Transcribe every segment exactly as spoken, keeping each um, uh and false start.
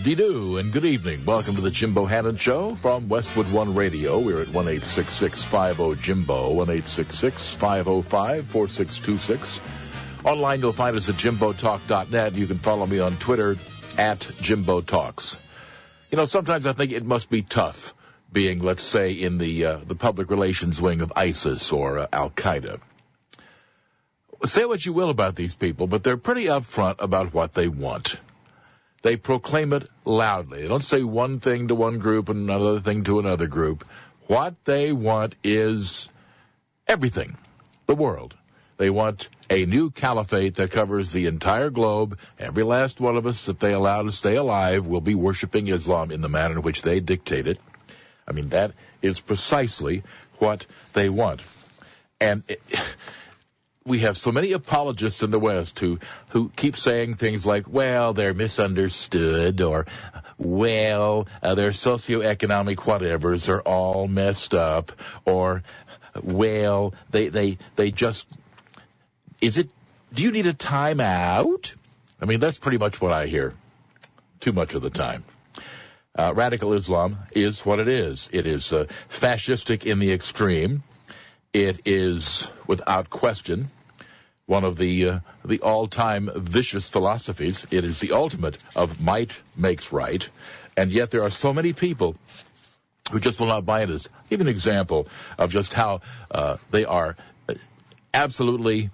Howdy-do, and good evening. Welcome to the Jimbo Hannon Show from Westwood One Radio. We're at one eight six six, five oh, Jimbo, one eight six six, five oh five, four six two six. Online, you'll find us at jimbo talk dot net. You can follow me on Twitter at Jimbo Talks. You know, sometimes I think it must be tough being, let's say, in the uh, the public relations wing of ISIS or uh, Al-Qaeda. Say what you will about these people, but they're pretty upfront about what they want. They proclaim it loudly. They don't say one thing to one group and another thing to another group. What they want is everything, the world. They want a new caliphate that covers the entire globe. Every last one of us that they allow to stay alive will be worshiping Islam in the manner in which they dictate it. I mean, that is precisely what they want. And it, we have so many apologists in the West who, who keep saying things like, well, they're misunderstood, or, well, uh, their socioeconomic whatevers are all messed up, or, well, they, they, they just, is it, do you need a time out? I mean, that's pretty much what I hear too much of the time. Uh, radical Islam is what it is. It is uh, fascistic in the extreme. It is, without question, one of the uh, the all-time vicious philosophies. It is the ultimate of might makes right, and yet there are so many people who just will not buy into this. Give an example of just how uh, they are absolutely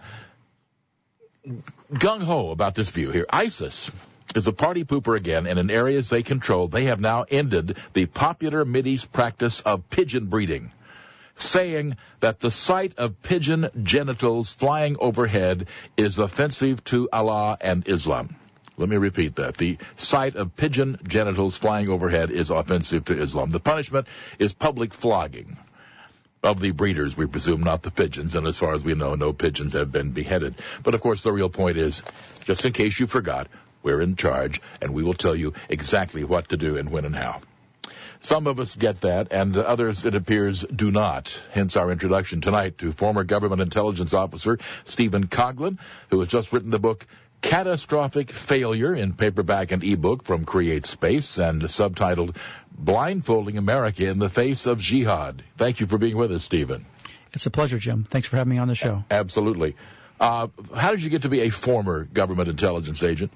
gung-ho about this view here. ISIS is a party pooper again, and in areas they control, they have now ended the popular Mideast practice of pigeon breeding, saying that the sight of pigeon genitals flying overhead is offensive to Allah and Islam. Let me repeat that. The sight of pigeon genitals flying overhead is offensive to Islam. The punishment is public flogging of the breeders, we presume, not the pigeons. And as far as we know, no pigeons have been beheaded. But, of course, the real point is, just in case you forgot, we're in charge, and we will tell you exactly what to do and when and how. Some of us get that, and others, it appears, do not. Hence our introduction tonight to former government intelligence officer Stephen Coughlin, who has just written the book Catastrophic Failure in paperback and ebook from Create Space, and subtitled Blindfolding America in the Face of Jihad. Thank you for being with us, Stephen. It's a pleasure, Jim. Thanks for having me on the show. A- absolutely. Uh, how did you get to be a former government intelligence agent?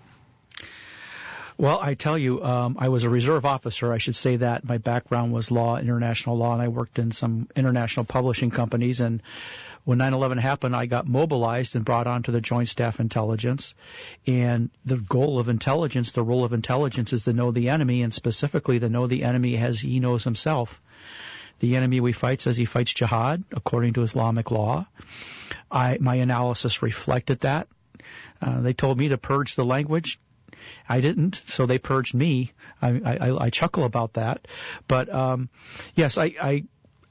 Well, I tell you, um, I was a reserve officer. I should say that. My background was law, international law, and I worked in some international publishing companies. And when nine eleven happened, I got mobilized and brought onto the Joint Staff Intelligence. And the goal of intelligence, the role of intelligence, is to know the enemy, and specifically to know the enemy as he knows himself. The enemy we fight says he fights jihad, according to Islamic law. I, my analysis reflected that. Uh, they told me to purge the language. I didn't, so they purged me. I, I, I chuckle about that. But, um, yes, I, I,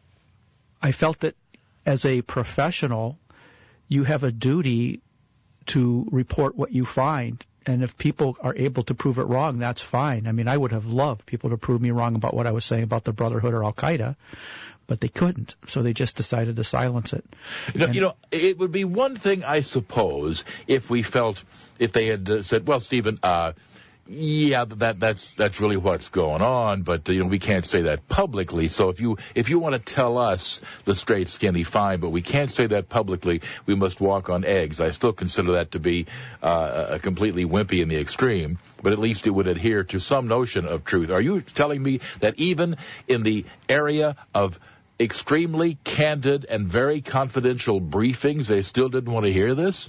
I felt that as a professional, you have a duty to report what you find. And if people are able to prove it wrong, that's fine. I mean, I would have loved people to prove me wrong about what I was saying about the Brotherhood or Al-Qaeda, but they couldn't. So they just decided to silence it. You know, you know, it would be one thing, I suppose, if we felt, if they had uh, said, well, Stephen, uh, yeah, that that's that's really what's going on, but uh, you know, we can't say that publicly. So if you if you want to tell us the straight skinny, fine, but we can't say that publicly. We must walk on eggs. I still consider that to be uh, a completely wimpy in the extreme, but at least it would adhere to some notion of truth. Are you telling me that even in the area of extremely candid and very confidential briefings, they still didn't want to hear this?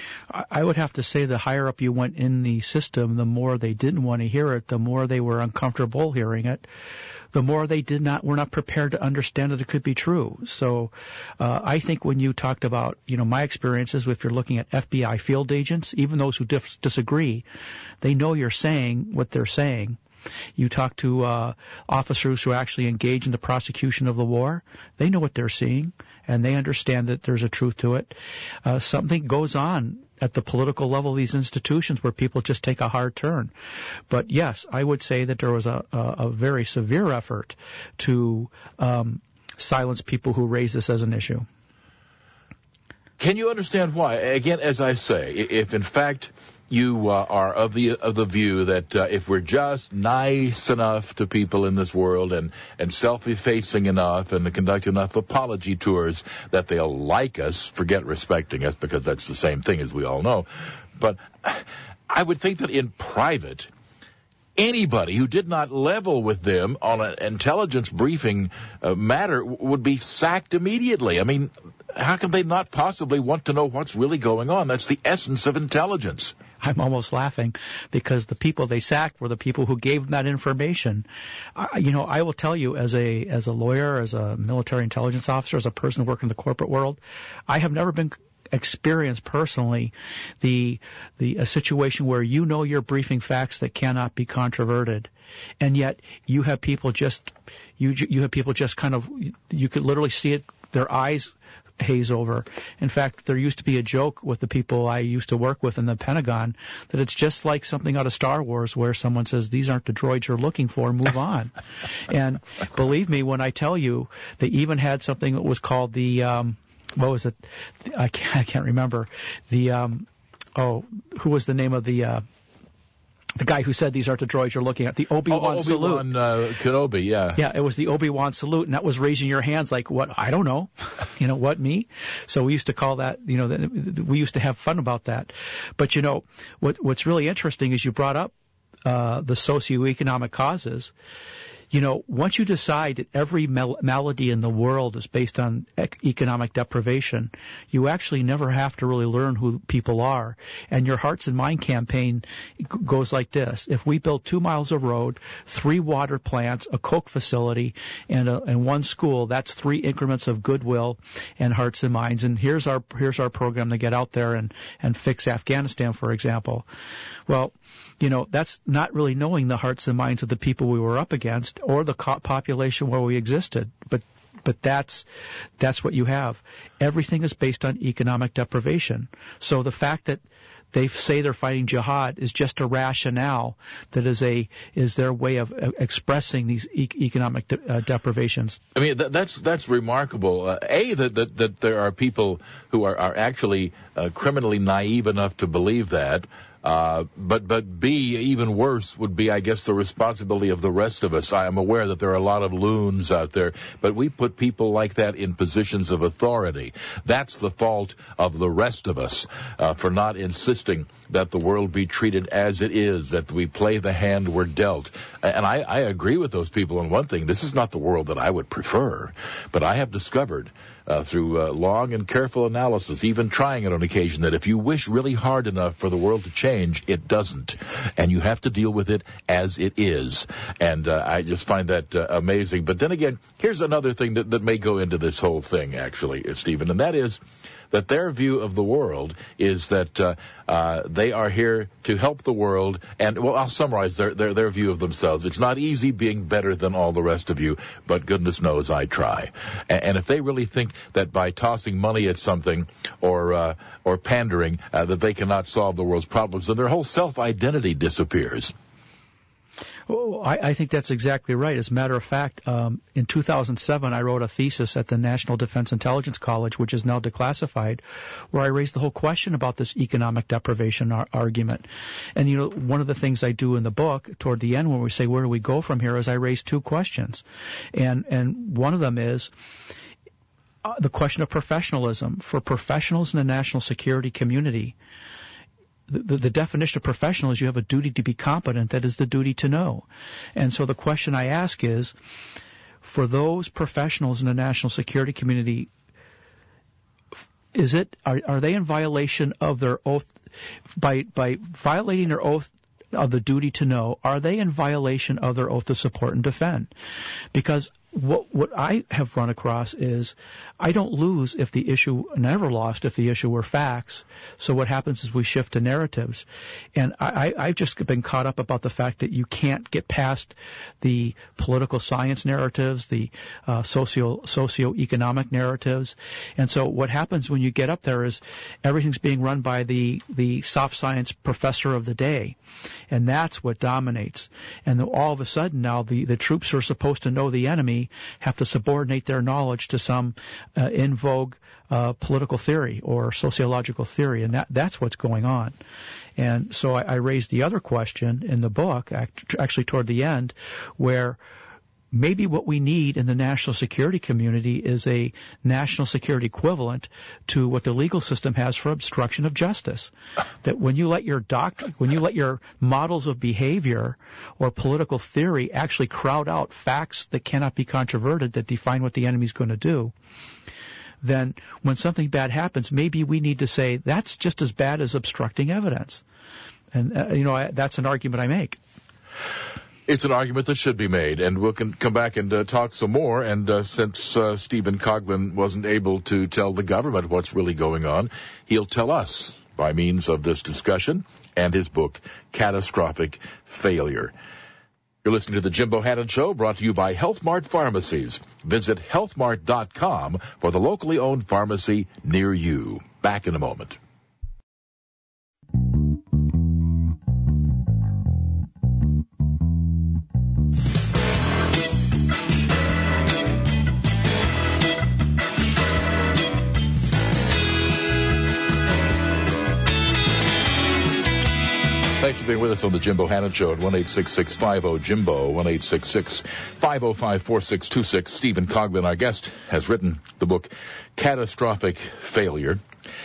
I would have to say the higher up you went in the system, the more they didn't want to hear it, the more they were uncomfortable hearing it, the more they did not were not prepared to understand that it could be true. So uh, I think when you talked about, you know, my experiences, if you're looking at F B I field agents, even those who dif- disagree, they know you're saying what they're saying. You talk to uh, officers who actually engage in the prosecution of the war, they know what they're seeing, and they understand that there's a truth to it. Uh, something goes on at the political level of these institutions where people just take a hard turn. But yes, I would say that there was a, a, a very severe effort to um, silence people who raise this as an issue. Can you understand why? Again, as I say, if in fact you uh, are of the of the view that uh, if we're just nice enough to people in this world and, and self-effacing enough and conduct enough apology tours that they'll like us, forget respecting us, because that's the same thing, as we all know. But I would think that in private, anybody who did not level with them on an intelligence briefing uh, matter would be sacked immediately. I mean, how can they not possibly want to know what's really going on? That's the essence of intelligence. I'm almost laughing because the people they sacked were the people who gave them that information. I, you know, I will tell you, as a as a lawyer, as a military intelligence officer, as a person working in the corporate world, I have never been experienced personally the the a situation where you know you're briefing facts that cannot be controverted, and yet you have people just you you have people just kind of, you could literally see it, their eyes haze over. In fact, there used to be a joke with the people I used to work with in the Pentagon that it's just like something out of Star Wars where someone says, these aren't the droids you're looking for, move on. And believe me when I tell you, they even had something that was called the, um, what was it? I can't, I can't remember. The, um, oh, who was the name of the, uh, the guy who said these aren't the droids you're looking at, the Obi-Wan, oh, Obi-Wan salute. Obi-Wan uh, Kenobi, yeah. Yeah, it was the Obi-Wan salute, and that was raising your hands like, what? I don't know. You know, what, me? So we used to call that, you know, we used to have fun about that. But, you know, what what's really interesting is you brought up uh, the socioeconomic causes. You know, once you decide that every mal- malady in the world is based on ec- economic deprivation, you actually never have to really learn who people are. And your Hearts and Mind campaign g- goes like this. If we build two miles of road, three water plants, a Coke facility, and, a, and one school, that's three increments of goodwill and Hearts and Minds. And here's our here's our program to get out there and, and fix Afghanistan, for example. Well, you know, that's not really knowing the hearts and minds of the people we were up against or the co- population where we existed. But but that's that's what you have. Everything is based on economic deprivation. So the fact that they say they're fighting jihad is just a rationale that is a is their way of uh, expressing these e- economic de- uh, deprivations. I mean, that, that's that's remarkable. Uh, a that, that that there are people who are are actually uh, criminally naive enough to believe that. Uh, but, but B, even worse would be, I guess, the responsibility of the rest of us. I am aware that there are a lot of loons out there, but we put people like that in positions of authority. That's the fault of the rest of us, uh, for not insisting that the world be treated as it is, that we play the hand we're dealt. And I, I agree with those people on one thing. This is not the world that I would prefer, but I have discovered Uh, through uh, long and careful analysis, even trying it on occasion, that if you wish really hard enough for the world to change, it doesn't. And you have to deal with it as it is. And uh, I just find that uh, amazing. But then again, here's another thing that, that may go into this whole thing, actually, Stephen, and that is that their view of the world is that uh, uh, they are here to help the world. And, well, I'll summarize their, their, their view of themselves. It's not easy being better than all the rest of you, but goodness knows I try. And, and if they really think that by tossing money at something or uh, or pandering uh, that they cannot solve the world's problems, then their whole self-identity disappears. Oh, I, I think that's exactly right. As a matter of fact, um, in two thousand seven, I wrote a thesis at the National Defense Intelligence College, which is now declassified, where I raised the whole question about this economic deprivation ar- argument. And, you know, one of the things I do in the book toward the end when we say, where do we go from here, is I raise two questions. And, and one of them is uh, the question of professionalism. For professionals in the national security community, The, the, the definition of professional is you have a duty to be competent. That is the duty to know. And so the question I ask is, for those professionals in the national security community, is it are, are they in violation of their oath by by violating their oath of the duty to know? Are they in violation of their oath to support and defend? Because what what I have run across is I don't lose if the issue, never lost if the issue were facts. So what happens is we shift to narratives. And I, I've just been caught up about the fact that you can't get past the political science narratives, the uh, socio socioeconomic narratives. And so what happens when you get up there is everything's being run by the, the soft science professor of the day. And that's what dominates. And all of a sudden now the, the troops who are supposed to know the enemy enemy have to subordinate their knowledge to some uh, in vogue uh, political theory or sociological theory, and that, that's what's going on. And so I, I raised the other question in the book, act, actually toward the end, where maybe what we need in the national security community is a national security equivalent to what the legal system has for obstruction of justice. That when you let your doctrine, when you let your models of behavior or political theory actually crowd out facts that cannot be controverted that define what the enemy's going to do, then when something bad happens, maybe we need to say that's just as bad as obstructing evidence. And, uh, you know, I, that's an argument I make. It's an argument that should be made, and we'll can come back and uh, talk some more. And uh, since uh, Stephen Coughlin wasn't able to tell the government what's really going on, he'll tell us by means of this discussion and his book, Catastrophic Failure. You're listening to the Jimbo Hannon Show, brought to you by Health Mart Pharmacies. Visit health mart dot com for the locally owned pharmacy near you. Back in a moment. Thanks for being with us on the Jimbo Hannon Show at one eight six six five zero Jimbo, one eight six six five zero five four six two six. Stephen Coughlin, our guest, has written the book Catastrophic Failure.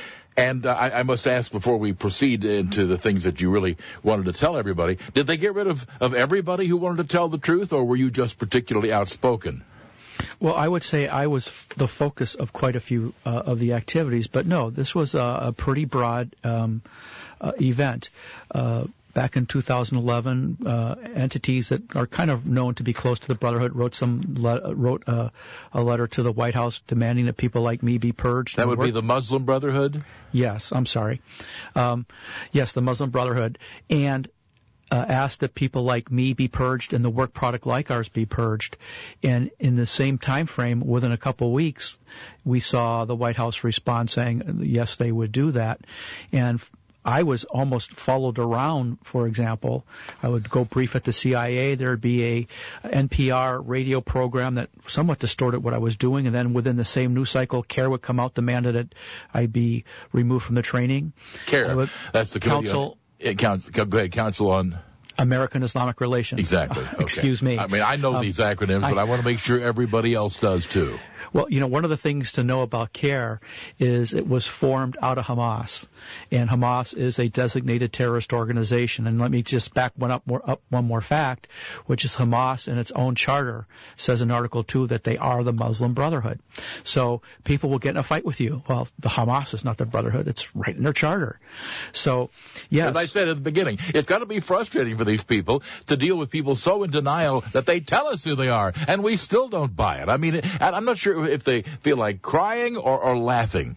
And uh, I, I must ask before we proceed into the things that you really wanted to tell everybody, did they get rid of, of everybody who wanted to tell the truth, or were you just particularly outspoken? Well, I would say I was f- the focus of quite a few uh, of the activities, but no, this was a, a pretty broad um, uh, event. Uh, back in two thousand eleven, uh, entities that are kind of known to be close to the Brotherhood wrote some le- wrote uh, a letter to the White House demanding that people like me be purged. That would work. be the Muslim Brotherhood? Yes, I'm sorry. Um, yes, the Muslim Brotherhood. And Uh, asked that people like me be purged and the work product like ours be purged. And in the same time frame, within a couple of weeks, we saw the White House respond saying, yes, they would do that. And I was almost followed around, for example. I would go brief at the C I A. There would be a N P R radio program that somewhat distorted what I was doing. And then within the same news cycle, CARE would come out, demanded that I be removed from the training. CARE, that's the Council. Council, go ahead, Council on American Islamic Relations. Exactly. Okay. Excuse me. I mean, I know um, these acronyms, but I, I want to make sure everybody else does too. Well, you know, one of the things to know about CARE is it was formed out of Hamas, and Hamas is a designated terrorist organization. And let me just back one up more up one more fact, which is Hamas in its own charter says in Article two that they are the Muslim Brotherhood. So people will get in a fight with you. Well, the Hamas is not the Brotherhood; it's right in their charter. So, yes, as I said at the beginning, it's got to be frustrating for these people to deal with people so in denial that they tell us who they are, and we still don't buy it. I mean, I'm not sure if they feel like crying or, or laughing.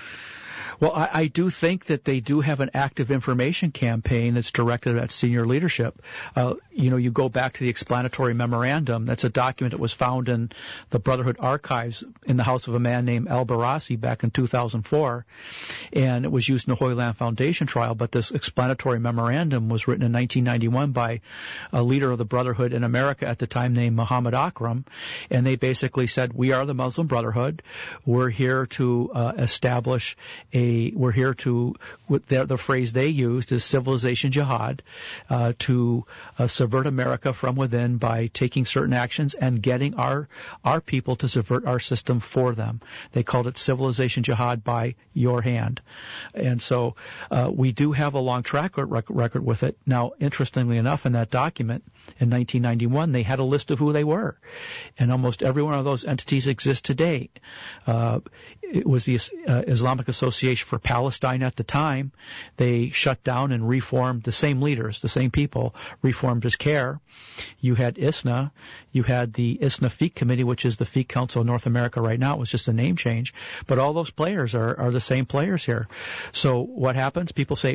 Well, I, I do think that they do have an active information campaign that's directed at senior leadership. Uh, you know, you go back to the explanatory memorandum. That's a document that was found in the Brotherhood archives in the house of a man named Al Barassi back in two thousand four, and it was used in the Holy Land Foundation trial. But this explanatory memorandum was written in nineteen ninety-one by a leader of the Brotherhood in America at the time named Muhammad Akram, and they basically said, we are the Muslim Brotherhood. We're here to uh, establish a We're here to, with the, the phrase they used is civilization jihad, uh, to uh, subvert America from within by taking certain actions and getting our our people to subvert our system for them. They called it civilization jihad by your hand. And so uh, we do have a long track record with it. Now, interestingly enough, in that document in nineteen ninety-one, they had a list of who they were. And almost every one of those entities exists today. Uh, it was the uh, Islamic Association for Palestine at the time. They shut down and reformed the same leaders, the same people, reformed as CARE. You had I S N A. You had the I S N A Fiqh Committee, which is the Fiqh Council of North America right now. It was just a name change. But all those players are, are the same players here. So what happens? People say, well,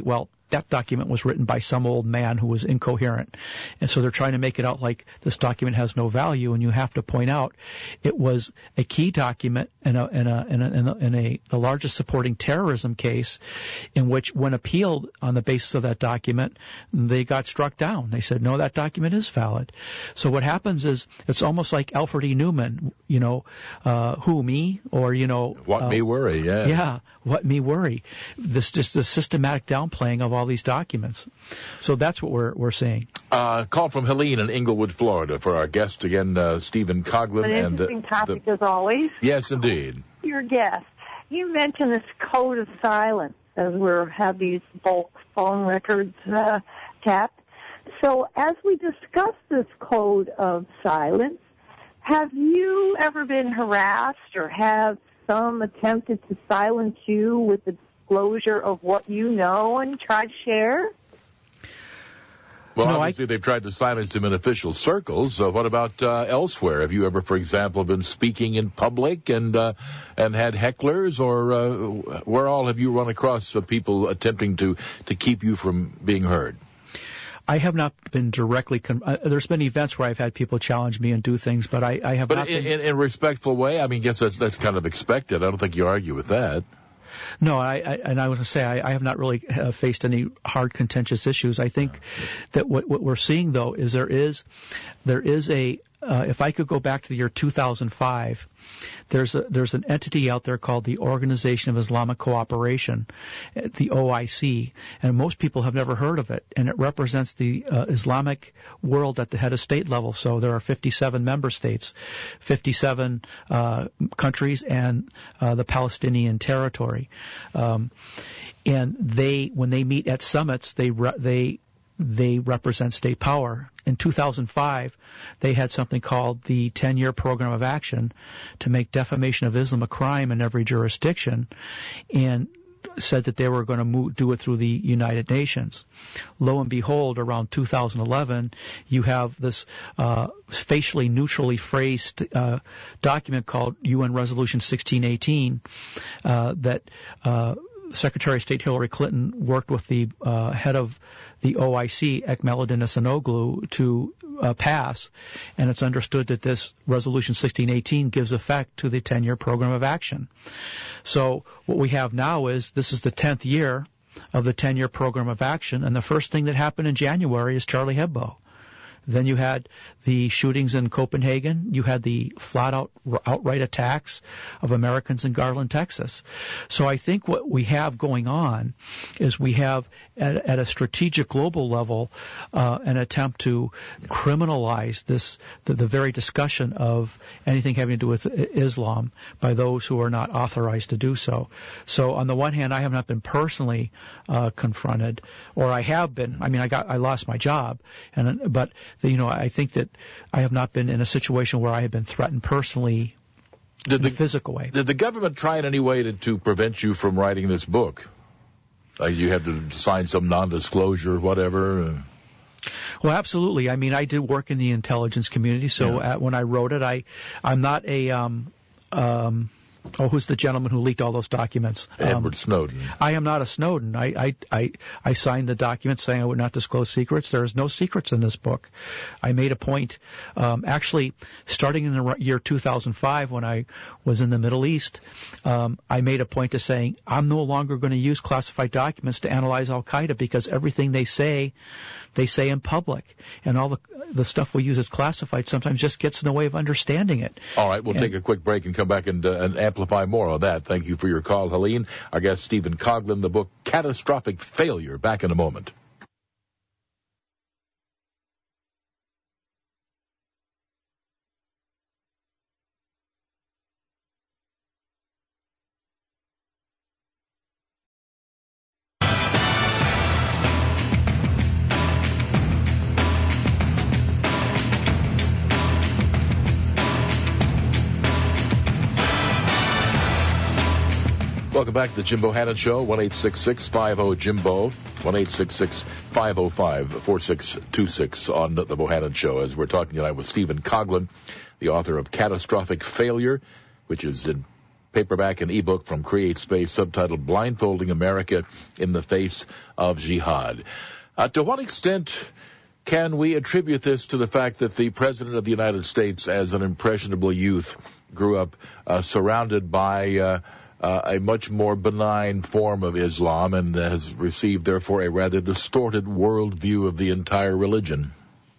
that document was written by some old man who was incoherent. And so they're trying to make it out like this document has no value, and you have to point out it was a key document in a, in a, in a, in a, in a the largest supporting terrorism case, in which when appealed on the basis of that document, they got struck down. They said, no, that document is valid. So what happens is it's almost like Alfred E. Newman, you know, uh, who, me? Or, you know. What uh, me worry, yeah. Yeah, what me worry. This just the systematic downplaying of all these documents. So that's what we're we're saying. Uh, call from Helene in Inglewood, Florida, for our guest again, uh, Stephen Coughlin. An and interesting uh, topic the, as always. Yes, indeed. Your guest. You mentioned this code of silence as we have these bulk phone records uh, tapped. So as we discuss this code of silence, have you ever been harassed or have some attempted to silence you with the disclosure of what you know and try to share? Well, no, obviously I... they've tried to silence him in official circles. So what about uh, elsewhere? Have you ever, for example, been speaking in public and uh, and had hecklers, or uh, where all have you run across uh, people attempting to, to keep you from being heard? I have not been directly. Con- uh, there's been events where I've had people challenge me and do things, but I, I have but not. in, been... in, in a respectful way. I mean, I guess that's that's kind of expected. I don't think you argue with that. No, I, I and I was going to say I, I have not really uh, faced any hard contentious issues. I think that what, what we're seeing though is there is there is a uh, if I could go back to the year two thousand five, there's a there's an entity out there called the Organization of Islamic Cooperation, the O I C, and most people have never heard of it, and it represents the uh, Islamic world at the head of state level. So there are fifty-seven member states, fifty-seven uh, countries, and uh, the Palestinian territory. Um, and they, when they meet at summits, they re- they they represent state power. In two thousand five, they had something called the ten-year program of action to make defamation of Islam a crime in every jurisdiction, and said that they were going to move, do it through the United Nations. Lo and behold, around two thousand eleven, you have this uh, facially neutrally phrased uh, document called U N Resolution sixteen eighteen uh, that uh, Secretary of State Hillary Clinton worked with the uh, head of the O I C, Ekmeladin Esenoglu, to uh, pass, and it's understood that this Resolution sixteen eighteen gives effect to the ten-year program of action. So what we have now is this is the tenth year of the ten-year program of action, and the first thing that happened in January is Charlie Hebdo. Then you had the shootings in Copenhagen. You had the flat-out, outright attacks of Americans in Garland, Texas. So I think what we have going on is we have, at, at a strategic global level, uh, an attempt to criminalize this, the, the very discussion of anything having to do with Islam by those who are not authorized to do so. So on the one hand, I have not been personally uh, confronted, or I have been. I mean, I got, I lost my job, and but. You know, I think that I have not been in a situation where I have been threatened personally did in the, a physical way. Did the government try in any way to, to prevent you from writing this book? Like you had to sign some non-disclosure, whatever? Well, absolutely. I mean, I did work in the intelligence community, so yeah. at, when I wrote it, I, I'm not a... Um, um, Oh, who's the gentleman who leaked all those documents? Edward um, Snowden. I am not a Snowden. I, I, I, I signed the document saying I would not disclose secrets. There is no secrets in this book. I made a point, um, actually, starting in the year two thousand five when I was in the Middle East, um, I made a point of saying I'm no longer going to use classified documents to analyze Al-Qaeda because everything they say, they say in public. And all the, the stuff we use as classified sometimes just gets in the way of understanding it. All right, we'll and, take a quick break and come back and, uh, and amplify more on that. Thank you for your call, Helene. Our guest, Stephen Coughlin, the book Catastrophic Failure. Back in a moment. Welcome back to the Jim Bohannon Show, one eight six six five zero Jimbo, one eight six six five zero five four six two six on the Bohannon Show, as we're talking tonight with Stephen Coughlin, the author of Catastrophic Failure, which is in paperback and ebook from Create Space, subtitled Blindfolding America in the Face of Jihad. Uh, to what extent can we attribute this to the fact that the President of the United States, as an impressionable youth, grew up uh, surrounded by uh, uh, a much more benign form of Islam and has received, therefore, a rather distorted worldview of the entire religion?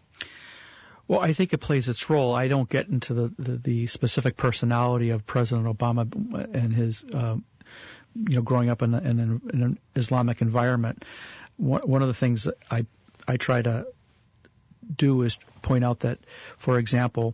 Well, I think it plays its role. I don't get into the, the, the specific personality of President Obama and his, uh, you know, growing up in, in, in an Islamic environment. One of the things that I I try to do is point out that, for example,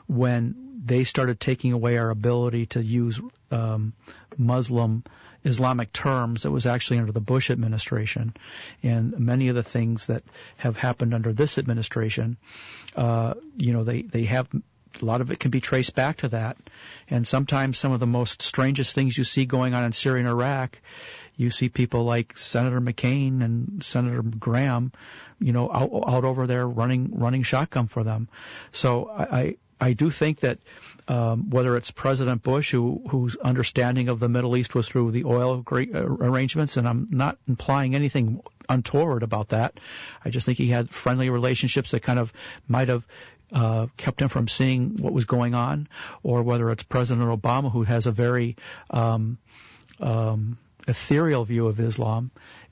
when they started taking away our ability to use um, Muslim Islamic terms, it was actually under the Bush administration. And many of the things that have happened under this administration, uh, you know, they, they have, a lot of it can be traced back to that. And sometimes some of the most strangest things you see going on in Syria and Iraq, you see people like Senator McCain and Senator Graham, you know, out, out over there running running shotgun for them. So I, I, I do think that um, whether it's President Bush, who, whose understanding of the Middle East was through the oil arrangements, and I'm not implying anything untoward about that. I just think he had friendly relationships that kind of might have uh, kept him from seeing what was going on, or whether it's President Obama, who has a very um, um, ethereal view of Islam.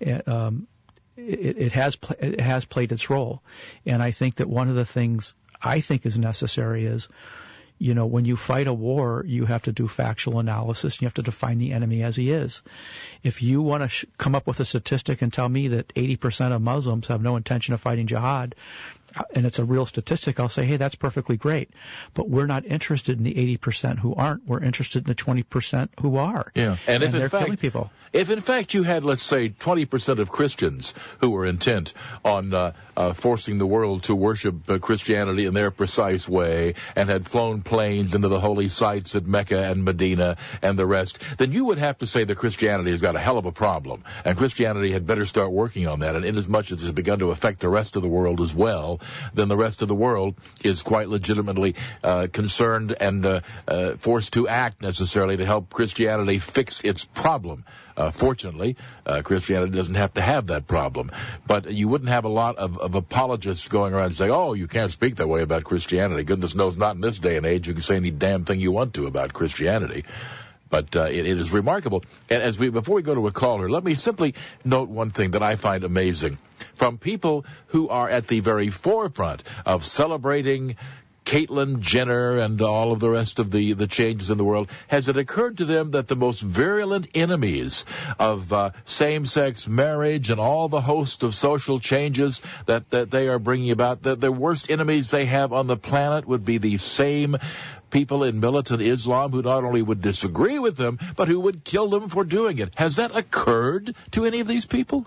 Um, it, it has pl- it has played its role, and I think that one of the things I think is necessary is, you know, when you fight a war, you have to do factual analysis. You have to define the enemy as he is. If you want to sh- come up with a statistic and tell me that eighty percent of Muslims have no intention of fighting jihad, and it's a real statistic, I'll say, hey, that's perfectly great. But we're not interested in the eighty percent who aren't. We're interested in the twenty percent who are. Yeah, and, and if they're in fact, killing people. If in fact you had, let's say, twenty percent of Christians who were intent on uh, uh, forcing the world to worship uh, Christianity in their precise way, and had flown planes into the holy sites at Mecca and Medina and the rest, then you would have to say that Christianity has got a hell of a problem, and Christianity had better start working on that. And inasmuch as it's begun to affect the rest of the world as well, then the rest of the world is quite legitimately uh, concerned and uh, uh, forced to act necessarily to help Christianity fix its problem. Uh, fortunately, uh, Christianity doesn't have to have that problem. But you wouldn't have a lot of, of apologists going around saying, oh, you can't speak that way about Christianity. Goodness knows, not in this day and age. You can say any damn thing you want to about Christianity. But uh, it, it is remarkable. And as we, before we go to a caller, let me simply note one thing that I find amazing. From people who are at the very forefront of celebrating Caitlyn Jenner and all of the rest of the, the changes in the world, has it occurred to them that the most virulent enemies of uh, same-sex marriage and all the host of social changes that, that they are bringing about, that the worst enemies they have on the planet would be the same people in militant Islam who not only would disagree with them, but who would kill them for doing it? Has that occurred to any of these people?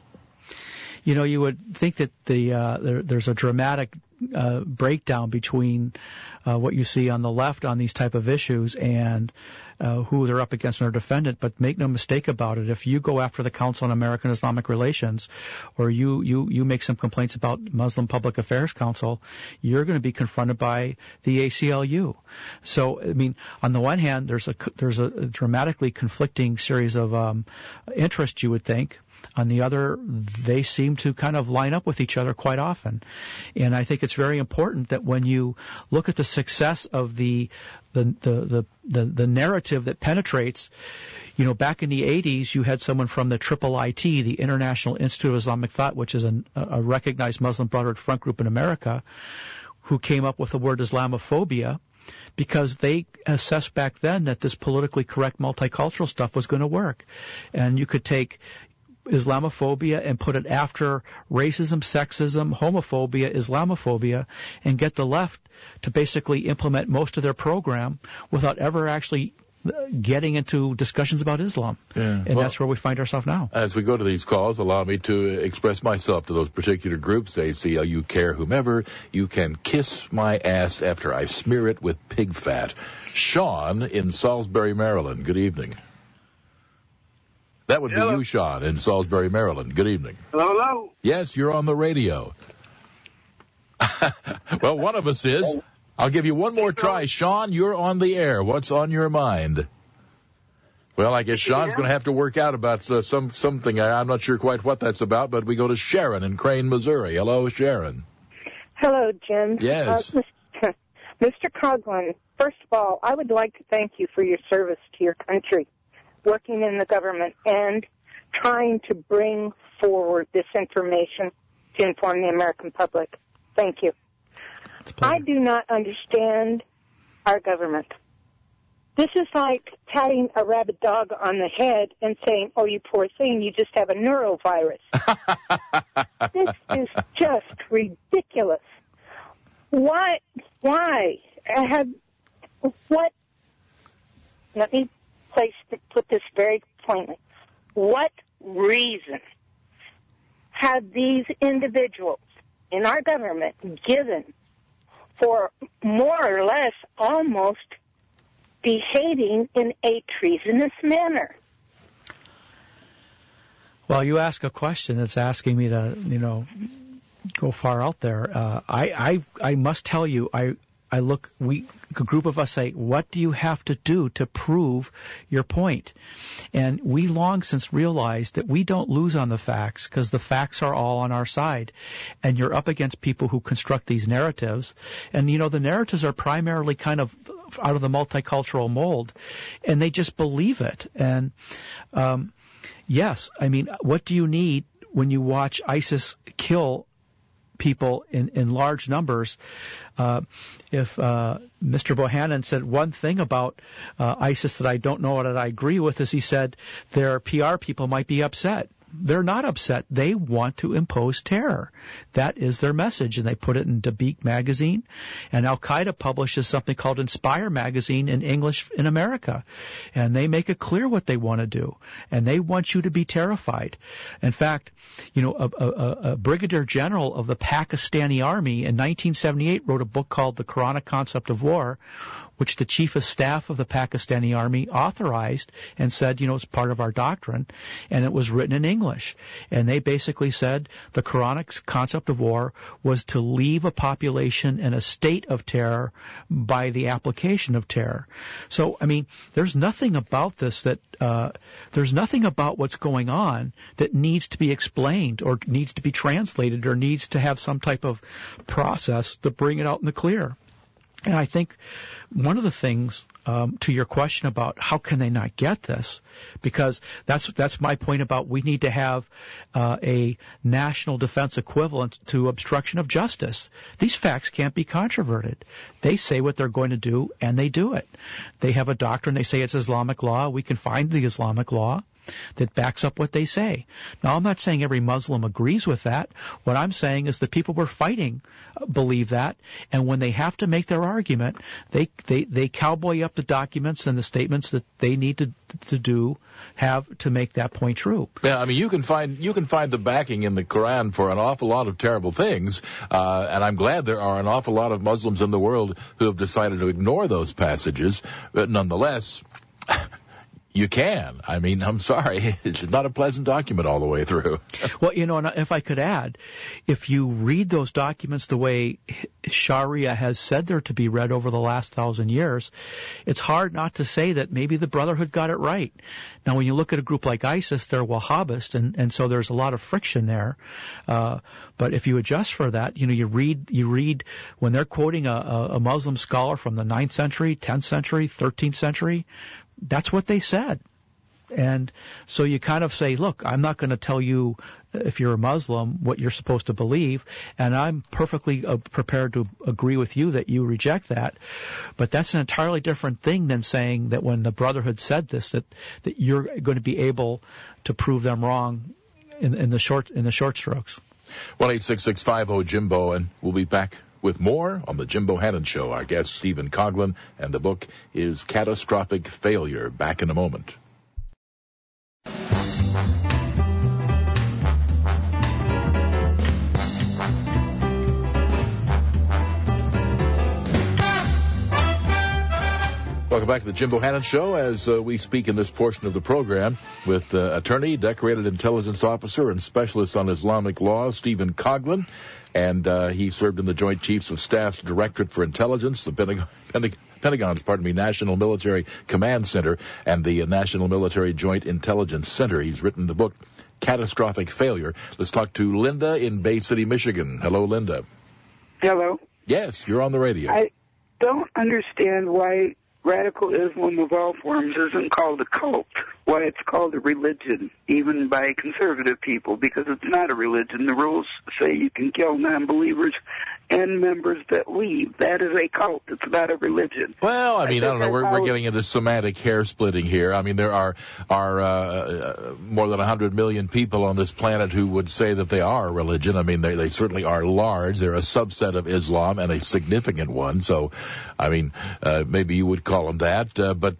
You know, you would think that the uh, there, there's a dramatic uh, breakdown between uh, what you see on the left on these type of issues and uh, who they're up against and are defendant. But make no mistake about it, if you go after the Council on American Islamic Relations, or you, you, you make some complaints about Muslim Public Affairs Council, you're going to be confronted by the A C L U. So, I mean, on the one hand, there's a, there's a dramatically conflicting series of um, interests, you would think. On the other, they seem to kind of line up with each other quite often. And I think it's very important that when you look at the success of the the the the, the, the narrative that penetrates, you know, back in the eighties, you had someone from the Triple I T, the International Institute of Islamic Thought, which is an, a recognized Muslim Brotherhood front group in America, who came up with the word Islamophobia, because they assessed back then that this politically correct multicultural stuff was going to work. And you could take Islamophobia and put it after racism, sexism, homophobia, Islamophobia, and get the left to basically implement most of their program without ever actually getting into discussions about Islam. Yeah. And well, that's where we find ourselves now. As we go to these calls, allow me to express myself to those particular groups, A C L U, CARE, whomever. You can kiss my ass after I smear it with pig fat. Sean in Salisbury, Maryland. Good evening. That would hello. be you, Sean, in Salisbury, Maryland. Good evening. Hello, hello. Yes, you're on the radio. Well, one of us is. I'll give you one more try. Sean, you're on the air. What's on your mind? Well, I guess Sean's Yeah. going to have to work out about uh, some something. I, I'm not sure quite what that's about, but we go to Sharon in Crane, Missouri. Hello, Sharon. Hello, Jim. Yes. Uh, Mister Mister Coughlin, first of all, I would like to thank you for your service to your country, working in the government and trying to bring forward this information to inform the American public. Thank you. I do not understand our government. This is like patting a rabid dog on the head and saying, oh, you poor thing, you just have a neurovirus. This is just ridiculous. Why? Why? I have, what? Let me place, put this very plainly. What reason have these individuals in our government given for more or less almost behaving in a treasonous manner? Well, you ask a question that's asking me to, you know, go far out there. Uh, I, I, I must tell you, I, I look, we, a group of us say, what do you have to do to prove your point? And we long since realized that we don't lose on the facts because the facts are all on our side. And you're up against people who construct these narratives. And, you know, the narratives are primarily kind of out of the multicultural mold, and they just believe it. And, um, yes, I mean, what do you need when you watch ISIS kill people in, in large numbers? Uh, if uh, Mister Bohannon said one thing about uh, ISIS that I don't know that I agree with, is he said their P R people might be upset. They're not upset. They want to impose terror. That is their message, and they put it in Dabiq magazine. And Al-Qaeda publishes something called Inspire magazine in English in America. And they make it clear what they want to do. And they want you to be terrified. In fact, you know, a, a, a brigadier general of the Pakistani army in nineteen seventy-eight wrote a book called The Quranic Concept of War, which the chief of staff of the Pakistani army authorized and said, you know, it's part of our doctrine. And it was written in English. And they basically said the Quranic concept of war was to leave a population in a state of terror by the application of terror. So, I mean, there's nothing about this that, uh, there's nothing about what's going on that needs to be explained or needs to be translated or needs to have some type of process to bring it out in the clear. And I think one of the things, um, to your question about how can they not get this, because that's that's my point about we need to have uh, a national defense equivalent to obstruction of justice. These facts can't be controverted. They say what they're going to do, and they do it. They have a doctrine. They say it's Islamic law. We can find the Islamic law that backs up what they say. Now, I'm not saying every Muslim agrees with that. What I'm saying is the people we're fighting believe that, and when they have to make their argument, they they, they cowboy up the documents and the statements that they need to to do have to make that point true. Yeah, I mean, you can find you can find the backing in the Quran for an awful lot of terrible things, uh, and I'm glad there are an awful lot of Muslims in the world who have decided to ignore those passages, but nonetheless, you can. I mean, I'm sorry. It's not a pleasant document all the way through. Well, you know, and if I could add, if you read those documents the way Sharia has said they're to be read over the last thousand years, it's hard not to say that maybe the Brotherhood got it right. Now, when you look at a group like ISIS, they're Wahhabist, and, and so there's a lot of friction there. Uh, but if you adjust for that, you know, you read, you read when they're quoting a, a Muslim scholar from the ninth century, tenth century, thirteenth century, that's what they said. And so you kind of say, look, I'm not going to tell you, if you're a Muslim, what you're supposed to believe, and I'm perfectly uh, prepared to agree with you that you reject that. But that's an entirely different thing than saying that when the Brotherhood said this, that, that you're going to be able to prove them wrong in, in the short in the short strokes. one eight six six five zero Jimbo, and we'll be back with more on the Jim Bohannon Show. Our guest, Stephen Coughlin, and the book is Catastrophic Failure. Back in a moment. Welcome back to the Jim Bohannon Show as uh, we speak in this portion of the program with uh, attorney, decorated intelligence officer, and specialist on Islamic law, Stephen Coughlin. And uh, he served in the Joint Chiefs of Staff's Directorate for Intelligence, the Pentagon, Pentagon, Pentagon's, pardon me, National Military Command Center, and the National Military Joint Intelligence Center. He's written the book, Catastrophic Failure. Let's talk to Linda in Bay City, Michigan. Hello, Linda. Hello. Yes, you're on the radio. I don't understand why radical Islam of all forms isn't called a cult, why it's called a religion, even by conservative people, because it's not a religion. The rules say you can kill non-believers and members that leave. That is a cult. It's not a religion. Well, I mean, I, I don't know. We're, how... we're getting into semantic hair splitting here. I mean, there are are uh, more than one hundred million people on this planet who would say that they are a religion. I mean, they, they certainly are large. They're a subset of Islam and a significant one. So, I mean, uh, maybe you would call them that, uh, but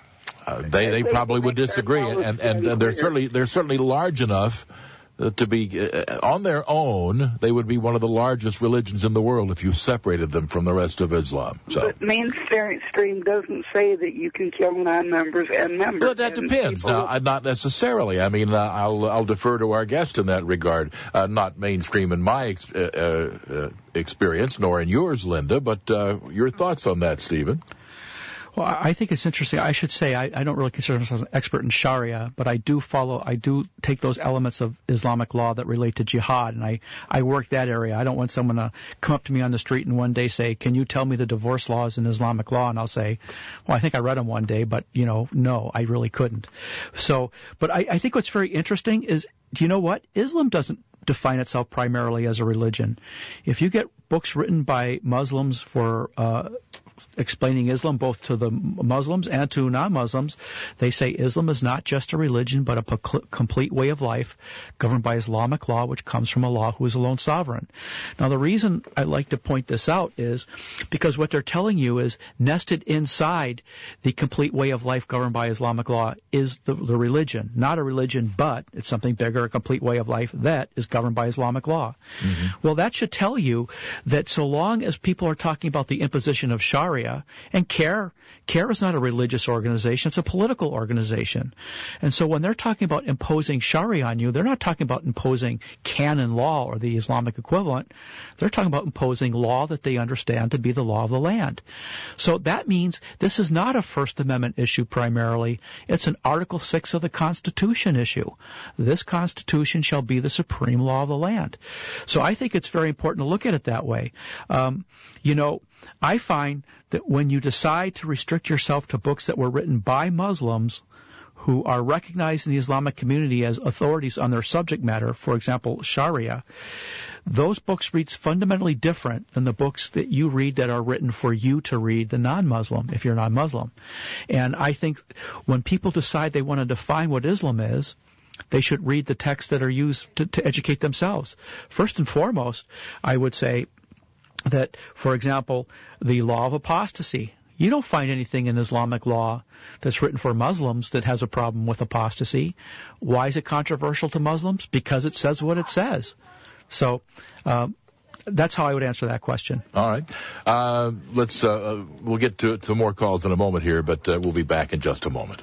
uh, they they probably would disagree. And, and, and they're certainly they're certainly large enough to be, uh, on their own, they would be one of the largest religions in the world if you separated them from the rest of Islam. So. But mainstream doesn't say that you can kill non-members and members. But that depends. Now, uh, not necessarily. I mean, uh, I'll I'll defer to our guest in that regard. Uh, not mainstream in my ex- uh, uh, experience, nor in yours, Linda, but uh, your thoughts on that, Stephen? Well, I think it's interesting. I should say I, I don't really consider myself an expert in Sharia, but I do follow, I do take those elements of Islamic law that relate to jihad, and I, I work that area. I don't want someone to come up to me on the street and one day say, can you tell me the divorce laws in Islamic law? And I'll say, well, I think I read them one day, but, you know, no, I really couldn't. So, but I, I think what's very interesting is, do you know what? Islam doesn't define itself primarily as a religion. If you get books written by Muslims for uh explaining Islam both to the Muslims and to non-Muslims, they say Islam is not just a religion but a p- complete way of life governed by Islamic law, which comes from Allah, who is alone sovereign. Now, the reason I like to point this out is because what they're telling you is nested inside the complete way of life governed by Islamic law is the, the religion. Not a religion, but it's something bigger, a complete way of life that is governed by Islamic law. Mm-hmm. Well, that should tell you that so long as people are talking about the imposition of Sharia, and CARE, CARE is not a religious organization, it's a political organization. And so when they're talking about imposing Sharia on you, they're not talking about imposing canon law or the Islamic equivalent. They're talking about imposing law that they understand to be the law of the land. So that means this is not a First Amendment issue primarily. It's an Article six of the Constitution issue. This Constitution shall be the supreme law of the land. So I think it's very important to look at it that way. Um, you know, I find that when you decide to restrict yourself to books that were written by Muslims who are recognized in the Islamic community as authorities on their subject matter, for example, Sharia, those books read fundamentally different than the books that you read that are written for you to read, the non-Muslim, if you're non-Muslim. And I think when people decide they want to define what Islam is, they should read the texts that are used to, to educate themselves. First and foremost, I would say that, for example, the law of apostasy. You don't find anything in Islamic law that's written for Muslims that has a problem with apostasy. Why is it controversial to Muslims? Because it says what it says. So um, that's how I would answer that question. All right. Uh, let's. Uh, we'll get to, to more calls in a moment here, but uh, we'll be back in just a moment.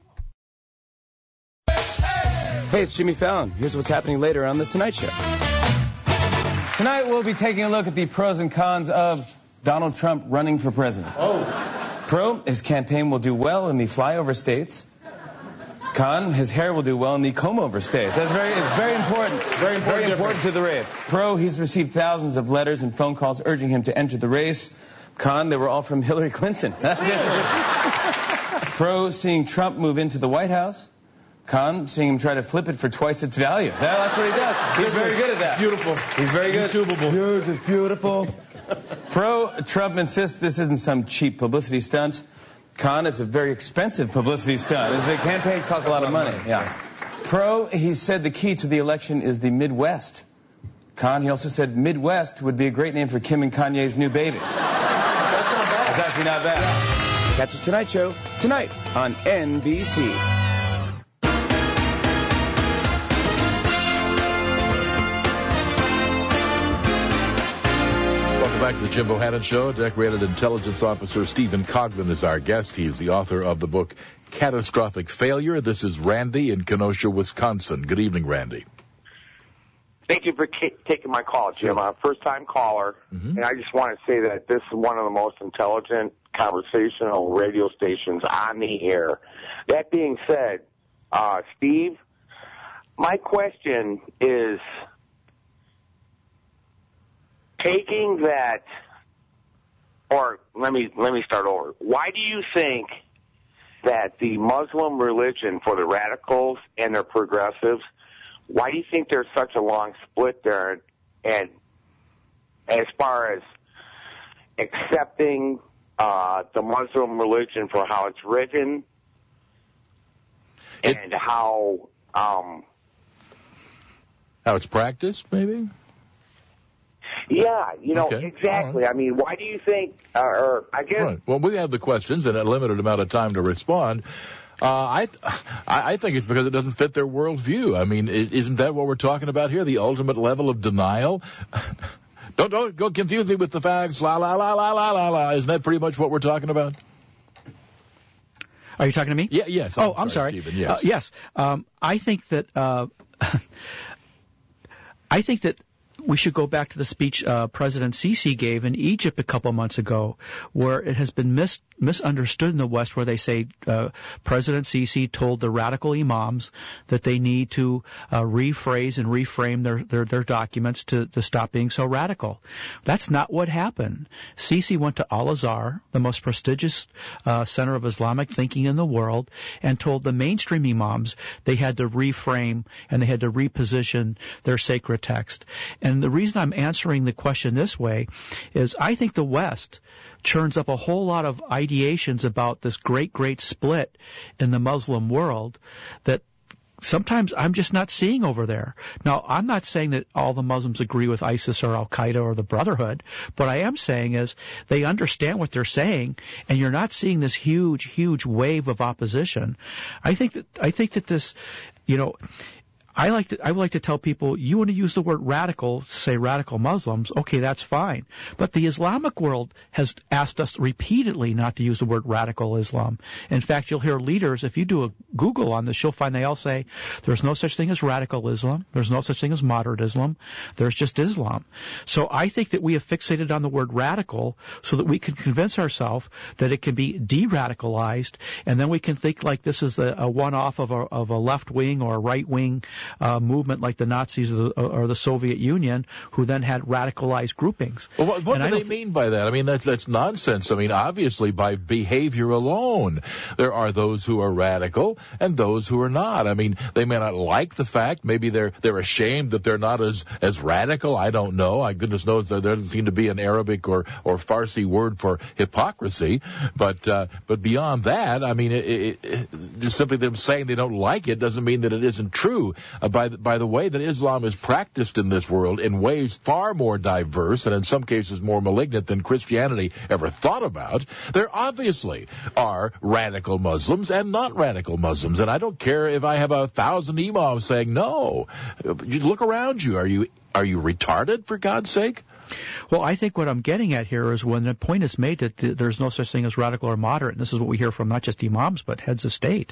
Hey, it's Jimmy Fallon. Here's what's happening later on The Tonight Show. Tonight we'll be taking a look at the pros and cons of Donald Trump running for president. Oh. Pro, his campaign will do well in the flyover states. Con, his hair will do well in the comb-over states. That's very, it's very important. Very important, very important to the race. Pro, he's received thousands of letters and phone calls urging him to enter the race. Con, they were all from Hillary Clinton. Pro, seeing Trump move into the White House. Con, seeing him try to flip it for twice its value. That, that's what he does. He's very good at that. Beautiful. He's very good. YouTubeable. Yours is beautiful. Pro, Trump insists this isn't some cheap publicity stunt. Con, it's a very expensive publicity stunt. The campaigns cost a lot of money. Yeah. Pro, he said the key to the election is the Midwest. Con, he also said Midwest would be a great name for Kim and Kanye's new baby. That's not bad. It's actually not bad. Catch the Tonight Show tonight on N B C. back to the Jimbo Hannon Show. Decorated intelligence officer Stephen Coughlin is our guest. He's the author of the book Catastrophic Failure. This is Randy in Kenosha, Wisconsin. Good evening, Randy. Thank you for t- taking my call, Jim. I'm a first-time caller, mm-hmm. and I just want to say that this is one of the most intelligent conversational radio stations on the air. That being said, uh, Steve, my question is, taking that, or let me let me start over. Why do you think that the Muslim religion for the radicals and their progressives, why do you think there's such a long split there? And as far as accepting uh, the Muslim religion for how it's written it, and how um, how it's practiced, maybe. Yeah, you know, okay. exactly. Right. I mean, why do you think, uh, or I guess... Right. Well, we have the questions and a limited amount of time to respond. Uh, I, I think it's because it doesn't fit their worldview. I mean, isn't that what we're talking about here? The ultimate level of denial? don't don't go confuse me with the facts. La la la la la la la. Isn't that pretty much what we're talking about? Are you talking to me? Yeah. Yes. Oh, I'm, I'm sorry. sorry. Stephen, yes. Uh, yes. Um, I think that. Uh, I think that. We should go back to the speech uh, President Sisi gave in Egypt a couple months ago, where it has been mis- misunderstood in the West, where they say uh, President Sisi told the radical imams that they need to uh, rephrase and reframe their, their, their documents to, to stop being so radical. That's not what happened. Sisi went to Al-Azhar, the most prestigious uh, center of Islamic thinking in the world, and told the mainstream imams they had to reframe and they had to reposition their sacred text. And the reason I'm answering the question this way is I think the West churns up a whole lot of ideations about this great, great split in the Muslim world that sometimes I'm just not seeing over there. Now, I'm not saying that all the Muslims agree with ISIS or Al-Qaeda or the Brotherhood. What I am saying is they understand what they're saying, and you're not seeing this huge, huge wave of opposition. I think that I think that this, you know, I like to, I would like to tell people, you want to use the word radical, say radical Muslims, okay, that's fine. But the Islamic world has asked us repeatedly not to use the word radical Islam. In fact, you'll hear leaders, if you do a Google on this, you'll find they all say there's no such thing as radical Islam, there's no such thing as moderate Islam, there's just Islam. So I think that we have fixated on the word radical so that we can convince ourselves that it can be de-radicalized, and then we can think like this is a, a one-off of a, of a left-wing or a right-wing Uh, movement like the Nazis or the, or the Soviet Union, who then had radicalized groupings. Well, what what do they th- mean by that? I mean, that's that's nonsense. I mean, obviously, by behavior alone, there are those who are radical and those who are not. I mean, they may not like the fact. Maybe they're they're ashamed that they're not as as radical. I don't know. I goodness knows there doesn't seem to be an Arabic or or Farsi word for hypocrisy. But uh, but beyond that, I mean, it, it, it, just simply them saying they don't like it doesn't mean that it isn't true. Uh, by, the, by the way that Islam is practiced in this world in ways far more diverse and in some cases more malignant than Christianity ever thought about, there obviously are radical Muslims and not radical Muslims. And I don't care if I have a thousand imams saying no. You look around you. Are you are you retarded, for God's sake? Well, I think what I'm getting at here is when the point is made that th- there's no such thing as radical or moderate, and this is what we hear from not just imams but heads of state,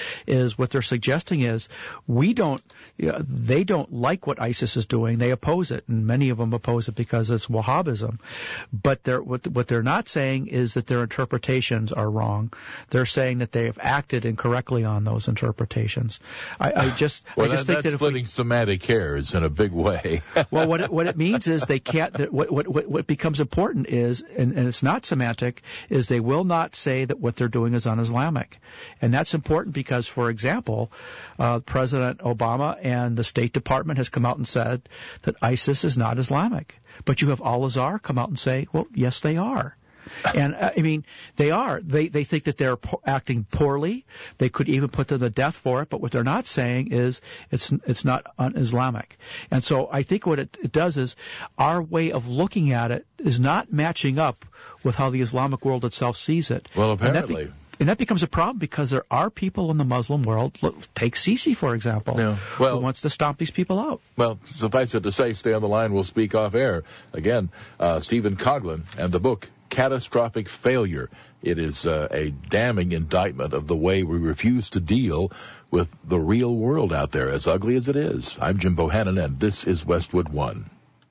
is what they're suggesting is we don't, you know, they don't like what ISIS is doing. They oppose it, and many of them oppose it because it's Wahhabism. But they're, what, what they're not saying is that their interpretations are wrong. They're saying that they have acted incorrectly on those interpretations. I, I just, well, I just that, think that's that if splitting we, semantic hairs in a big way. well, what it, what it means is they can't. What, what what what becomes important is, and, and it's not semantic, is they will not say that what they're doing is un-Islamic, and that's important because, for example, uh, President Obama and the State Department has come out and said that ISIS is not Islamic, but you have Al-Azhar come out and say, well, yes, they are. And, uh, I mean, they are. They they think that they're po- acting poorly. They could even put them to death for it. But what they're not saying is it's it's not un-Islamic. And so I think what it, it does is our way of looking at it is not matching up with how the Islamic world itself sees it. Well, apparently. and that becomes a problem because there are people in the Muslim world, look, take Sisi, for example, yeah. well, who wants to stomp these people out. Well, suffice it to say, stay on the line. We'll speak off air. Again, uh, Stephen Coughlin and the book, Catastrophic Failure. It is uh, a damning indictment of the way we refuse to deal with the real world out there, as ugly as it is. I'm Jim Bohannon, and this is Westwood One.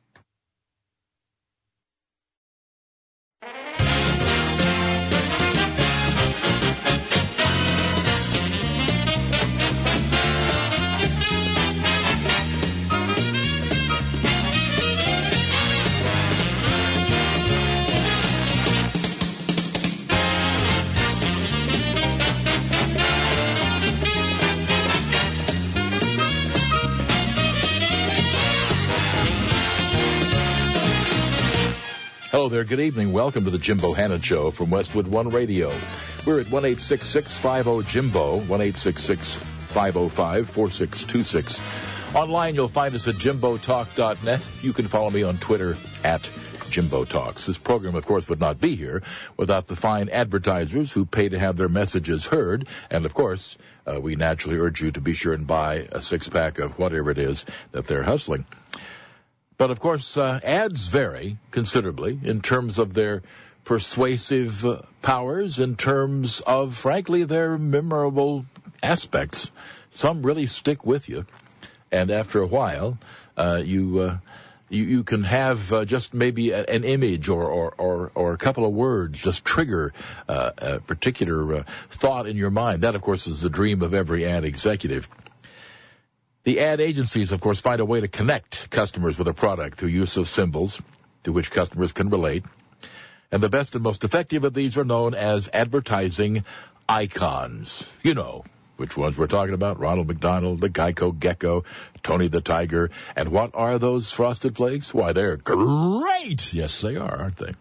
Hello there, good evening. Welcome to the Jim Bohannon Show from Westwood One Radio. We're at one eight six six five zero Jimbo, one eight six six five zero five four six two six. Online, you'll find us at jimbo talk dot net. You can follow me on Twitter at Jimbo Talks. This program, of course, would not be here without the fine advertisers who pay to have their messages heard. And, of course, uh, we naturally urge you to be sure and buy a six-pack of whatever it is that they're hustling. But, of course, uh, ads vary considerably in terms of their persuasive uh, powers, in terms of, frankly, their memorable aspects. Some really stick with you. And after a while, uh, you, uh, you you can have uh, just maybe a, an image or, or, or, or a couple of words just trigger uh, a particular uh, thought in your mind. That, of course, is the dream of every ad executive. The ad agencies, of course, find a way to connect customers with a product through use of symbols to which customers can relate. And the best and most effective of these are known as advertising icons. You know which ones we're talking about: Ronald McDonald, the Geico Gecko, Tony the Tiger. And what are those Frosted Flakes? Why, they're great! Yes, they are, aren't they?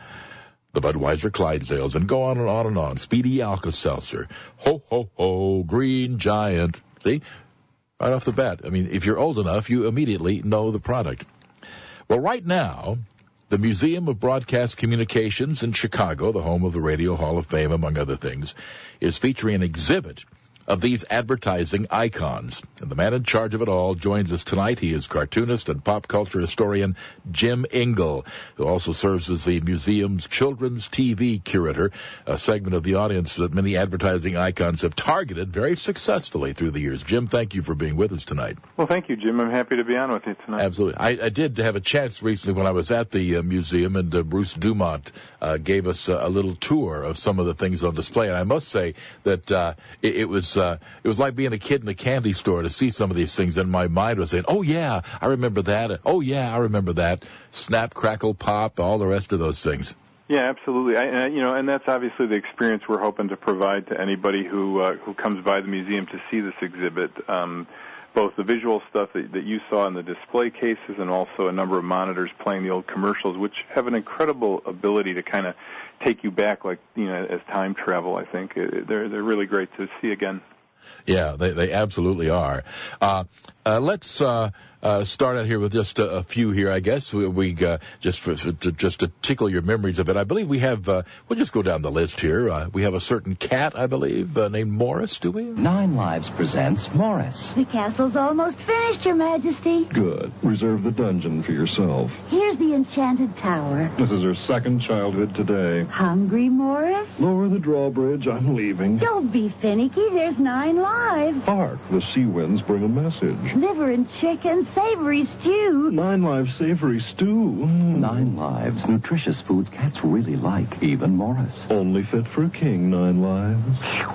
The Budweiser Clydesdales, and go on and on and on. Speedy Alka-Seltzer. Ho, ho, ho, Green Giant. See? Right off the bat. I mean, if you're old enough, you immediately know the product. Well, right now, the Museum of Broadcast Communications in Chicago, the home of the Radio Hall of Fame, among other things, is featuring an exhibit of these advertising icons. And the man in charge of it all joins us tonight. He is cartoonist and pop culture historian Jim Ingle, who also serves as the museum's children's T V curator, a segment of the audience that many advertising icons have targeted very successfully through the years. Jim, thank you for being with us tonight. Well, thank you, Jim. I'm happy to be on with you tonight. Absolutely. I, I did have a chance recently when I was at the uh, museum, and uh, Bruce Dumont uh, gave us uh, a little tour of some of the things on display. And I must say that uh, it, it was Uh, it was like being a kid in a candy store to see some of these things, and my mind was saying, oh, yeah, I remember that. Oh, yeah, I remember that. Snap, crackle, pop, all the rest of those things. Yeah, absolutely. I, and, you know, and that's obviously the experience we're hoping to provide to anybody who uh, who comes by the museum to see this exhibit. Um, both the visual stuff that, that you saw in the display cases and also a number of monitors playing the old commercials, which have an incredible ability to kind of take you back, like, you know, as time travel, I think. They're, they're really great to see again. Yeah, they, they absolutely are. Uh, uh, let's uh, uh, start out here with just a, a few here, I guess. We, we uh, just for, for, to, just to tickle your memories of it. I believe we have. Uh, we'll just go down the list here. Uh, we have a certain cat, I believe, uh, named Morris. Do we? Nine Lives presents Morris. The castle's almost finished, Your Majesty. Good. Reserve the dungeon for yourself. Here's the enchanted tower. This is her second childhood today. Hungry, Morris? Lower the drawbridge. I'm leaving. Don't be finicky. There's nine lives. Hark, the sea winds bring a message. Liver and chicken, savory stew. Nine Lives savory stew. Mm. Nine Lives, nutritious foods cats really like, even Morris. Only fit for a king, Nine Lives.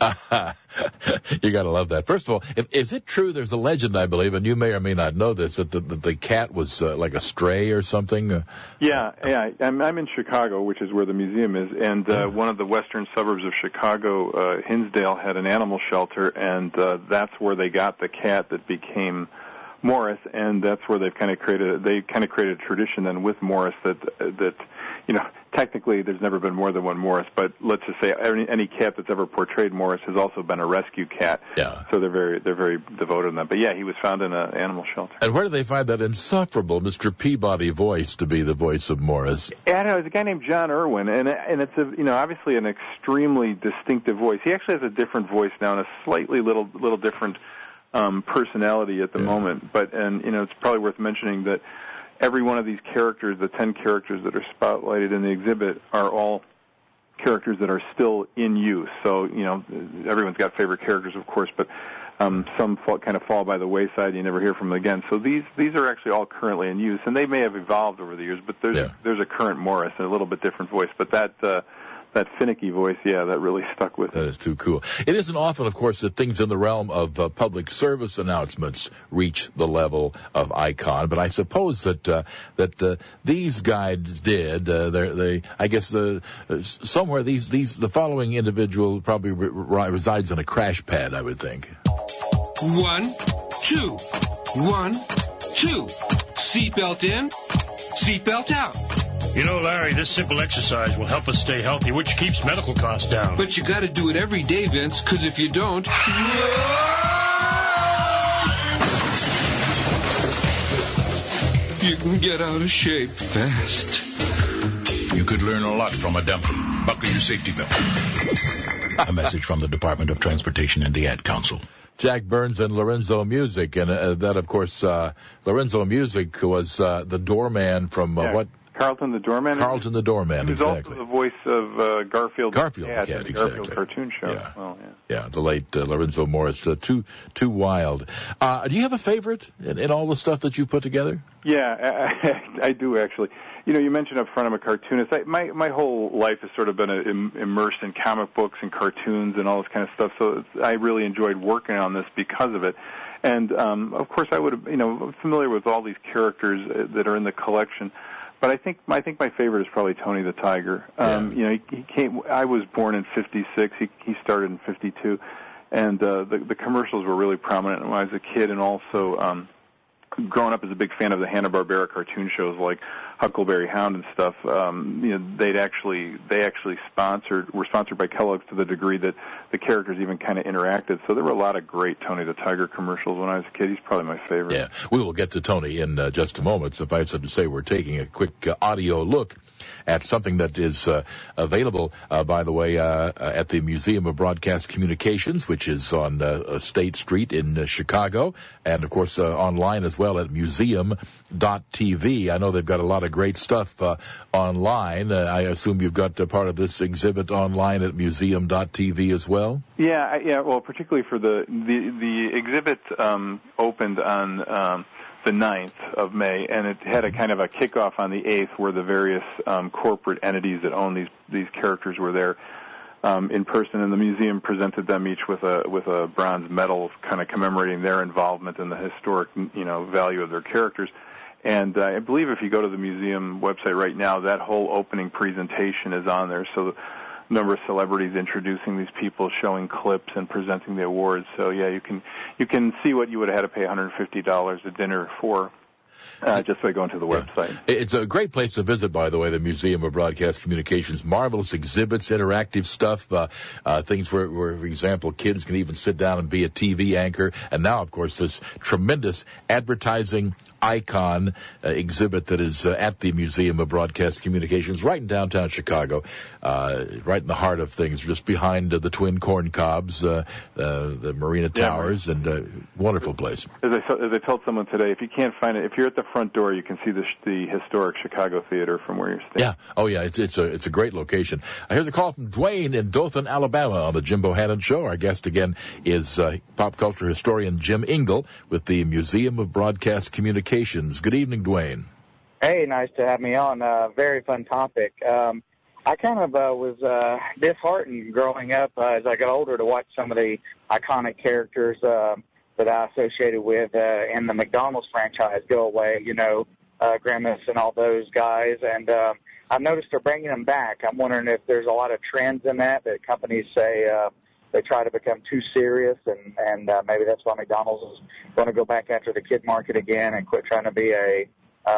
You gotta love that. First of all, if, is it true? There's a legend, I believe, and you may or may not know this, that the, that the cat was uh, like a stray or something. Uh, yeah, yeah. I'm, I'm in Chicago, which is where the museum is, and uh, one of the western suburbs of Chicago, uh, Hinsdale, had an animal shelter, and uh, that's where they got the cat that became Morris, and that's where they've kind of created they kind of created a tradition then with Morris that that you know technically there's never been more than one Morris, but let's just say any, any cat that's ever portrayed Morris has also been a rescue cat. Yeah. So they're very they're very devoted to them. But yeah, he was found in an animal shelter. And where do they find that insufferable Mister Peabody voice to be the voice of Morris? Yeah, I don't know. It's a guy named John Irwin, and and it's a you know obviously an extremely distinctive voice. He actually has a different voice now and a slightly little little different um, personality at the yeah. moment. But and you know it's probably worth mentioning that every one of these characters, the ten characters that are spotlighted in the exhibit, are all characters that are still in use. So, you know, everyone's got favorite characters, of course, but um, some fall, kind of fall by the wayside. You never hear from them again. So these these are actually all currently in use, and they may have evolved over the years. But there's yeah. there's a current Morris, and a little bit different voice. But that uh, that finicky voice, yeah, that really stuck with me. That is too cool. It isn't often, of course, that things in the realm of uh, public service announcements reach the level of icon, but I suppose that uh, that uh, these guys did. Uh, they, I guess, the uh, somewhere these these the following individual probably re- re- resides in a crash pad, I would think. One, two, one, two. Seatbelt in, seatbelt out. You know, Larry, this simple exercise will help us stay healthy, which keeps medical costs down. But you got to do it every day, Vince, because if you don't... you can get out of shape fast. You could learn a lot from a dumper. Buckle your safety belt. A message from the Department of Transportation and the Ad Council. Jack Burns and Lorenzo Music, and uh, that, of course, uh, Lorenzo Music was uh, the doorman from uh, yeah. what? Carlton the Doorman. Carlton the Doorman, he was exactly. also the voice of uh, Garfield. Garfield, cat, cat, the exactly. Garfield cartoon show. Yeah, well, yeah. yeah the late uh, Lorenzo Morris. Uh, too, too wild. Uh, do you have a favorite in, in all the stuff that you put together? Yeah, I, I do actually. You know, you mentioned up front I'm a cartoonist. I, my my whole life has sort of been a, im, immersed in comic books and cartoons and all this kind of stuff. So it's, I really enjoyed working on this because of it. And um, of course, I would, you know, I'm familiar with all these characters that are in the collection. But I think I think my favorite is probably Tony the Tiger. Um, yeah. You know, he, he came. I was born in fifty-six. He he started in fifty-two, and uh, the the commercials were really prominent when I was a kid, and also um, growing up as a big fan of the Hanna-Barbera cartoon shows like Huckleberry Hound and stuff. Um, you know, they'd actually they actually sponsored were sponsored by Kellogg's to the degree that the characters even kind of interacted. So there were a lot of great Tony the Tiger commercials when I was a kid. He's probably my favorite. Yeah, we will get to Tony in uh, just a moment. Suffice it to say, we're taking a quick uh, audio look at something that is uh, available, uh, by the way, uh, at the Museum of Broadcast Communications, which is on uh, State Street in uh, Chicago, and of course uh, online as well at museum dot t v. I know they've got a lot of great stuff uh, online. Uh, I assume you've got uh, part of this exhibit online at museum dot t v as well? Yeah, I, yeah. Well, particularly for the the, the exhibit um, opened on um, the ninth of May, and it had a kind of a kickoff on the eighth where the various um, corporate entities that own these these characters were there um, in person, and the museum presented them each with a with a bronze medal kind of commemorating their involvement in the historic, you know, value of their characters. And uh, I believe if you go to the museum website right now, that whole opening presentation is on there. So a number of celebrities introducing these people, showing clips, and presenting the awards. So yeah, you can you can see what you would have had to pay one hundred fifty dollars a dinner for. Uh, just by going to the website. Yeah. It's a great place to visit, by the way, the Museum of Broadcast Communications. Marvelous exhibits, interactive stuff, uh, uh, things where, where, for example, kids can even sit down and be a T V anchor. And now, of course, this tremendous advertising icon uh, exhibit that is uh, at the Museum of Broadcast Communications right in downtown Chicago, uh, right in the heart of things, just behind uh, the Twin Corn Cobs, uh, uh, the Marina Towers, yeah, and uh, wonderful place. As I, as I told someone today, if you can't find it, if you're at the front door, you can see the, the historic Chicago Theater from where you're staying. Yeah. Oh, yeah. It's it's a it's a great location. Uh, here's a call from Dwayne in Dothan, Alabama, on the Jimbo Hannon Show. Our guest again is uh, pop culture historian Jim Engel with the Museum of Broadcast Communications. Good evening, Dwayne. Hey, nice to have me on. Uh, very fun topic. Um, I kind of uh, was uh, disheartened growing up uh, as I got older to watch some of the iconic characters uh, that I associated with uh, in the McDonald's franchise go away, you know, uh, Grimace and all those guys. And um, I've noticed they're bringing them back. I'm wondering if there's a lot of trends in that, that companies say uh, they try to become too serious, and, and uh, maybe that's why McDonald's is going to go back after the kid market again and quit trying to be a um,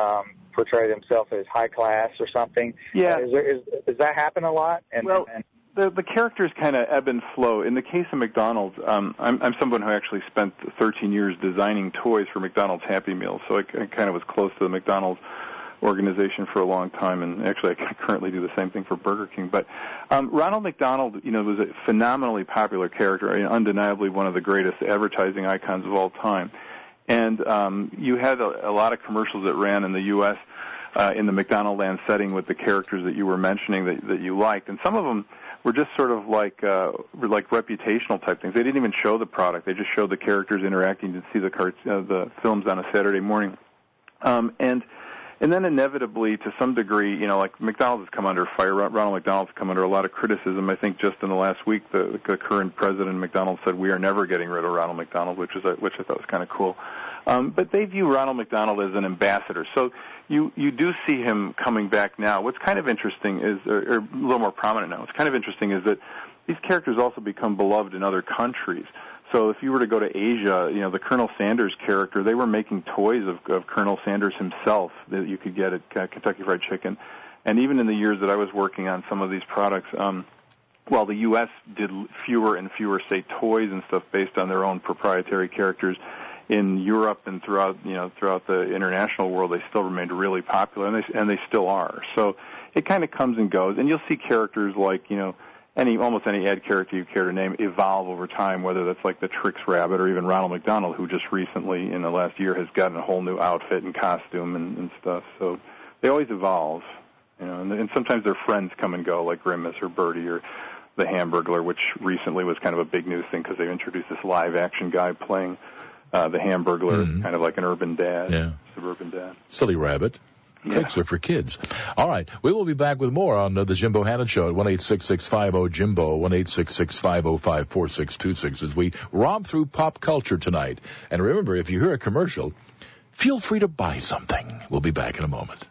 portray themselves as high class or something. Yeah. Uh, is there, is, does that happen a lot? And, well, and, the the characters kind of ebb and flow. In the case of McDonald's, um, I'm, I'm someone who actually spent thirteen years designing toys for McDonald's Happy Meals, so I, I kind of was close to the McDonald's organization for a long time, and actually I currently do the same thing for Burger King. But um, Ronald McDonald, you know, was a phenomenally popular character, I mean, undeniably one of the greatest advertising icons of all time. And um, you had a, a lot of commercials that ran in the U S Uh, in the McDonaldland setting with the characters that you were mentioning that, that you liked, and some of them were just sort of like uh, were like reputational type things. They didn't even show the product; they just showed the characters interacting to see the cart- uh, the films on a Saturday morning, um, and and then inevitably, to some degree, you know, like McDonald's has come under fire. Ronald McDonald's come under a lot of criticism. I think just in the last week, the, the current president of McDonald's said we are never getting rid of Ronald McDonald, which is a, which I thought was kind of cool. Um, but they view Ronald McDonald as an ambassador. So you, you do see him coming back now. What's kind of interesting is, or, or a little more prominent now, what's kind of interesting is that these characters also become beloved in other countries. So if you were to go to Asia, you know, the Colonel Sanders character, they were making toys of, of Colonel Sanders himself that you could get at uh, Kentucky Fried Chicken. And even in the years that I was working on some of these products, um, while the U S did fewer and fewer, say, toys and stuff based on their own proprietary characters, in Europe and throughout, you know, throughout the international world, they still remained really popular, and they and they still are. So it kind of comes and goes, and you'll see characters like, you know, any almost any ad character you care to name evolve over time, whether that's like the Trix Rabbit or even Ronald McDonald, who just recently in the last year has gotten a whole new outfit and costume and, and stuff. So they always evolve, you know, and, and sometimes their friends come and go, like Grimace or Birdie or the Hamburglar, which recently was kind of a big news thing because they introduced this live-action guy playing Uh, the Hamburglar, mm-hmm. kind of like an urban dad, yeah. suburban dad. Silly rabbit. Yeah. Tricks are for kids. All right. We will be back with more on uh, the Jimbo Hannon Show at one eight six six five zero Jimbo, one eight six six five zero five four six two six as we romp through pop culture tonight. And remember, if you hear a commercial, feel free to buy something. We'll be back in a moment.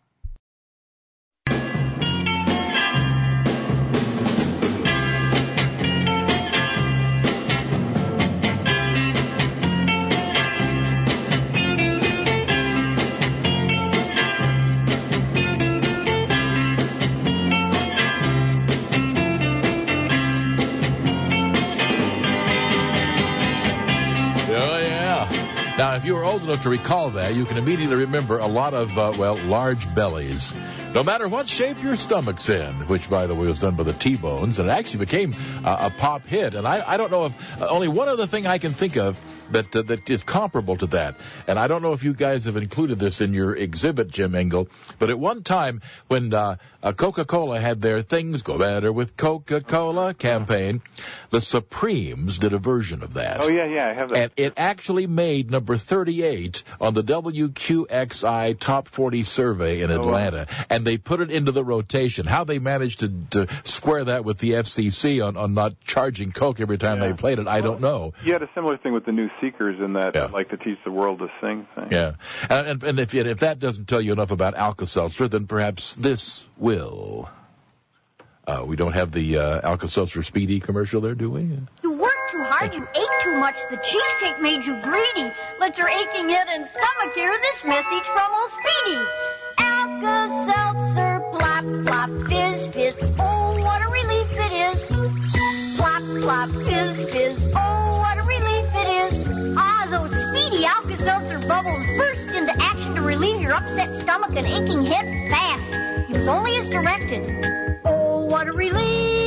Now, if you are old enough to recall that, you can immediately remember a lot of, uh, well, large bellies. No matter what shape your stomach's in, which, by the way, was done by the T-Bones, and it actually became uh, a pop hit. And I, I don't know if uh, only one other thing I can think of that uh, that is comparable to that. And I don't know if you guys have included this in your exhibit, Jim Engel, but at one time when uh, uh, Coca-Cola had their Things Go Better with Coca-Cola campaign, the Supremes did a version of that. Oh, yeah, yeah, I have that. And it actually made number thirty-eight on the W Q X I Top forty survey in Atlanta. Oh, wow. And they put it into the rotation. How they managed to, to square that with the F C C on, on not charging Coke every time yeah. they played it, I well, don't know. You had a similar thing with the New Seekers in that, yeah. like to teach the world to sing thing. Yeah. And, and, and if, if that doesn't tell you enough about Alka-Seltzer, then perhaps this will. Uh, we don't have the uh, Alka-Seltzer Speedy commercial there, do we? You worked too hard, you ate too much, the cheesecake made you greedy. Let your aching head and stomach hear this message from old Speedy. Alka-Seltzer, plop, plop, fizz, fizz, oh, what a relief it is. Plop, plop, fizz, fizz, oh, what a relief it is. Ah, those Speedy Alka-Seltzer bubbles burst into action to relieve your upset stomach and aching head fast. Use only as directed. Oh, what a relief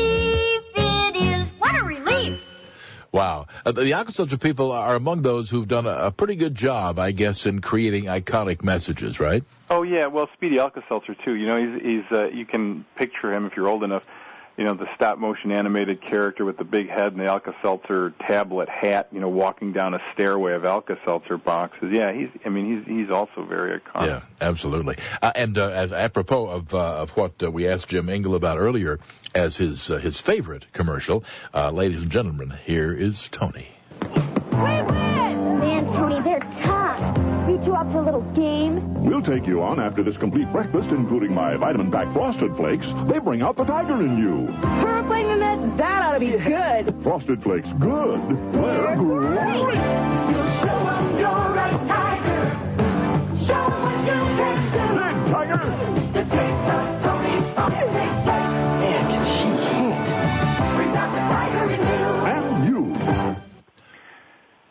it is. What a relief. Wow. Uh, the Alka-Seltzer people are among those who've done a, a pretty good job, I guess, in creating iconic messages, right? Oh, yeah. Well, Speedy Alka-Seltzer, too. You know, he's, he's uh, you can picture him if you're old enough. You know, the stop-motion animated character with the big head and the Alka-Seltzer tablet hat, you know, walking down a stairway of Alka-Seltzer boxes. Yeah, he's, I mean, he's he's also very iconic. Yeah, absolutely. Uh, and uh, as apropos of uh, of what uh, we asked Jim Engel about earlier as his uh, his favorite commercial, uh, ladies and gentlemen, here is Tony. We win! Man, Tony, they're tough. Beat you up for a little game? We'll take you on after this complete breakfast, including my vitamin-packed Frosted Flakes. They bring out the tiger in you. Purpling in that, that ought to be good. Frosted Flakes, good. They're great. Show them you're a tiger. Show them what you can do.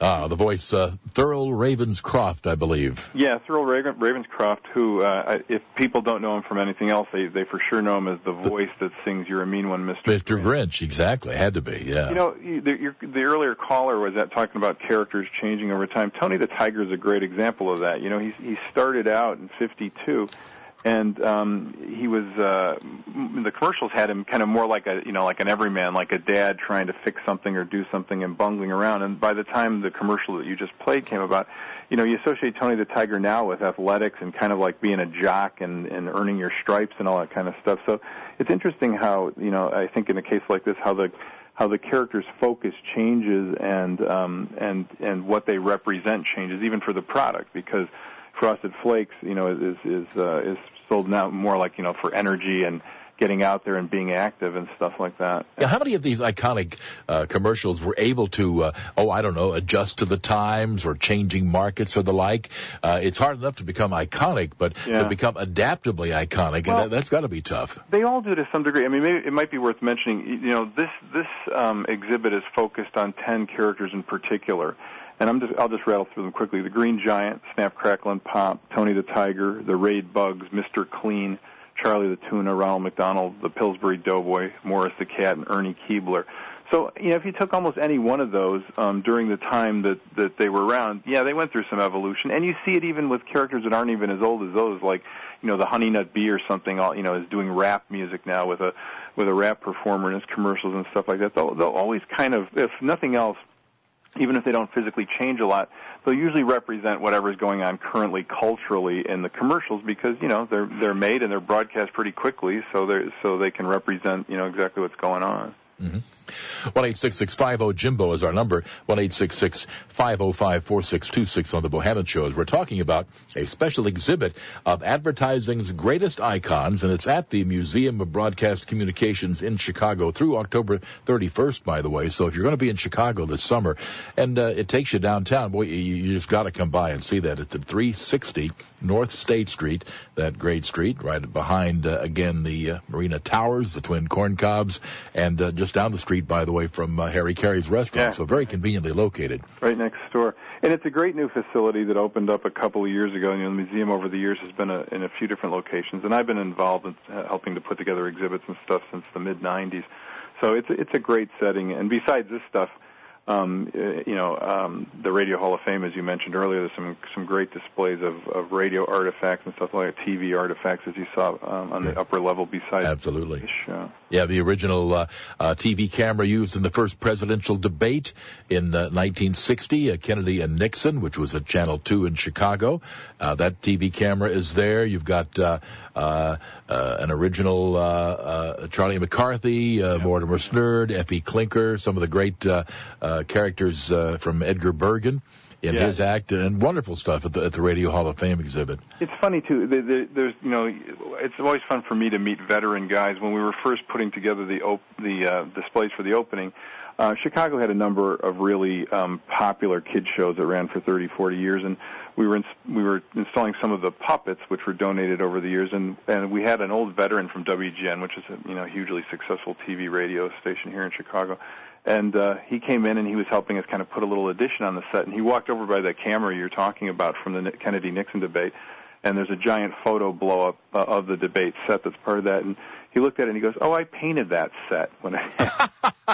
Ah, the voice, uh, Thurl Ravenscroft, I believe. Yeah, Thurl Raven, Ravenscroft, who, uh, if people don't know him from anything else, they, they for sure know him as the voice that sings "You're a Mean One, Mister Mister Grinch." Grinch, exactly. Had to be, yeah. You know, the, your, the earlier caller was that talking about characters changing over time. Tony the Tiger is a great example of that. You know, he, he started out in fifty-two. And um, he was uh, the commercials had him kind of more like a you know like an everyman, like a dad trying to fix something or do something and bungling around. And by the time the commercial that you just played came about, you know you associate Tony the Tiger now with athletics and kind of like being a jock and, and earning your stripes and all that kind of stuff. So it's interesting how you know I think in a case like this how the how the character's focus changes and um, and and what they represent changes even for the product, because Frosted Flakes, you know, is is uh, is sold now more like you know for energy and getting out there and being active and stuff like that. Yeah, how many of these iconic uh, commercials were able to, uh, oh, I don't know, adjust to the times or changing markets or the like? Uh, it's hard enough to become iconic, but Yeah. to become adaptably iconic, Well, and that, that's got to be tough. They all do to some degree. I mean, maybe it might be worth mentioning. You know, this this um, exhibit is focused on ten characters in particular. And I'm just, I'll just rattle through them quickly. The Green Giant, Snap, Crackle, and Pop, Tony the Tiger, the Raid Bugs, Mister Clean, Charlie the Tuna, Ronald McDonald, the Pillsbury Doughboy, Morris the Cat, and Ernie Keebler. So, you know, if you took almost any one of those um, during the time that, that they were around, yeah, they went through some evolution. And you see it even with characters that aren't even as old as those, like, you know, the Honey Nut Bee or something, you know, is doing rap music now with a with a rap performer in his commercials and stuff like that. They'll, they'll always kind of, if nothing else, even if they don't physically change a lot, they'll usually represent whatever's going on currently culturally in the commercials because, you know, they're they're made and they're broadcast pretty quickly, so they so they can represent, you know, exactly what's going on. Mm-hmm. one eight six six five zero Jimbo is our number, one eight six six five zero five four six two six on the Bohannon Shows. We're talking about a special exhibit of advertising's greatest icons, and it's at the Museum of Broadcast Communications in Chicago through October thirty-first, by the way. So if you're going to be in Chicago this summer, and uh, it takes you downtown, boy, you, you just got to come by and see that. It's at three sixty North State Street, that great street, right behind, uh, again, the uh, Marina Towers, the Twin Corn Cobs, and uh, just down the street, by the way, from uh, Harry Carey's restaurant, Yeah. so very conveniently located. Right next door. And it's a great new facility that opened up a couple of years ago. You know, the museum over the years has been a, in a few different locations, and I've been involved in uh, helping to put together exhibits and stuff since the mid nineties. So it's it's a great setting. And besides this stuff, um, uh, you know, um, the Radio Hall of Fame, as you mentioned earlier, there's some some great displays of, of radio artifacts and stuff like that, T V artifacts, as you saw um, on the upper level besides Absolutely. the show. Yeah, the original uh, uh, T V camera used in the first presidential debate in uh, nineteen sixty, uh, Kennedy and Nixon, which was at Channel two in Chicago. Uh, that T V camera is there. You've got uh, uh, uh, an original uh, uh, Charlie McCarthy, uh, Mortimer Snerd, F E Clinker, some of the great uh, uh, characters uh, from Edgar Bergen in Yeah. his act, and wonderful stuff at the, at the Radio Hall of Fame exhibit. It's funny too. the- the- There's, you know, it's always fun for me to meet veteran guys. When we were first putting together the op- the uh, displays for the opening, uh, Chicago had a number of really um, popular kid shows that ran for thirty, forty years, and we were ins- we were installing some of the puppets, which were donated over the years, and and we had an old veteran from W G N, which is a you know hugely successful T V radio station here in Chicago. And uh, he came in and he was helping us kind of put a little addition on the set. And he walked over by that camera you're talking about from the Kennedy-Nixon debate, and there's a giant photo blow-up uh, of the debate set that's part of that. And he looked at it and he goes, "Oh, I painted that set when I."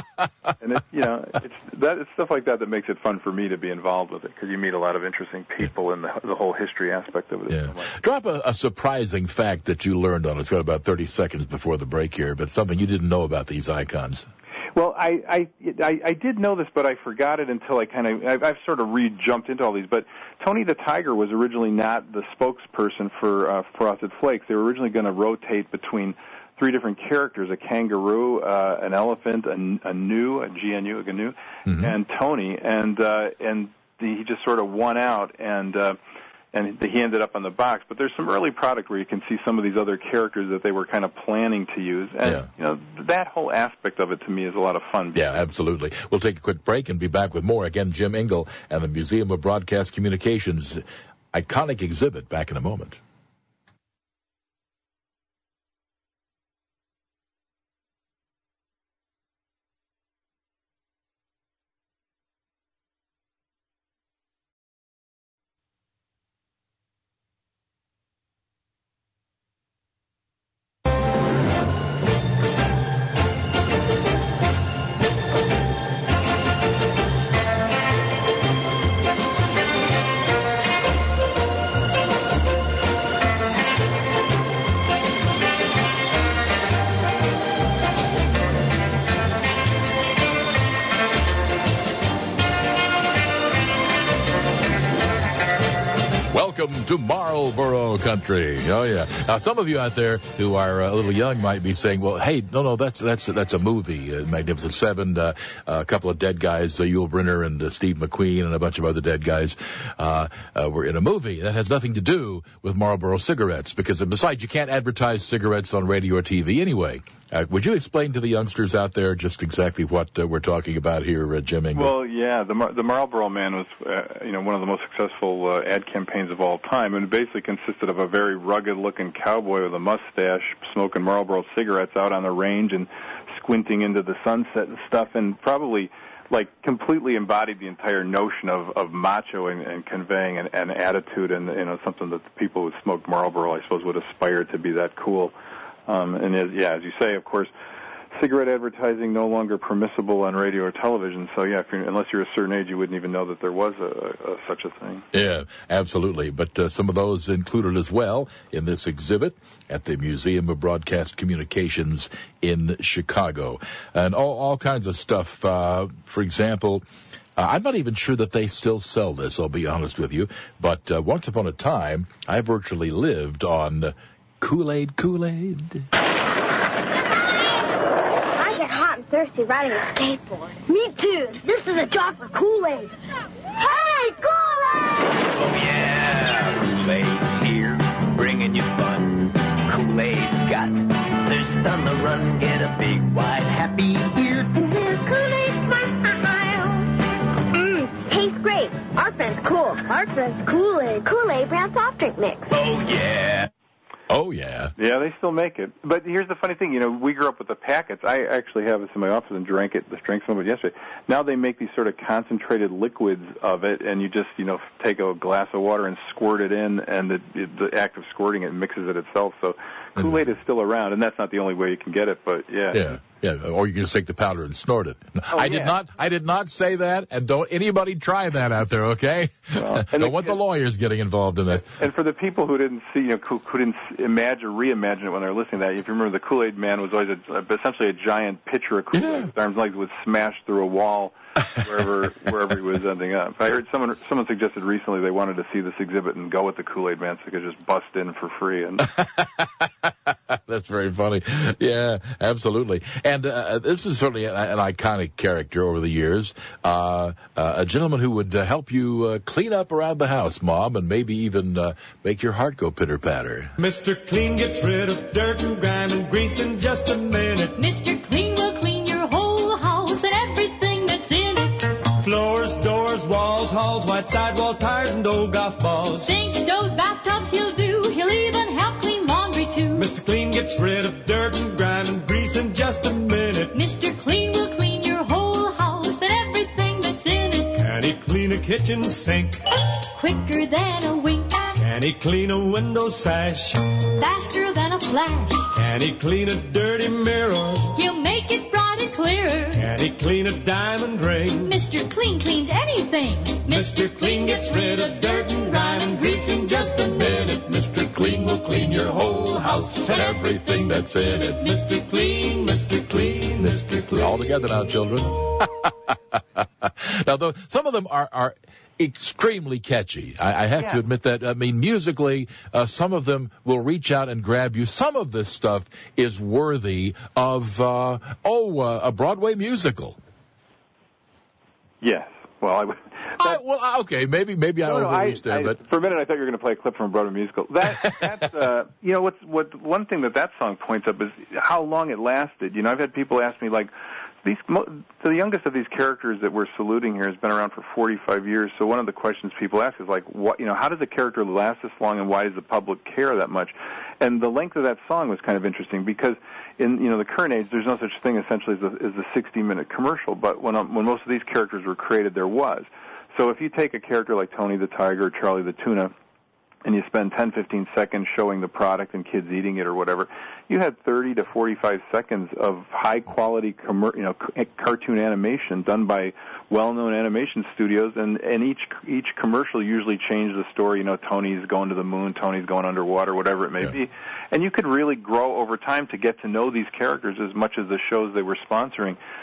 And it's you know it's that it's stuff like that that makes it fun for me to be involved with it because you meet a lot of interesting people and the, the whole history aspect of it. is so much. Drop a, a surprising fact that you learned on. It's got about thirty seconds before the break here, but something you didn't know about these icons. Well, I, I I I did know this, but I forgot it until I kind of I've, I've sort of re-jumped into all these. But Tony the Tiger was originally not the spokesperson for uh, Frosted Flakes. They were originally going to rotate between three different characters: a kangaroo, uh, an elephant, a, a gnu, a G N U, a gnu, Mm-hmm. and Tony. And uh, and the, he just sort of won out and. Uh, And he ended up on the box, but there's some early product where you can see some of these other characters that they were kind of planning to use, and Yeah. you know that whole aspect of it to me is a lot of fun. Yeah, absolutely. We'll take a quick break and be back with more. Again, Jim Engel and the Museum of Broadcast Communications iconic exhibit back in a moment. Welcome to Marlboro Country. Oh, yeah. Now, some of you out there who are a little young might be saying, well, hey, no, no, that's that's that's a movie, uh, Magnificent Seven, uh, a couple of dead guys, uh, Yul Brynner and uh, Steve McQueen and a bunch of other dead guys uh, uh, were in a movie. That has nothing to do with Marlboro cigarettes, because besides, you can't advertise cigarettes on radio or T V anyway. Uh, would you explain to the youngsters out there just exactly what uh, we're talking about here, uh, Jim Ingram? Well, yeah, the Mar- the Marlboro Man was, uh, you know, one of the most successful uh, ad campaigns of all time, and it basically consisted of a very rugged-looking cowboy with a mustache smoking Marlboro cigarettes out on the range and squinting into the sunset and stuff, and probably like completely embodied the entire notion of, of macho and, and conveying an, an attitude and, you know, something that the people who smoked Marlboro, I suppose, would aspire to be that cool. Um, and as, yeah, as you say, of course, cigarette advertising no longer permissible on radio or television. So yeah, if you're, unless you're a certain age, you wouldn't even know that there was a, a such a thing. Yeah, absolutely. But uh, some of those included as well in this exhibit at the Museum of Broadcast Communications in Chicago, and all all kinds of stuff. Uh, for example. Uh, I'm not even sure that they still sell this, I'll be honest with you. But uh, once upon a time, I virtually lived on Kool-Aid, Kool-Aid. I get hot and thirsty riding a skateboard. Me too. This is a job for Kool-Aid. Hey, Kool-Aid! Oh, yeah. Kool-Aid's here, bringing you fun. Kool-Aid's got thirst on the run. Get a big, wide, happy ear. And here's Kool-Aid smile. Mmm, tastes great. Our friend's cool. Our friend's Kool-Aid. Kool-Aid brand soft drink mix. Oh, yeah. Oh, yeah. Yeah, they still make it. But here's the funny thing, you know, we grew up with the packets. I actually have this in my office and drank it, drank some of it yesterday. Now they make these sort of concentrated liquids of it, and you just, you know, take a glass of water and squirt it in, and the, the act of squirting it mixes it itself. So Kool-Aid is still around, and that's not the only way you can get it, but yeah. Yeah. Yeah, or you can just take the powder and snort it. Oh, I yeah. did not. I did not say that, and don't anybody try that out there, okay? Well, and don't the, want the lawyers getting involved in this. And for the people who didn't see, you know, who, who didn't imagine or reimagine it when they were listening to that, if you remember, the Kool-Aid Man was always a, essentially a giant pitcher of Kool-Aid Yeah. with arms and legs, would smash through a wall wherever wherever he was ending up. I heard someone someone suggested recently they wanted to see this exhibit and go with the Kool-Aid Man so they could just bust in for free. And That's very funny. Yeah, absolutely. And uh, this is certainly an, an iconic character over the years. Uh, uh, a gentleman who would uh, help you uh, clean up around the house, Mom, and maybe even uh, make your heart go pitter-patter. Mister Clean gets rid of dirt and grime and grease in just a minute. Mister Clean will clean your whole house and everything that's in it. Floors, doors, walls, halls, white sidewall tires, and old golf balls. Sinks, stoves, bathtubs he'll do. He'll even help clean laundry too. Mister Clean gets rid of dirt and grime and grease in just a minute. Mister Clean will clean your whole house and everything that's in it. Can he clean a kitchen sink? Quicker than a wink. Can he clean a window sash? Faster than a flash. Can he clean a dirty mirror? He'll make it bright and clear. Can he clean a diamond ring? Mister Clean cleans anything. Mister Clean gets rid of dirt and grime and grease in just a minute. Mister Clean will clean your whole house and everything that's in it. Mister Clean, Mister Clean, Mister Clean. All together now, children. Now, though, some of them are, are extremely catchy. I, I have Yeah. to admit that. I mean, musically, uh, some of them will reach out and grab you. Some of this stuff is worthy of, uh, oh, uh, a Broadway musical. yes, well, I would. I, well, okay, maybe maybe I No, no, overreached I, there, I, but for a minute I thought you were going to play a clip from a Broadway musical. That that's uh, you know what's what one thing that that song points up is how long it lasted. You know, I've had people ask me like, these mo- the youngest of these characters that we're saluting here has been around for forty-five years. So one of the questions people ask is like, what you know, how does a character last this long, and why does the public care that much? And the length of that song was kind of interesting because in you know the current age, there's no such thing essentially as a, as a sixty-minute commercial. But when um, when most of these characters were created, there was. So if you take a character like Tony the Tiger or Charlie the Tuna, and you spend ten, fifteen seconds showing the product and kids eating it or whatever, you had thirty to forty-five seconds of high-quality, commer- you know, c- cartoon animation done by well-known animation studios, and, and each each commercial usually changed the story. You know, Tony's going to the moon, Tony's going underwater, whatever it may Yeah. be. And you could really grow over time to get to know these characters as much as the shows they were sponsoring.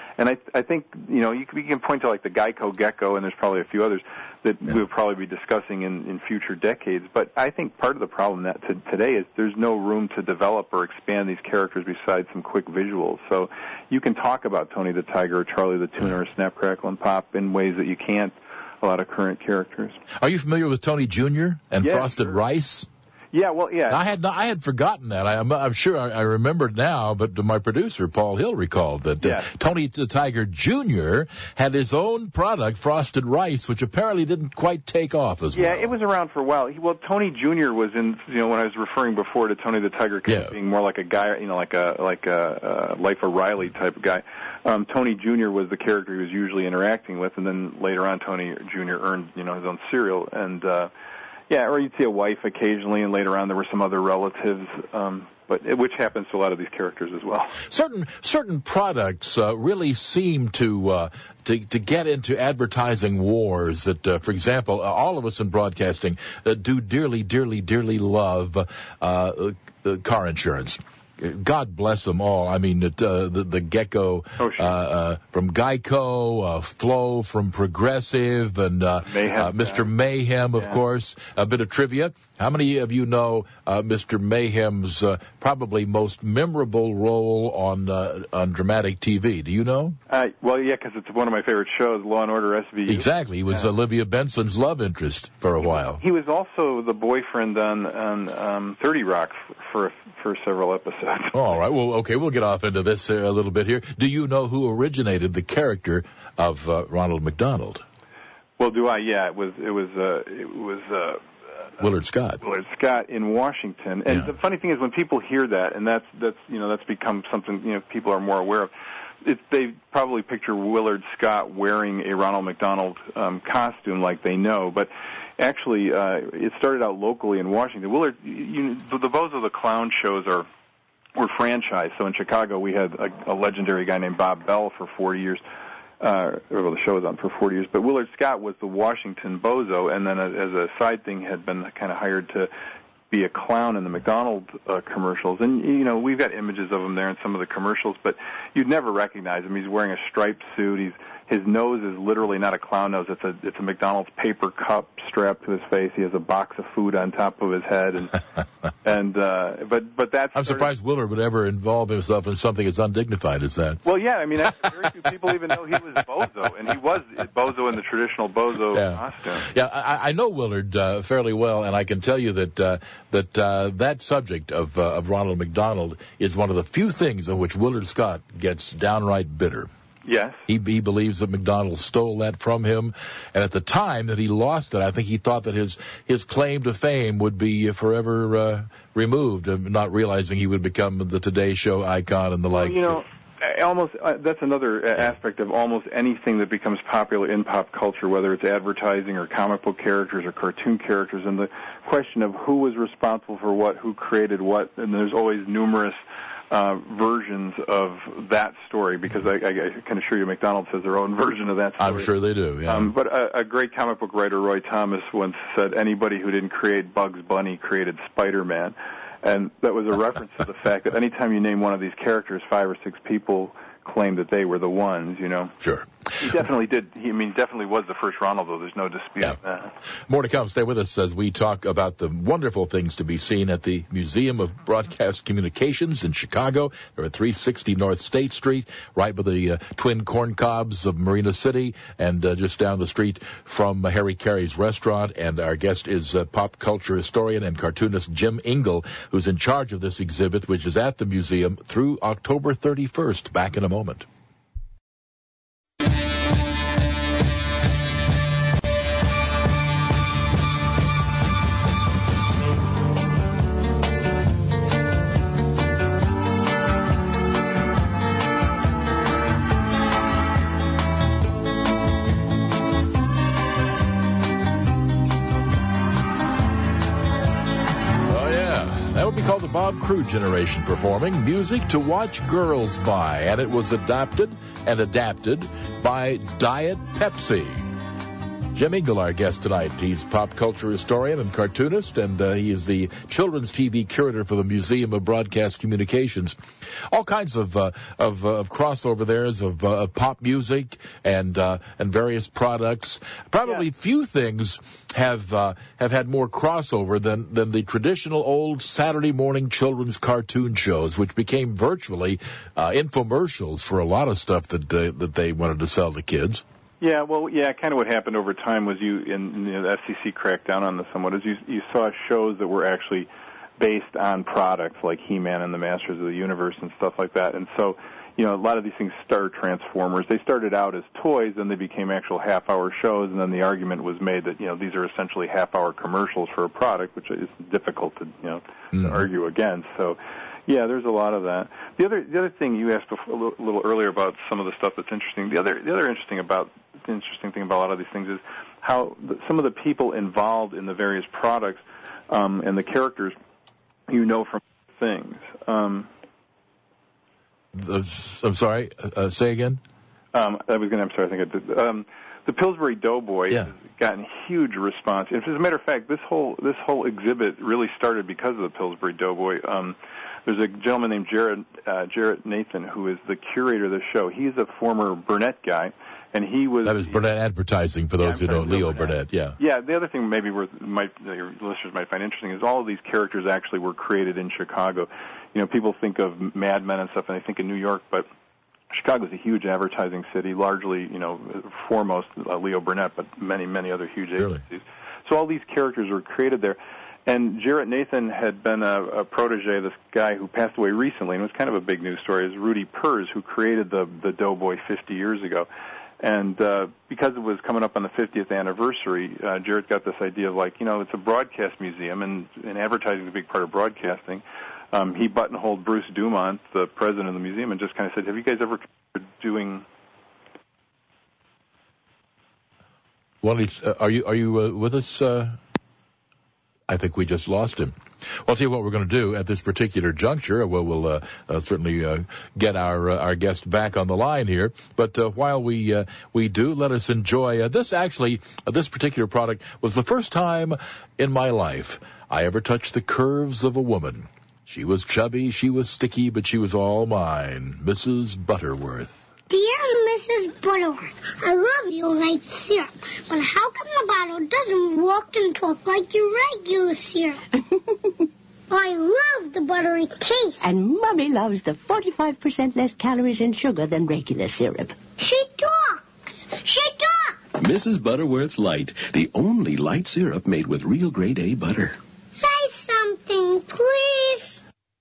And I, I think, you know, you can, you can point to like the Geico Gecko, and there's probably a few others that yeah. we'll probably be discussing in, in future decades. But I think part of the problem that to, today is there's no room to develop or expand these characters besides some quick visuals. So you can talk about Tony the Tiger or Charlie the Tuna or Snap, Crackle, and Pop in ways that you can't a lot of current characters. Are you familiar with Tony Junior and yeah, Frosted sure. Rice? Yeah, well, yeah. I had not, I had forgotten that. I, I'm, I'm sure I, I remembered now, but my producer, Paul Hill, recalled that uh, yeah. Tony the Tiger Junior had his own product, Frosted Rice, which apparently didn't quite take off as yeah, well. Yeah, it was around for a while. He, well, Tony Junior was in, you know, when I was referring before to Tony the Tiger kind yeah. of being more like a guy, you know, like a like a, a Life of Riley type of guy. Um, Tony Junior was the character he was usually interacting with, and then later on, Tony Junior earned, you know, his own cereal. And uh, yeah, or you'd see a wife occasionally, and later on there were some other relatives, um, but which happens to a lot of these characters as well. Certain certain products uh, really seem to uh, to to get into advertising wars. That, uh, for example, uh, all of us in broadcasting uh, do dearly, dearly, dearly love uh, uh, car insurance. God bless them all. I mean, it, uh, the, the Gecko oh, sure. uh, uh, from Geico, uh, Flo from Progressive, and uh, uh, Mister Mayhem, of yeah. course. A bit of trivia. How many of you know uh, Mister Mayhem's uh, probably most memorable role on uh, on dramatic T V? Do you know? Uh, well, yeah, because it's one of my favorite shows, Law and Order S V U. Exactly. He was yeah. Olivia Benson's love interest for a he while. Was, he was also the boyfriend on, on um, thirty Rock for for several episodes. All right. Well, okay, we'll get off into this uh, a little bit here. Do you know who originated the character of uh, Ronald McDonald? Well, do I? Yeah, it was it was uh, it was uh, Willard Scott. Willard Scott in Washington. And yeah. the funny thing is, when people hear that, and that's that's you know that's become something you know people are more aware of. It, they probably picture Willard Scott wearing a Ronald McDonald um, costume like they know, but actually uh, it started out locally in Washington. Willard, you, the, the Bozo the Clown shows are were franchised. So in Chicago we had a, a legendary guy named Bob Bell for forty years. Uh, well, the show was on for forty years, but Willard Scott was the Washington Bozo, and then as, as a side thing had been kind of hired to be a clown in the McDonald's uh, commercials. And, you know, we've got images of him there in some of the commercials, but you'd never recognize him. He's wearing a striped suit. He's His nose is literally not a clown nose. It's a it's a McDonald's paper cup strapped to his face. He has a box of food on top of his head, and and uh, but but that's. I'm surprised Willard would ever involve himself in something as undignified as that. Well, yeah, I mean, actually, very few people even know he was Bozo, and he was Bozo in the traditional Bozo yeah. costume. Yeah, I, I know Willard uh, fairly well, and I can tell you that uh, that uh, that subject of uh, of Ronald McDonald is one of the few things in which Willard Scott gets downright bitter. Yes. He, he believes that McDonald stole that from him. And at the time that he lost it, I think he thought that his, his claim to fame would be forever uh, removed, uh, not realizing he would become the Today Show icon and the like. Well, you know, almost uh, that's another uh, aspect of almost anything that becomes popular in pop culture, whether it's advertising or comic book characters or cartoon characters, and the question of who was responsible for what, who created what, and there's always numerous Uh, versions of that story, because I, I, I can assure you McDonald's has their own version of that story. I'm sure they do, yeah. Um, but a, a great comic book writer, Roy Thomas, once said anybody who didn't create Bugs Bunny created Spider-Man. And that was a reference to the fact that anytime you name one of these characters, five or six people claim that they were the ones, you know. Sure. He definitely did. He, I mean, definitely was the first Ronald, though. There's no dispute. Yeah. Uh, More to come. Stay with us as we talk about the wonderful things to be seen at the Museum of Broadcast Communications in Chicago. They're at three sixty North State Street, right by the uh, Twin Corn Cobs of Marina City, and uh, just down the street from uh, Harry Carey's restaurant. And our guest is uh, pop culture historian and cartoonist Jim Engel, who's in charge of this exhibit, which is at the museum through October thirty-first. Back in a moment. Called the Bob Crew generation, performing music to watch girls by, and it was adapted and adapted by Diet Pepsi. Jim Ingle, our guest tonight. He's pop culture historian and cartoonist, and uh, he is the children's T V curator for the Museum of Broadcast Communications. All kinds of uh, of, uh, of crossover there of, uh, of pop music and uh, and various products. Probably yeah. few things have uh, have had more crossover than than the traditional old Saturday morning children's cartoon shows, which became virtually uh, infomercials for a lot of stuff that uh, that they wanted to sell to kids. Yeah, well, yeah, kind of what happened over time was you, and you know, the F C C cracked down on this somewhat, is you, you saw shows that were actually based on products like He-Man and the Masters of the Universe and stuff like that. And so, you know, a lot of these things, Star Transformers, they started out as toys, then they became actual half-hour shows, and then the argument was made that, you know, these are essentially half-hour commercials for a product, which is difficult to, you know, mm. to argue against. So, yeah, there's a lot of that. The other the other thing you asked before, a little, a little earlier about some of the stuff that's interesting. The other the other interesting about the interesting thing about a lot of these things is how the, some of the people involved in the various products um, and the characters you know from things. Um, I'm sorry. Uh, say again. Um, I was going. I'm sorry. I think I did. Um, the Pillsbury Doughboy yeah. has gotten huge response. As a matter of fact, this whole this whole exhibit really started because of the Pillsbury Doughboy. Um, There's a gentleman named Jarrett, uh, Jarrett Nathan, who is the curator of the show. He's a former Burnett guy, and he was... That was Burnett Advertising, for those yeah, who know Leo Burnett, yeah. Yeah, the other thing maybe worth, might, your listeners might find interesting is all of these characters actually were created in Chicago. You know, people think of Mad Men and stuff, and they think of New York, but Chicago's a huge advertising city, largely, you know, foremost uh, Leo Burnett, but many, many other huge agencies. Really? So all these characters were created there. And Jarrett Nathan had been a, a protege of this guy who passed away recently, and it was kind of a big news story, is Rudy Purz, who created the, the Doughboy fifty years ago. And uh, because it was coming up on the fiftieth anniversary, uh, Jarrett got this idea of, like, you know, it's a broadcast museum, and, and advertising is a big part of broadcasting. Um, he buttonholed Bruce Dumont, the president of the museum, and just kind of said, have you guys ever considered doing... Well, uh, are you, are you uh, with us... Uh... I think we just lost him. Well, I'll tell you what we're going to do at this particular juncture. We'll, we'll uh, uh, certainly uh, get our uh, our guest back on the line here. But uh, while we uh, we do, let us enjoy uh, this. Actually, uh, this particular product was the first time in my life I ever touched the curves of a woman. She was chubby, she was sticky, but she was all mine. Missus Butterworth. Dear Missus Butterworth, I love your light syrup, but how come the bottle doesn't walk and talk like your regular syrup? I love the buttery taste. And Mummy loves the forty-five percent less calories and sugar than regular syrup. She talks. She talks. Missus Butterworth's Light, the only light syrup made with real grade A butter. Say something, please.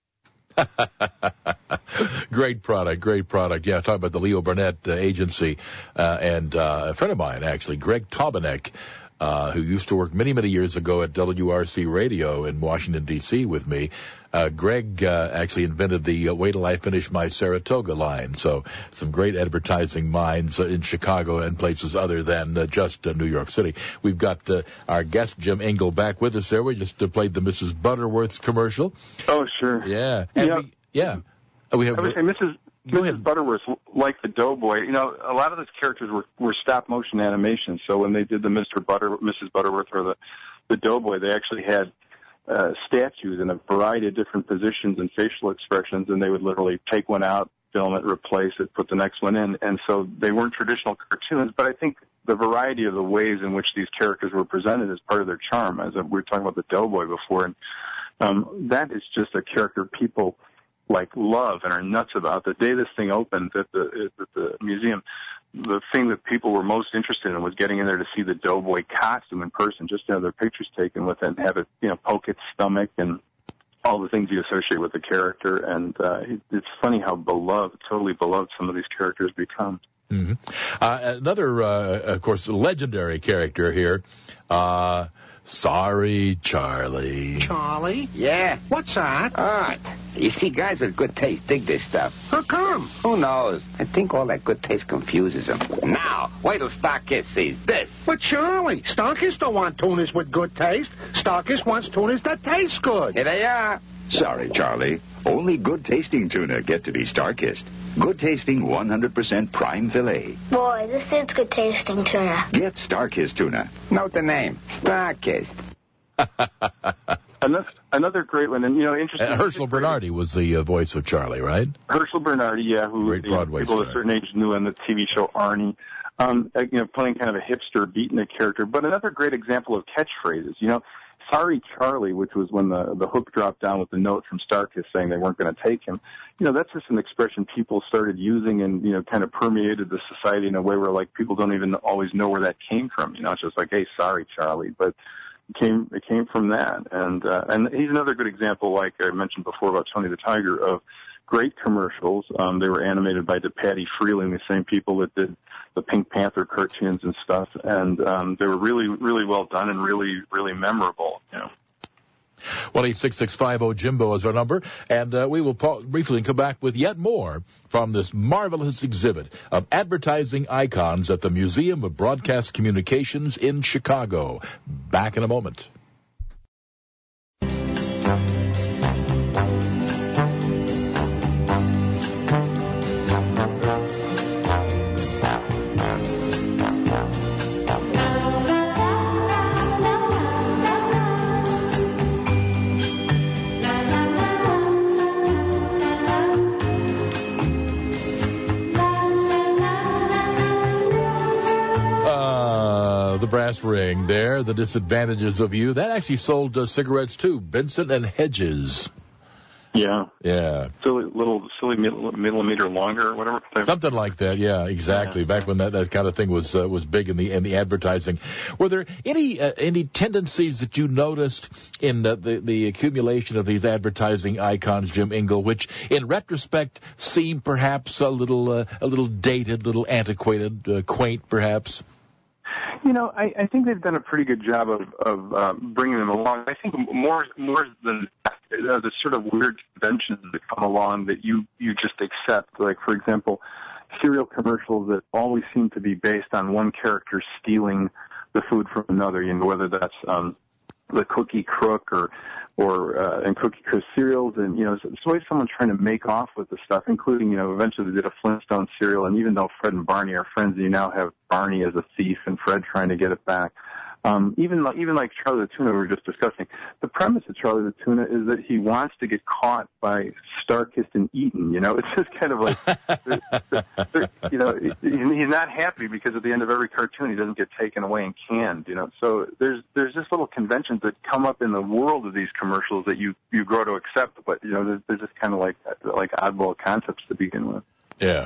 Great product, great product. Yeah, talking about the Leo Burnett uh, agency, uh, and uh, a friend of mine, actually, Greg Tobanek, uh, who used to work many, many years ago at W R C Radio in Washington, D C with me. Uh, Greg uh, actually invented the uh, Wait Till I Finish My Saratoga line. So some great advertising minds uh, in Chicago and places other than uh, just uh, New York City. We've got uh, our guest, Jim Ingle, back with us there. We just uh, played the Missus Butterworth commercial. Oh, sure. Yeah. And yeah. We, yeah. Uh, we have, I would say Missus Missus Butterworth, like the Doughboy, you know, a lot of those characters were, were stop-motion animation. So when they did the Mister Butter, Missus Butterworth or the, the Doughboy, they actually had Uh, statues in a variety of different positions and facial expressions, and they would literally take one out, film it, replace it, put the next one in. And so they weren't traditional cartoons, but I think the variety of the ways in which these characters were presented is part of their charm. As we were talking about the Doughboy before, and um, that is just a character people like love and are nuts about. The day this thing opened at the, at the museum, the thing that people were most interested in was getting in there to see the Doughboy costume in person, just to have their pictures taken with it and have it, you know, poke its stomach and all the things you associate with the character. And uh, it, it's funny how beloved, totally beloved some of these characters become. Mm-hmm. Uh, another, uh, of course, legendary character here, uh, Sorry, Charlie. Charlie? Yeah. What's that? Ah, you see, guys with good taste dig this stuff. How come? Who knows? I think all that good taste confuses them. Now, wait till Starkist sees this. But, Charlie, Starkist don't want tuners with good taste. Starkist wants tuners that taste good. Here they are. Sorry, Charlie. Only good-tasting tuna get to be Starkist. Good-tasting one hundred percent prime filet. Boy, Charlie, this is good tasting tuna. Get Starkist tuna. Note the name, Starkist. another, another great one, and you know, interesting. And Herschel Bernardi was the uh, voice of Charlie, right? Herschel Bernardi, yeah, who Great you know, Broadway people star. of a certain age knew on the T V show Arnie. Um, uh, you know, playing kind of a hipster, beating a character. But another great example of catchphrases. You know, "Sorry, Charlie," which was when the the hook dropped down with the note from Starkist saying they weren't going to take him. You know, that's just an expression people started using and, you know, kind of permeated the society in a way where, like, people don't even always know where that came from. You know, it's just like, "Hey, sorry, Charlie," but it came it came from that. And uh, and he's another good example, like I mentioned before about Tony the Tiger, of great commercials. Um, they were animated by DePatie Freeling, the same people that did the Pink Panther cartoons and stuff, and um, they were really, really well done and really, really memorable. You know. one eight six six five zero Jimbo is our number, and uh, we will pause briefly and come back with yet more from this marvelous exhibit of advertising icons at the Museum of Broadcast Communications in Chicago. Back in a moment. Brass ring there, the disadvantages of you. That actually sold uh, cigarettes too, Benson and Hedges. Yeah. Yeah. Silly, little silly millimeter longer or whatever. Something like that. Yeah, exactly. Yeah. Back when that, that kind of thing was uh, was big in the in the advertising. Were there any uh, any tendencies that you noticed in the, the the accumulation of these advertising icons, Jim Ingle, which in retrospect seem perhaps a little uh, a little dated, a little antiquated, uh, quaint, perhaps? You know, I, I think they've done a pretty good job of, of uh, bringing them along. I think more more than that, uh, the sort of weird conventions that come along that you, you just accept. Like, for example, cereal commercials that always seem to be based on one character stealing the food from another, you know, whether that's um, the Cookie Crook or or uh, and Cookie Crisp cereals, and you know, it's, it's always someone trying to make off with the stuff, including, you know, eventually they did a Flintstone cereal, and even though Fred and Barney are friends, you now have Barney as a thief and Fred trying to get it back. Um, even even like Charlie the Tuna we were just discussing, the premise of Charlie the Tuna is that he wants to get caught by Starkist and eaten. You know, it's just kind of like, they're, they're, they're, you know, he's not happy because at the end of every cartoon he doesn't get taken away and canned. You know, so there's there's just little conventions that come up in the world of these commercials that you you grow to accept, but you know, they're, they're just kind of like like oddball concepts to begin with. Yeah.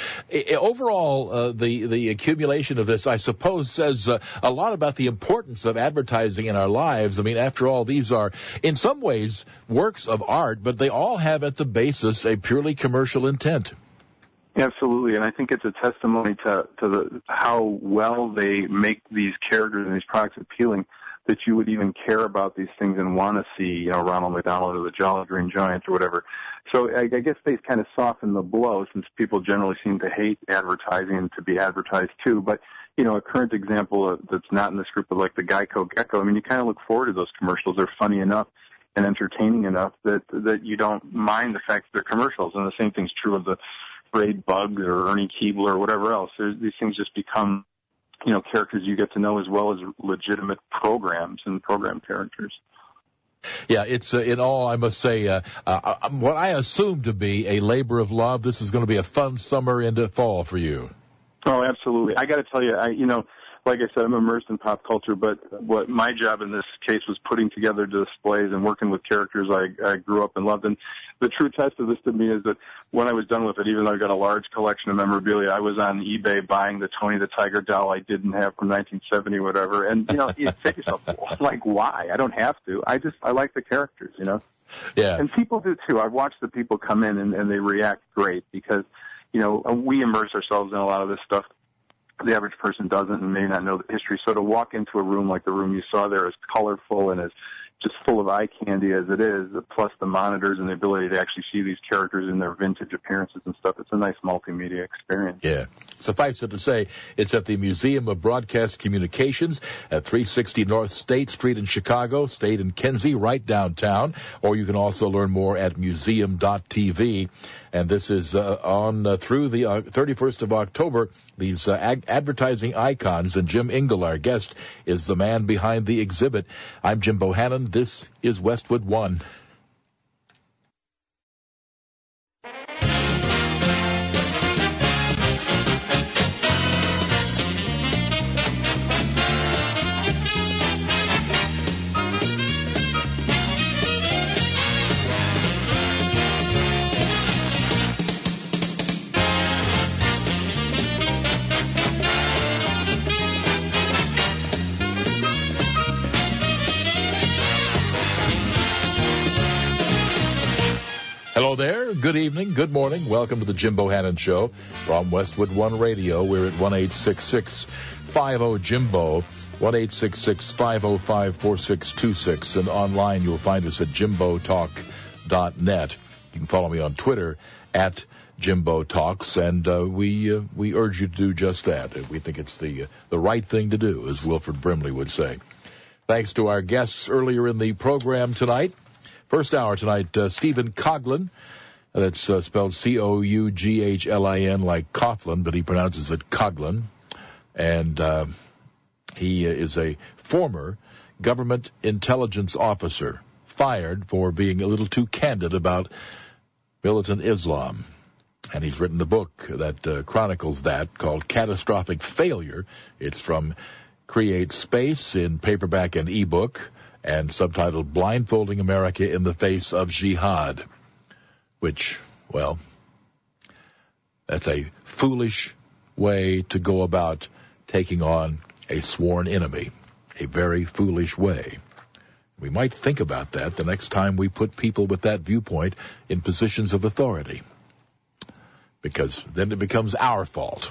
Overall, uh, the the accumulation of this, I suppose, says uh, a lot about the importance of advertising in our lives. I mean, after all, these are, in some ways, works of art, but they all have at the basis a purely commercial intent. Absolutely, and I think it's a testimony to to the how well they make these characters and these products appealing, that you would even care about these things and want to see, you know, Ronald McDonald or the Jolly Green Giant or whatever. So I, I guess they kind of soften the blow, since people generally seem to hate advertising and to be advertised too. But, you know, a current example that's not in this group of like the Geico Gecko, I mean, you kind of look forward to those commercials. They're funny enough and entertaining enough that that you don't mind the fact that they're commercials. And the same thing's true of the Braid Bug or Ernie Keebler or whatever else. There's, these things just become, you know, characters you get to know as well as legitimate programs and program characters. Yeah, it's uh, in all, I must say, uh, uh, what I assume to be a labor of love. This is going to be a fun summer into fall for you. Oh, absolutely. I got to tell you, I, you know, like I said, I'm immersed in pop culture, but what my job in this case was putting together displays and working with characters I, I grew up and loved. And the true test of this to me is that when I was done with it, even though I got a large collection of memorabilia, I was on eBay buying the Tony the Tiger doll I didn't have from nineteen seventy or whatever. And, you know, you say to yourself, like, why? I don't have to. I just, I like the characters, you know? Yeah. And people do too. I've watched the people come in and, and they react great because, you know, we immerse ourselves in a lot of this stuff. The average person doesn't and may not know the history. So to walk into a room like the room you saw there, as colorful and as, just full of eye candy as it is, plus the monitors and the ability to actually see these characters in their vintage appearances and stuff. It's a nice multimedia experience. Yeah. Suffice it to say, it's at the Museum of Broadcast Communications at three sixty North State Street in Chicago, State and Kenzie, right downtown. Or you can also learn more at museum dot t v. And this is uh, on uh, through the uh, thirty-first of October, these uh, ag- advertising icons. And Jim Engel, our guest, is the man behind the exhibit. I'm Jim Bohannon. This is Westwood One. Hello there. Good evening. Good morning. Welcome to the Jim Bohannon Show from Westwood One Radio. We're at one eight six six five zero Jimbo, one eight six six five zero five four six two six, and online you'll find us at jimbo talk dot net. You can follow me on Twitter at Jimbo Talks, and uh, we uh, we urge you to do just that. We think it's the uh, the right thing to do, as Wilford Brimley would say. Thanks to our guests earlier in the program tonight. First hour tonight, uh, Stephen Coughlin. That's uh, spelled C O U G H L I N like Coughlin, but he pronounces it Coughlin. And uh, he is a former government intelligence officer, fired for being a little too candid about militant Islam. And he's written the book that uh, chronicles that, called Catastrophic Failure. It's from Create Space in paperback and ebook, and subtitled Blindfolding America in the Face of Jihad, which, well, that's a foolish way to go about taking on a sworn enemy, a very foolish way. We might think about that the next time we put people with that viewpoint in positions of authority, because then it becomes our fault.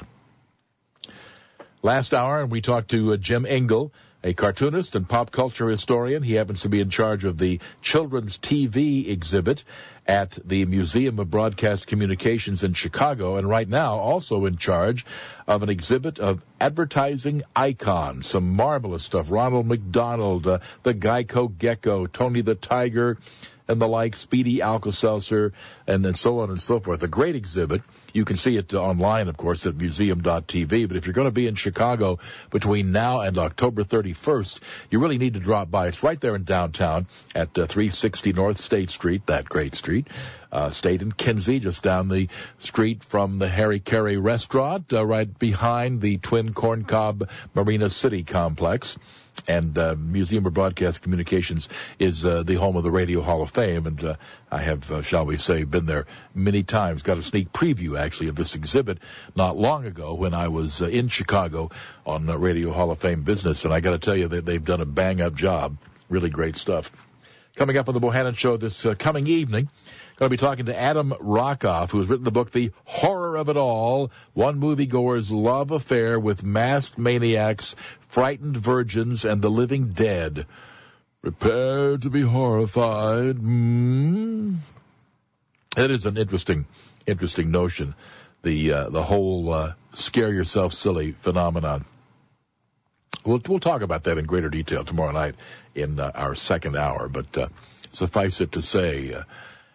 Last hour, we talked to uh, Jim Engel, a cartoonist and pop culture historian. He happens to be in charge of the children's T V exhibit at the Museum of Broadcast Communications in Chicago, and right now also in charge of an exhibit of advertising icons, some marvelous stuff. Ronald McDonald, uh, the Geico Gecko, Tony the Tiger, and the like, Speedy Alka-Seltzer, and, and so on and so forth. A great exhibit. You can see it uh, online, of course, at museum dot t v. But if you're going to be in Chicago between now and October thirty-first, you really need to drop by. It's right there in downtown at uh, three sixty North State Street, that great street. Uh, State and Kenzie, just down the street from the Harry Carey restaurant, uh, right behind the Twin Corncob Marina City complex. And uh, Museum of Broadcast Communications is uh, the home of the Radio Hall of Fame, and uh, I have, uh, shall we say, been there many times. Got a sneak preview, actually, of this exhibit not long ago when I was uh, in Chicago on uh, Radio Hall of Fame business, and I got to tell you that they've done a bang-up job. Really great stuff. Coming up on the Bohannon Show this uh, coming evening, going to be talking to Adam Rockoff, who has written the book, The Horror of It All, One Moviegoer's Love Affair with Masked Maniacs, Frightened Virgins, and the Living Dead. Prepare to be horrified. Mm. That is an interesting, interesting notion, the uh, the whole uh, scare yourself silly phenomenon. We'll, we'll talk about that in greater detail tomorrow night in uh, our second hour, but uh, suffice it to say, uh,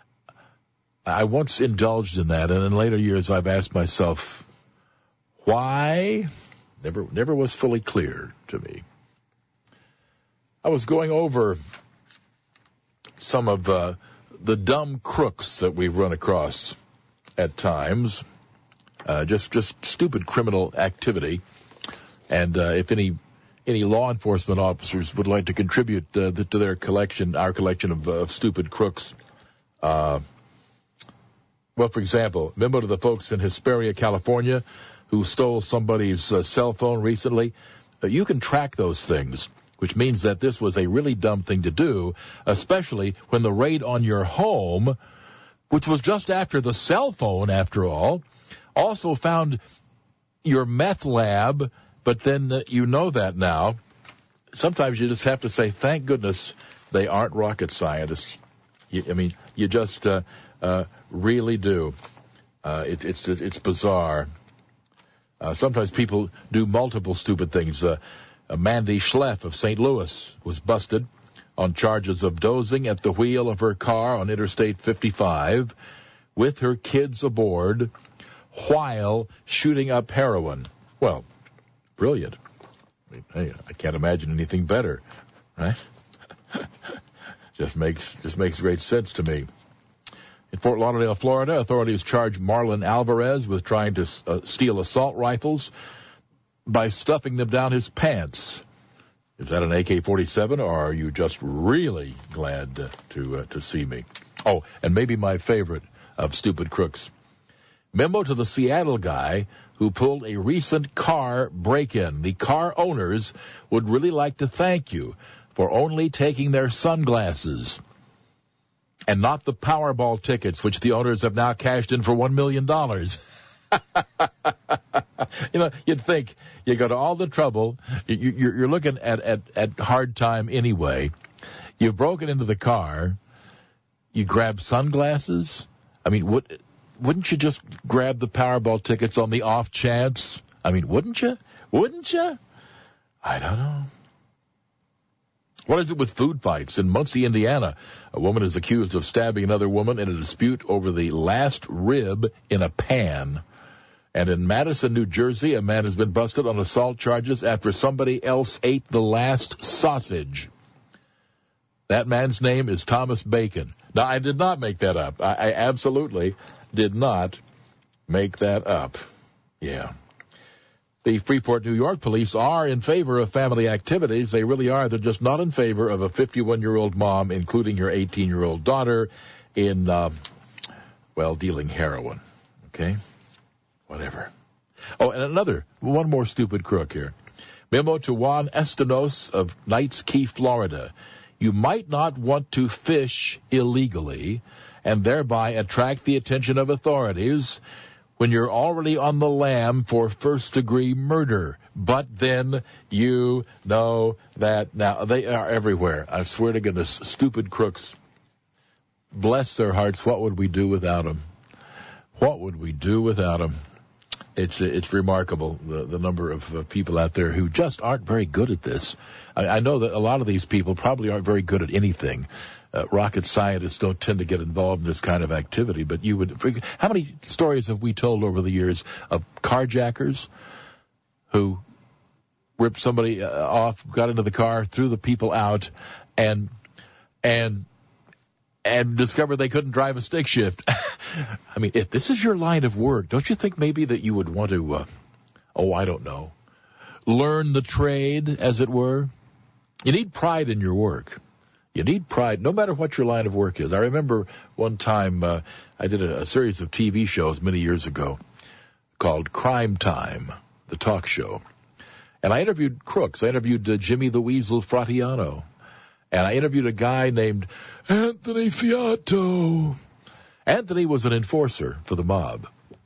I once indulged in that, and in later years I've asked myself, why? Never never was fully clear to me. I was going over some of uh, the dumb crooks that we've run across at times, uh, just just stupid criminal activity, and uh, if any any law enforcement officers would like to contribute uh, to their collection, our collection of, uh, of stupid crooks. Uh, well, for example, remember the folks in Hesperia, California, who stole somebody's uh, cell phone recently? Uh, you can track those things, which means that this was a really dumb thing to do, especially when the raid on your home, which was just after the cell phone, after all, also found your meth lab, but then uh, you know that now. Sometimes you just have to say, thank goodness They aren't rocket scientists. You, I mean, you just uh, uh, really do. Uh, it, it's it's bizarre. Uh, sometimes people do multiple stupid things. Uh, uh, Mandy Schleff of Saint Louis was busted on charges of dozing at the wheel of her car on Interstate fifty-five with her kids aboard while shooting up heroin. Well, brilliant. I mean, hey, I can't imagine anything better, right? just makes just makes great sense to me. In Fort Lauderdale, Florida, authorities charged Marlon Alvarez with trying to uh, steal assault rifles by stuffing them down his pants. Is that an A K forty-seven, or are you just really glad uh, to uh, to see me? Oh, and maybe my favorite of stupid crooks. Memo to the Seattle guy who pulled a recent car break-in. The car owners would really like to thank you for only taking their sunglasses and not the Powerball tickets, which the owners have now cashed in for one million dollars. You know, you'd think you go to all the trouble. You, you're, you're looking at, at, at hard time anyway. You've broken into the car. You grab sunglasses. I mean, would, wouldn't you just grab the Powerball tickets on the off chance? I mean, wouldn't you? Wouldn't you? I don't know. What is it with food fights? In Muncie, Indiana, a woman is accused of stabbing another woman in a dispute over the last rib in a pan. And in Madison, New Jersey, a man has been busted on assault charges after somebody else ate the last sausage. That man's name is Thomas Bacon. Now, I did not make that up. I, I absolutely did not make that up. Yeah. The Freeport, New York police are in favor of family activities. They really are. They're just not in favor of a fifty-one-year-old mom, including her eighteen-year-old daughter, in, uh, well, dealing heroin. Okay? Whatever. Oh, and another, one more stupid crook here. Memo to Juan Estanos of Knights Key, Florida. You might not want to fish illegally and thereby attract the attention of authorities when you're already on the lam for first-degree murder. But then you know that now. They are everywhere. I swear to goodness, stupid crooks. Bless their hearts. What would we do without them? What would we do without them? It's it's remarkable, the, the number of uh, people out there who just aren't very good at this. I, I know that a lot of these people probably aren't very good at anything. Uh, rocket scientists don't tend to get involved in this kind of activity, but you would. How many stories have we told over the years of carjackers who ripped somebody uh, off, got into the car, threw the people out, and and and discovered they couldn't drive a stick shift? I mean, if this is your line of work, don't you think maybe that you would want to, uh, oh, I don't know, learn the trade, as it were? You need pride in your work. You need pride, no matter what your line of work is. I remember one time uh, I did a, a series of T V shows many years ago called Crime Time, the talk show. And I interviewed crooks. I interviewed uh, Jimmy the Weasel Fratiano. And I interviewed a guy named Anthony Fiato. Anthony was an enforcer for the mob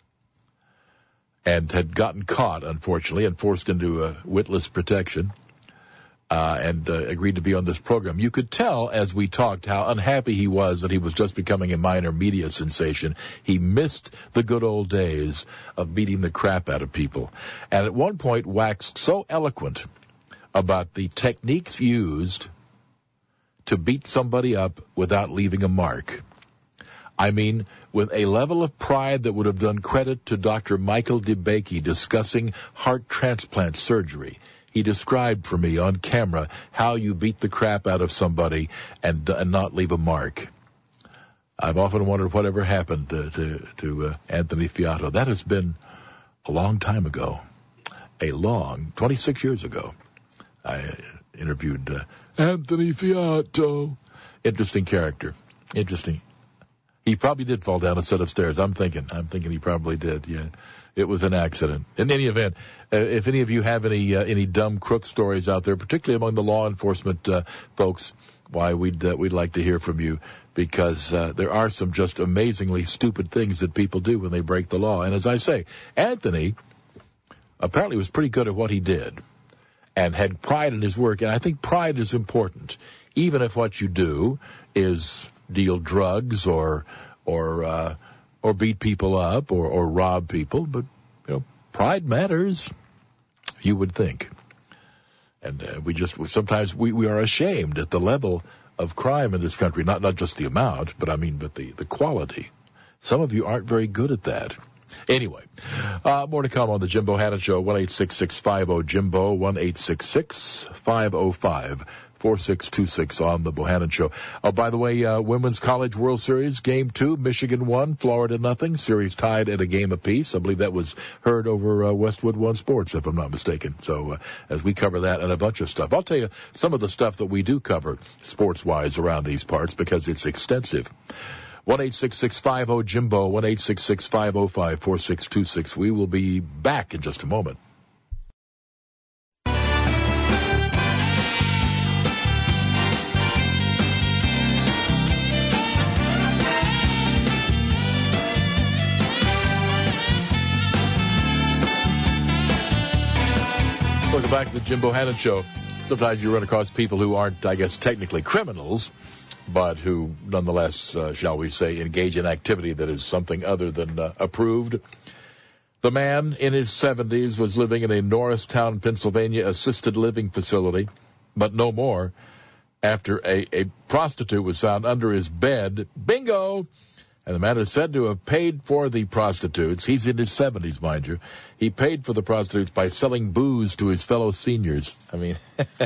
and had gotten caught, unfortunately, and forced into uh, witless protection. Uh, and uh, agreed to be on this program. You could tell as we talked how unhappy he was that he was just becoming a minor media sensation. He missed the good old days of beating the crap out of people. And at one point waxed so eloquent about the techniques used to beat somebody up without leaving a mark. I mean, with a level of pride that would have done credit to Doctor Michael DeBakey discussing heart transplant surgery. He described for me on camera how you beat the crap out of somebody and, uh, and not leave a mark. I've often wondered whatever happened to, to, to uh, Anthony Fiato. That has been a long time ago, a long, twenty-six years ago. I interviewed uh, Anthony Fiato. Interesting character. Interesting. He probably did fall down a set of stairs. I'm thinking. I'm thinking he probably did, yeah. It was an accident. In any event, uh, if any of you have any uh, any dumb crook stories out there, particularly among the law enforcement uh, folks, why we'd uh, we'd like to hear from you, because uh, there are some just amazingly stupid things that people do when they break the law. And as I say, Anthony apparently was pretty good at what he did, and had pride in his work. And I think pride is important, even if what you do is deal drugs or or uh, or beat people up or, or rob people. But you know, pride matters, you would think. And uh, we just sometimes we, we are ashamed at the level of crime in this country, not not just the amount, but I mean, but the, the quality. Some of you aren't very good at that. Anyway, uh, more to come on the Jimbo Hannon Show. one eight six six five zero Jimbo, one eight six six five zero five four six two six on the Bohannon Show. Oh, by the way, uh, Women's College World Series, Game two, Michigan won, Florida nothing. Series tied at a game apiece. I believe that was heard over uh, Westwood One Sports, if I'm not mistaken. So uh, as we cover that and a bunch of stuff, I'll tell you some of the stuff that we do cover sports-wise around these parts because it's extensive. one eight six six five zero Jimbo, one eight six six five zero five four six two six. We will be back in just a moment. Welcome back to the Jimbo Hannon Show. Sometimes you run across people who aren't, I guess, technically criminals, but who nonetheless, uh, shall we say, engage in activity that is something other than uh, approved. The man in his seventies was living in a Norristown, Pennsylvania assisted living facility, but no more after a, a prostitute was found under his bed. Bingo! And the man is said to have paid for the prostitutes. He's in his seventies, mind you. He paid for the prostitutes by selling booze to his fellow seniors. I mean,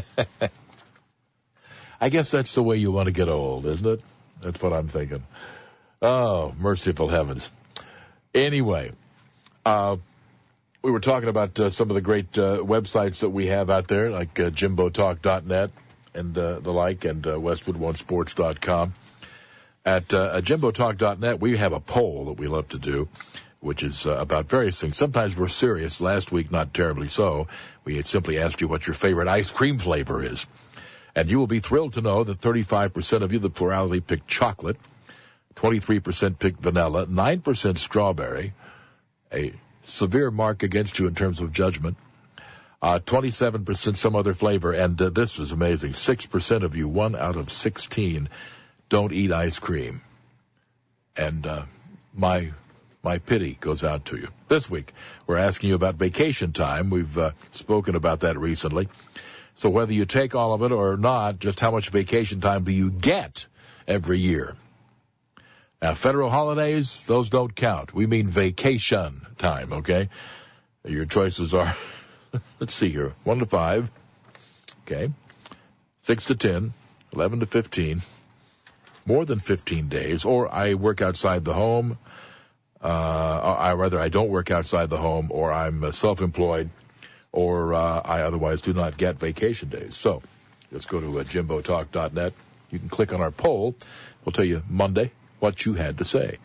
I guess that's the way you want to get old, isn't it? That's what I'm thinking. Oh, merciful heavens. Anyway, uh, we were talking about uh, some of the great uh, websites that we have out there, like uh, Jimbo Talk dot net and uh, the like, and uh, Westwood One Sports dot com. At uh, Jimbo Talk dot net, we have a poll that we love to do, which is uh, about various things. Sometimes we're serious. Last week, not terribly so. We had simply asked you what your favorite ice cream flavor is. And you will be thrilled to know that thirty-five percent of you, the plurality, picked chocolate, twenty-three percent picked vanilla, nine percent strawberry, a severe mark against you in terms of judgment, uh, twenty-seven percent some other flavor, and uh, this was amazing, six percent of you, one out of sixteen, don't eat ice cream. And uh, my my pity goes out to you. This week, we're asking you about vacation time. We've uh, spoken about that recently. So whether you take all of it or not, just how much vacation time do you get every year? Now, federal holidays, those don't count. We mean vacation time, okay? Your choices are, let's see here, one to five, okay, six to ten, eleven to fifteen, more than fifteen days, or I work outside the home, uh, I rather I don't work outside the home, or I'm uh, self-employed, or uh, I otherwise do not get vacation days. So let's go to uh, Jimbo Talk dot net. You can click on our poll. We'll tell you Monday what you had to say.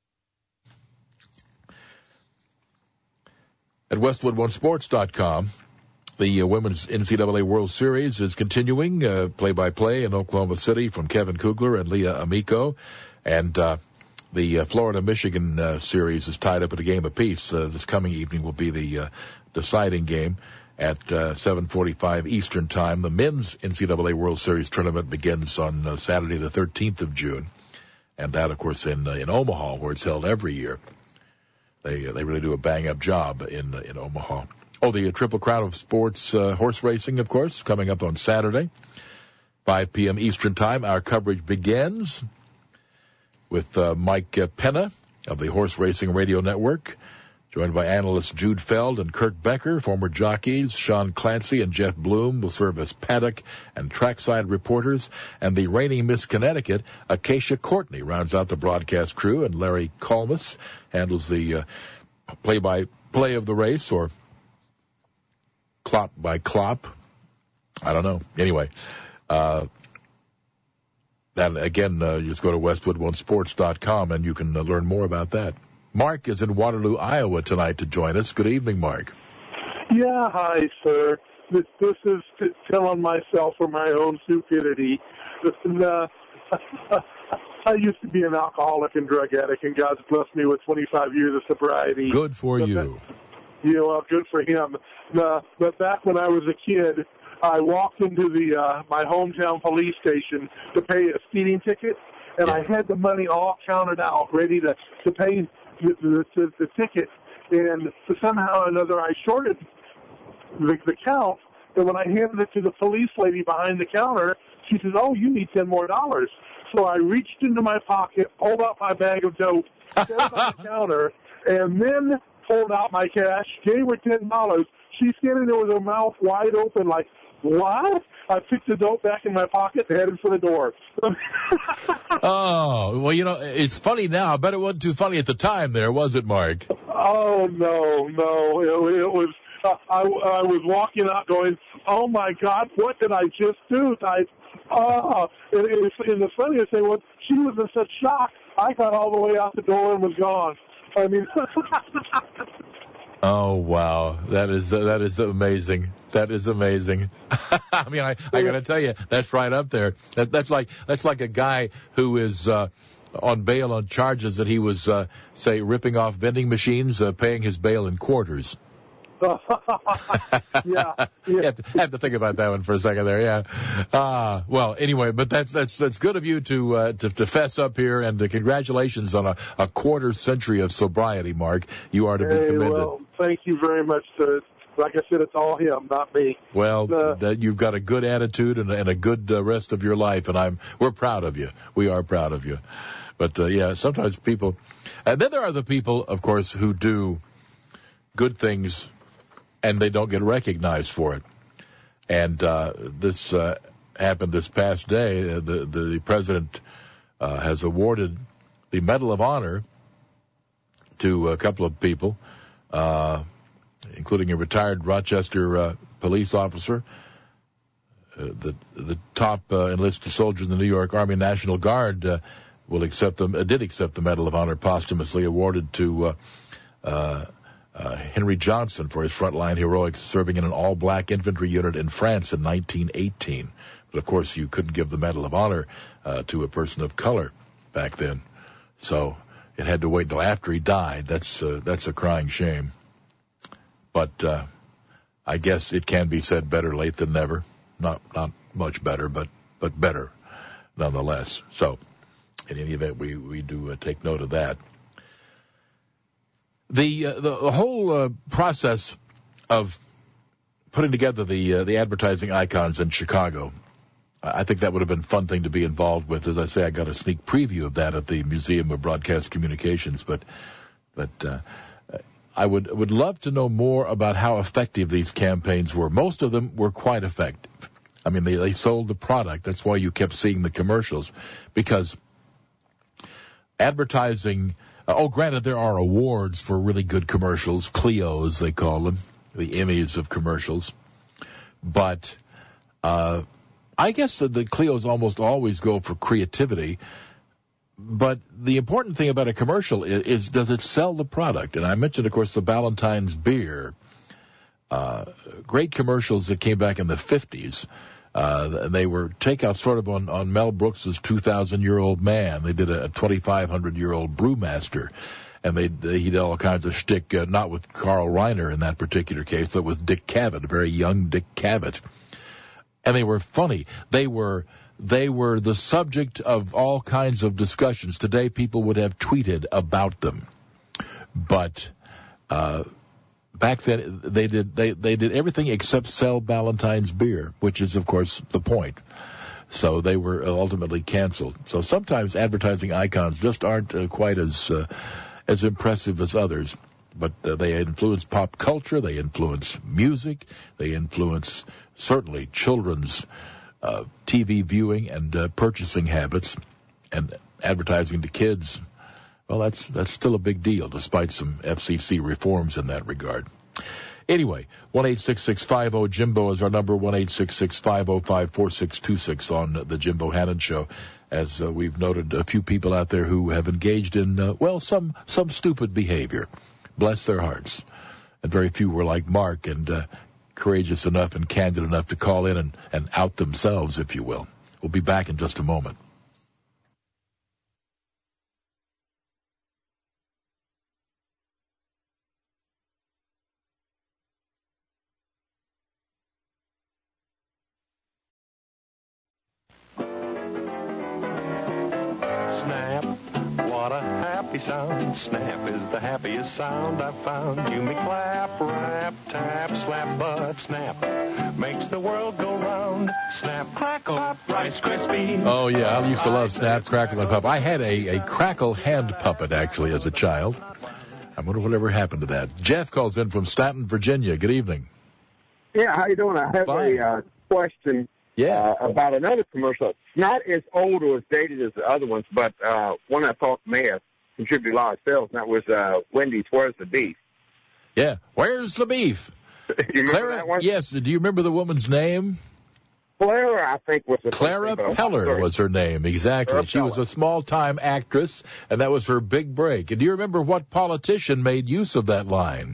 At Westwood One Sports dot com, the uh, Women's N C double A World Series is continuing, uh, play-by-play in Oklahoma City from Kevin Kugler and Leah Amico. And uh, the uh, Florida-Michigan uh, series is tied up at a game apiece. Uh, this coming evening will be the uh, deciding game at uh, seven forty-five Eastern Time. The Men's N C double A World Series tournament begins on uh, Saturday the thirteenth of June. And that, of course, in uh, in Omaha, where it's held every year. They uh, they really do a bang-up job in uh, in Omaha. Oh, the uh, Triple Crown of Sports uh, horse racing, of course, coming up on Saturday, five p.m. Eastern Time. Our coverage begins with uh, Mike uh, Penna of the Horse Racing Radio Network, joined by analysts Jude Feld and Kirk Becker. Former jockeys Sean Clancy and Jeff Bloom will serve as paddock and trackside reporters. And the reigning Miss Connecticut, Acacia Courtney, rounds out the broadcast crew. And Larry Kalmus handles the uh, play-by-play of the race, or clop by clop. I don't know. Anyway, uh, and again, uh, you just go to Westwood One Sports dot com and you can uh, learn more about that. Mark is in Waterloo, Iowa tonight to join us. Good evening, Mark. Yeah, hi, sir. This, this is t- telling myself for my own stupidity. Listen, uh, I used to be an alcoholic and drug addict, and God's blessed me with twenty-five years of sobriety. Good for but you. You know, well, good for him. Uh, but back when I was a kid, I walked into the uh, my hometown police station to pay a speeding ticket, and I had the money all counted out, ready to, to pay the, the, the, the ticket. And somehow or another, I shorted the, the count. And when I handed it to the police lady behind the counter, she says, "Oh, you need ten more dollars." So I reached into my pocket, pulled out my bag of dope, set it on the counter, and then pulled out my cash, gave her ten dollars. She's standing there with her mouth wide open like, "What?" I picked the dope back in my pocket and headed for the door. Oh, well, you know, it's funny now. I bet it wasn't too funny at the time there, was it, Mark? Oh, no, no. It, it was, uh, I, I was walking out going, "Oh, my God, what did I just do?" I, oh, and, it was, and the funniest thing was she was in such shock, I got all the way out the door and was gone. I mean... Oh, wow. That is uh, that is amazing. That is amazing. I mean, I, I got to tell you, that's right up there. That, that's like that's like a guy who is uh, on bail on charges that he was, uh, say, ripping off vending machines, uh, paying his bail in quarters. yeah, yeah. You have to, have to think about that one for a second there, yeah. Uh, well, anyway, but that's that's that's good of you to uh, to, to fess up here, and uh, congratulations on a, a quarter century of sobriety, Mark. You are to be hey, commended. Well, thank you very much, sir. Like I said, it's all him, not me. Well, uh, that you've got a good attitude and, and a good uh, rest of your life, and I'm we're proud of you. We are proud of you. But uh, yeah, sometimes people, and then there are the people, of course, who do good things and they don't get recognized for it. And uh, this uh, happened this past day. Uh, the, the president uh, has awarded the Medal of Honor to a couple of people, uh, including a retired Rochester uh, police officer. Uh, the the top uh, enlisted soldier in the New York Army National Guard uh, will accept them. Uh, did accept the Medal of Honor posthumously awarded to uh, uh, uh, Henry Johnson for his frontline heroics serving in an all-black infantry unit in France in nineteen eighteen. But of course, you couldn't give the Medal of Honor uh, to a person of color back then, so it had to wait until after he died. That's uh, that's a crying shame. But uh, I guess it can be said better late than never. Not not much better, but but better nonetheless. So in any event, we we do uh, take note of that. The uh, the, the whole uh, process of putting together the uh, the advertising icons in Chicago, I think that would have been a fun thing to be involved with. As I say, I got a sneak preview of that at the Museum of Broadcast Communications, but but uh, I would would love to know more about how effective these campaigns were. Most of them were quite effective. I mean, they, they sold the product. That's why you kept seeing the commercials, because advertising, uh, oh, granted, there are awards for really good commercials, Clios, they call them, the Emmys of commercials. But uh, I guess that the Clios almost always go for creativity. But the important thing about a commercial is, is does it sell the product? And I mentioned, of course, the Ballantine's beer. Uh, great commercials that came back in the fifties. Uh, they were takeout sort of on, on Mel Brooks's two thousand year old man. They did a twenty-five hundred year old brewmaster. And they, they he did all kinds of shtick, uh, not with Carl Reiner in that particular case, but with Dick Cavett, a very young Dick Cavett. And they were funny. They were they were the subject of all kinds of discussions. Today, people would have tweeted about them. But uh, back then, they did they, they did everything except sell Ballantine's beer, which is, of course, the point. So they were ultimately canceled. So sometimes advertising icons just aren't uh, quite as uh, as impressive as others. But uh, they influence pop culture, they influence music, they influence certainly children's uh, T V viewing and uh, purchasing habits, and advertising to kids. Well, that's that's still a big deal, despite some F C C reforms in that regard. Anyway, one eight six six five zero Jimbo is our number, one eight six six five zero five four six two six on the Jim Bohannon Show. As uh, we've noted, a few people out there who have engaged in, uh, well, some some stupid behavior. Bless their hearts. And very few were like Mark and uh, courageous enough and candid enough to call in and, and out themselves, if you will. We'll be back in just a moment. happy sound. Snap is the happiest sound I've found. You may clap, rap, tap, slap, but snap makes the world go round. Snap, crackle, pop, Rice Krispies. Oh, yeah, I used to love Snap, Crackle, and Pop. I had a, a Crackle hand puppet, actually, as a child. I wonder whatever happened to that. Jeff calls in from Staunton, Virginia. Good evening. Yeah, how you doing? I have Fine. a uh, question yeah. uh, about another commercial. It's not as old or as dated as the other ones, but uh, one I thought may have contributed a lot of sales, and that was uh, Wendy's Where's the Beef? Yeah, Where's the Beef? You remember Clara, that one? yes. Do you remember the woman's name? Clara, I think, was the Clara name, Peller was her name, exactly. Clara she was Peller. a small-time actress, and that was her big break. And do you remember what politician made use of that line?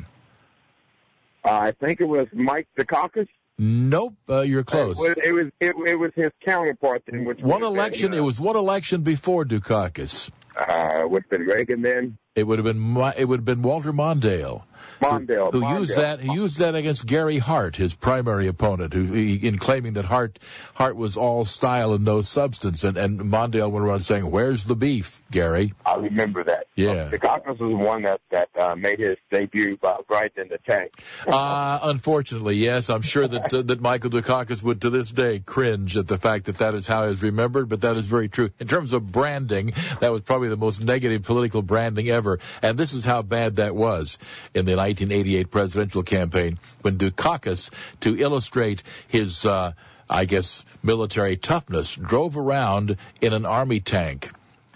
Uh, I think it was Mike Dukakis. Nope, uh, you're close. It was it was, it, it was his counterpart then, which One was, election, uh, you it know, was one election before Dukakis. Uh, would have been Reagan then. It would have been Mo- it would have been Walter Mondale. Mondale, who, who Mondale. used that he used that against Gary Hart, his primary opponent, who he, in claiming that Hart Hart was all style and no substance, and, and Mondale went around saying, "Where's the beef, Gary?" I remember that. Yeah. Dukakis was the one that that uh, made his debut uh, right in the tank. uh, unfortunately, yes. I'm sure that uh, that Michael Dukakis would to this day cringe at the fact that that is how he's remembered, but that is very true. In terms of branding, that was probably the most negative political branding ever, and this is how bad that was in the nineteen eighty-eight presidential campaign when Dukakis, to illustrate his, uh, I guess, military toughness, drove around in an army tank.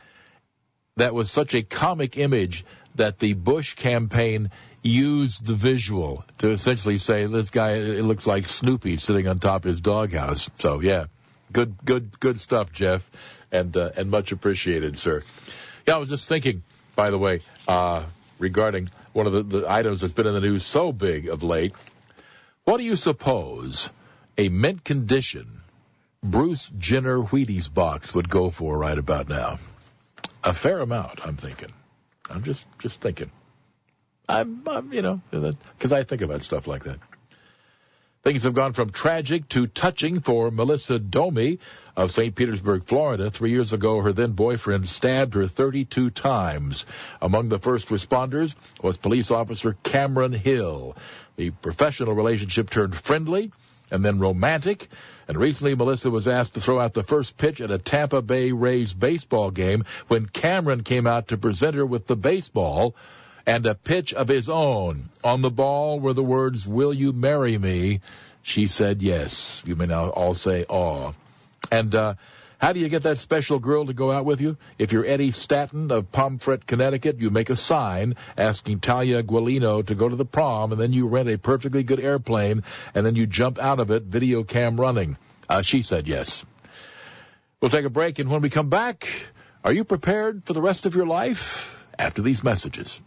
That was such a comic image that the Bush campaign used the visual to essentially say, this guy, it looks like Snoopy sitting on top of his doghouse. So, yeah, good, good, good stuff, Jeff, and uh, and much appreciated, sir. Yeah, I was just thinking, by the way, uh, regarding one of the, the items that's been in the news so big of late. What do you suppose a mint condition Bruce Jenner Wheaties box would go for right about now? A fair amount, I'm thinking. I'm just, just thinking. I'm, I'm you know, because I think about stuff like that. Things have gone from tragic to touching for Melissa Domi of Saint Petersburg, Florida. Three years ago, her then-boyfriend stabbed her thirty-two times. Among the first responders was police officer Cameron Hill. The professional relationship turned friendly and then romantic, and recently Melissa was asked to throw out the first pitch at a Tampa Bay Rays baseball game when Cameron came out to present her with the baseball and a pitch of his own. On the ball were the words, "Will you marry me?" She said yes. You may now all say, aw. And uh, how do you get that special girl to go out with you? If you're Eddie Statton of Pomfret, Connecticut, you make a sign asking Talia Guilino to go to the prom, and then you rent a perfectly good airplane, and then you jump out of it, video cam running. Uh, she said yes. We'll take a break, and when we come back, are you prepared for the rest of your life? After these messages.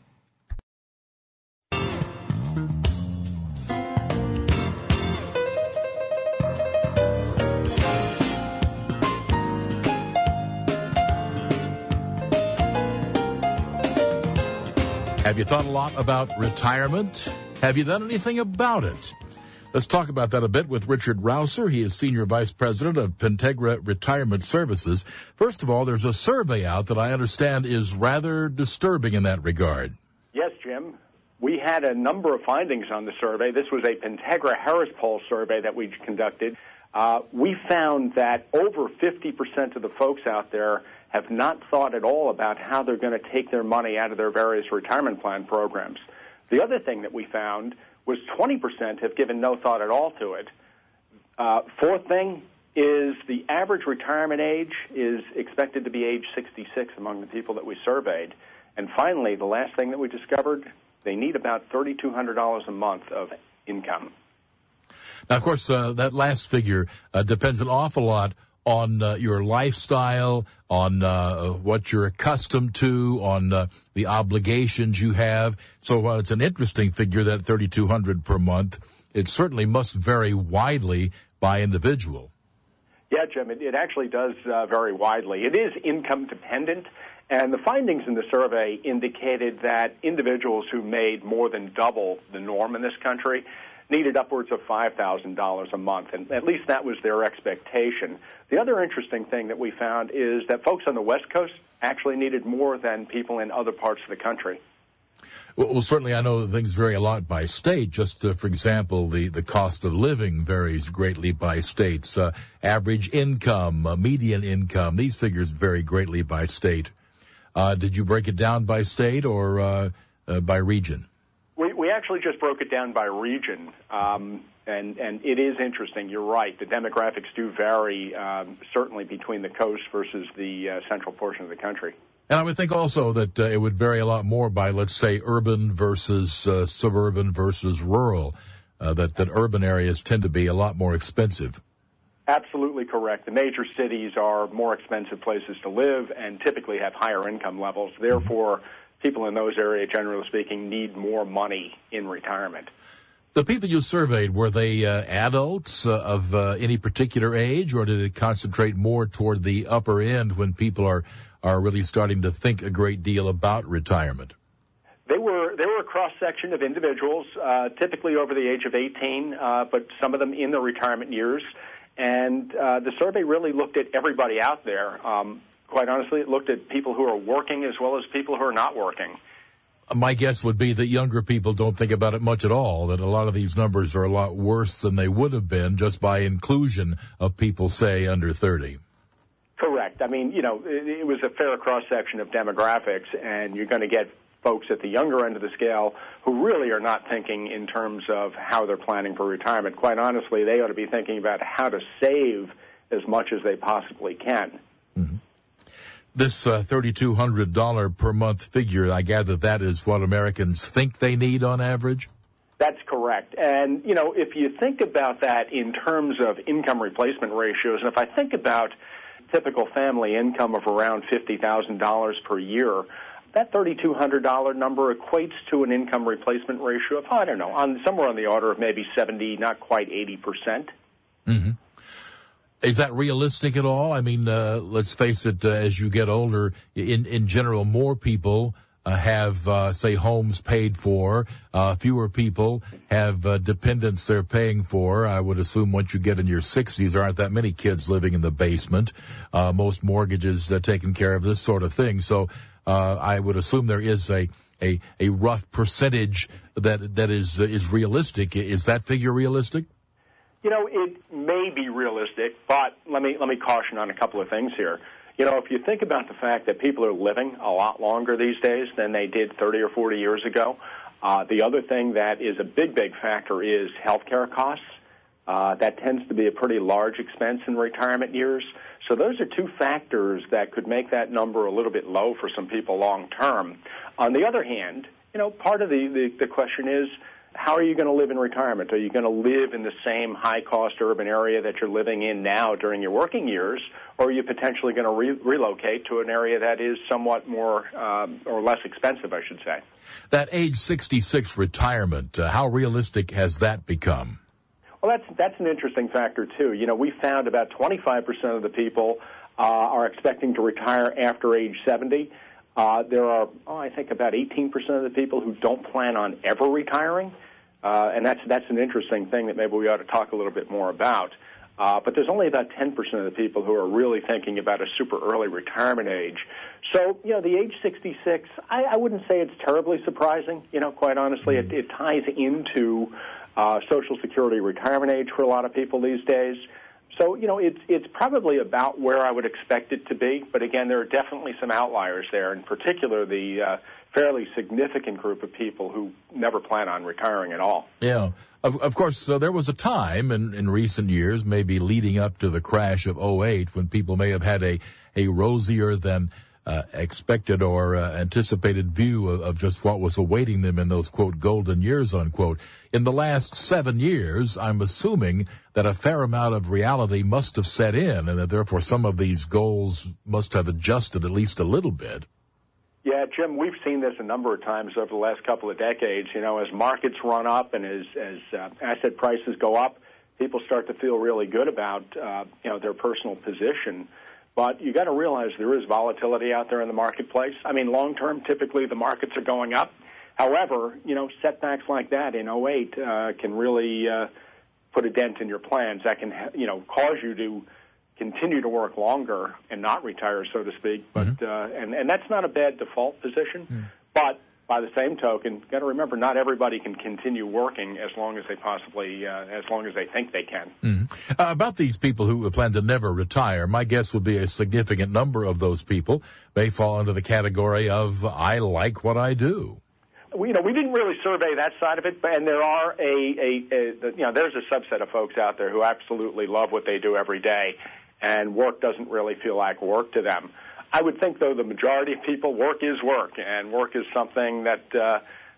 Have you thought a lot about retirement? Have you done anything about it? Let's talk about that a bit with Richard Rouser. He is Senior Vice President of Pentegra Retirement Services. First of all, there's a survey out that I understand is rather disturbing in that regard. Yes, Jim. We had a number of findings on the survey. This was a Pentegra Harris Poll survey that we conducted. Uh, we found that over fifty percent of the folks out there have not thought at all about how they're going to take their money out of their various retirement plan programs. The other thing that we found was twenty percent have given no thought at all to it. Uh, fourth thing is the average retirement age is expected to be age sixty-six among the people that we surveyed. And finally, the last thing that we discovered, they need about three thousand two hundred dollars a month of income. Now, of course, uh, that last figure uh, depends an awful lot on uh, your lifestyle, on uh, what you're accustomed to, on uh, the obligations you have. So while it's an interesting figure, that three thousand two hundred dollars per month, it certainly must vary widely by individual. Yeah, Jim, it, it actually does uh, vary widely. It is income dependent, and the findings in the survey indicated that individuals who made more than double the norm in this country needed upwards of five thousand dollars a month, and at least that was their expectation. The other interesting thing that we found is that folks on the West Coast actually needed more than people in other parts of the country. Well, well certainly I know that things vary a lot by state. Just, uh, for example, the, the cost of living varies greatly by states. Uh, average income, uh, median income, these figures vary greatly by state. Uh, did you break it down by state or uh, uh, by region? We, we actually just broke it down by region, um, and, and it is interesting. You're right. The demographics do vary, um, certainly between the coast versus the uh, central portion of the country. And I would think also that uh, it would vary a lot more by, let's say, urban versus uh, suburban versus rural, uh, that, that urban areas tend to be a lot more expensive. Absolutely correct. The major cities are more expensive places to live and typically have higher income levels. Therefore, people in those areas, generally speaking, need more money in retirement. The people you surveyed, were they uh, adults uh, of uh, any particular age, or did it concentrate more toward the upper end when people are, are really starting to think a great deal about retirement? They were they were a cross-section of individuals, uh, typically over the age of eighteen, uh, but some of them in the retirement years. And uh, the survey really looked at everybody out there. Um, quite honestly, it looked at people who are working as well as people who are not working. My guess would be that younger people don't think about it much at all, that a lot of these numbers are a lot worse than they would have been just by inclusion of people, say, under thirty. Correct. I mean, you know, it, it was a fair cross-section of demographics, and you're going to get folks at the younger end of the scale who really are not thinking in terms of how they're planning for retirement. Quite honestly, they ought to be thinking about how to save as much as they possibly can. Mm-hmm. This uh, three thousand two hundred dollars per month figure, I gather that is what Americans think they need on average? That's correct. And, you know, if you think about that in terms of income replacement ratios, and if I think about typical family income of around fifty thousand dollars per year, that three thousand two hundred dollars number equates to an income replacement ratio of, I don't know, on somewhere on the order of maybe seventy, not quite eighty percent. Mm-hmm. Is that realistic at all? I mean, uh, let's face it, uh, as you get older, in, in general, more people uh, have, uh, say, homes paid for. Uh, fewer people have uh, dependents they're paying for. I would assume once you get in your sixties, there aren't that many kids living in the basement. Uh, most mortgages uh, taking care of this sort of thing. So uh, I would assume there is a, a, a rough percentage that that is uh, is realistic. Is that figure realistic? You know, it may be realistic, but let me let me caution on a couple of things here. You know, if you think about the fact that people are living a lot longer these days than they did thirty or forty years ago, uh, the other thing that is a big, big factor is healthcare costs. Uh, that tends to be a pretty large expense in retirement years. So those are two factors that could make that number a little bit low for some people long term. On the other hand, you know, part of the, the, the question is, how are you going to live in retirement? Are you going to live in the same high-cost urban area that you're living in now during your working years, or are you potentially going to re- relocate to an area that is somewhat more um, or less expensive, I should say? That age sixty-six retirement, uh, how realistic has that become? Well, that's that's an interesting factor, too. You know, we found about twenty-five percent of the people uh, are expecting to retire after age seventy. Uh, there are, oh, I think, about eighteen percent of the people who don't plan on ever retiring, uh, and that's that's an interesting thing that maybe we ought to talk a little bit more about. Uh, but there's only about ten percent of the people who are really thinking about a super early retirement age. So, you know, the age sixty-six, I, I wouldn't say it's terribly surprising. You know, quite honestly, it, it ties into uh, Social Security retirement age for a lot of people these days. So, you know, it's it's probably about where I would expect it to be. But, again, there are definitely some outliers there, in particular the uh, fairly significant group of people who never plan on retiring at all. Yeah. Of, of course, so there was a time in, in recent years, maybe leading up to the crash of oh eight, when people may have had a, a rosier than uh, expected or uh, anticipated view of, of just what was awaiting them in those, quote, golden years, unquote. In the last seven years, I'm assuming that a fair amount of reality must have set in, and that therefore some of these goals must have adjusted at least a little bit. Yeah, Jim, we've seen this a number of times over the last couple of decades. You know, as markets run up and as, as uh, asset prices go up, people start to feel really good about, uh, you know, their personal position. But you got to realize there is volatility out there in the marketplace. I mean, long term, typically the markets are going up. However, you know, setbacks like that in oh eight uh, can really uh, put a dent in your plans. That can, you know, cause you to continue to work longer and not retire, so to speak. But mm-hmm. uh, and and that's not a bad default position. Mm. But by the same token, got to remember, not everybody can continue working as long as they possibly, uh, as long as they think they can. Mm-hmm. Uh, about these people who plan to never retire, my guess would be a significant number of those people may fall into the category of I like what I do. We, you know, we didn't really survey that side of it, but, and there are a, a, a, you know, there's a subset of folks out there who absolutely love what they do every day, and work doesn't really feel like work to them. I would think, though, the majority of people, work is work, and work is something that uh,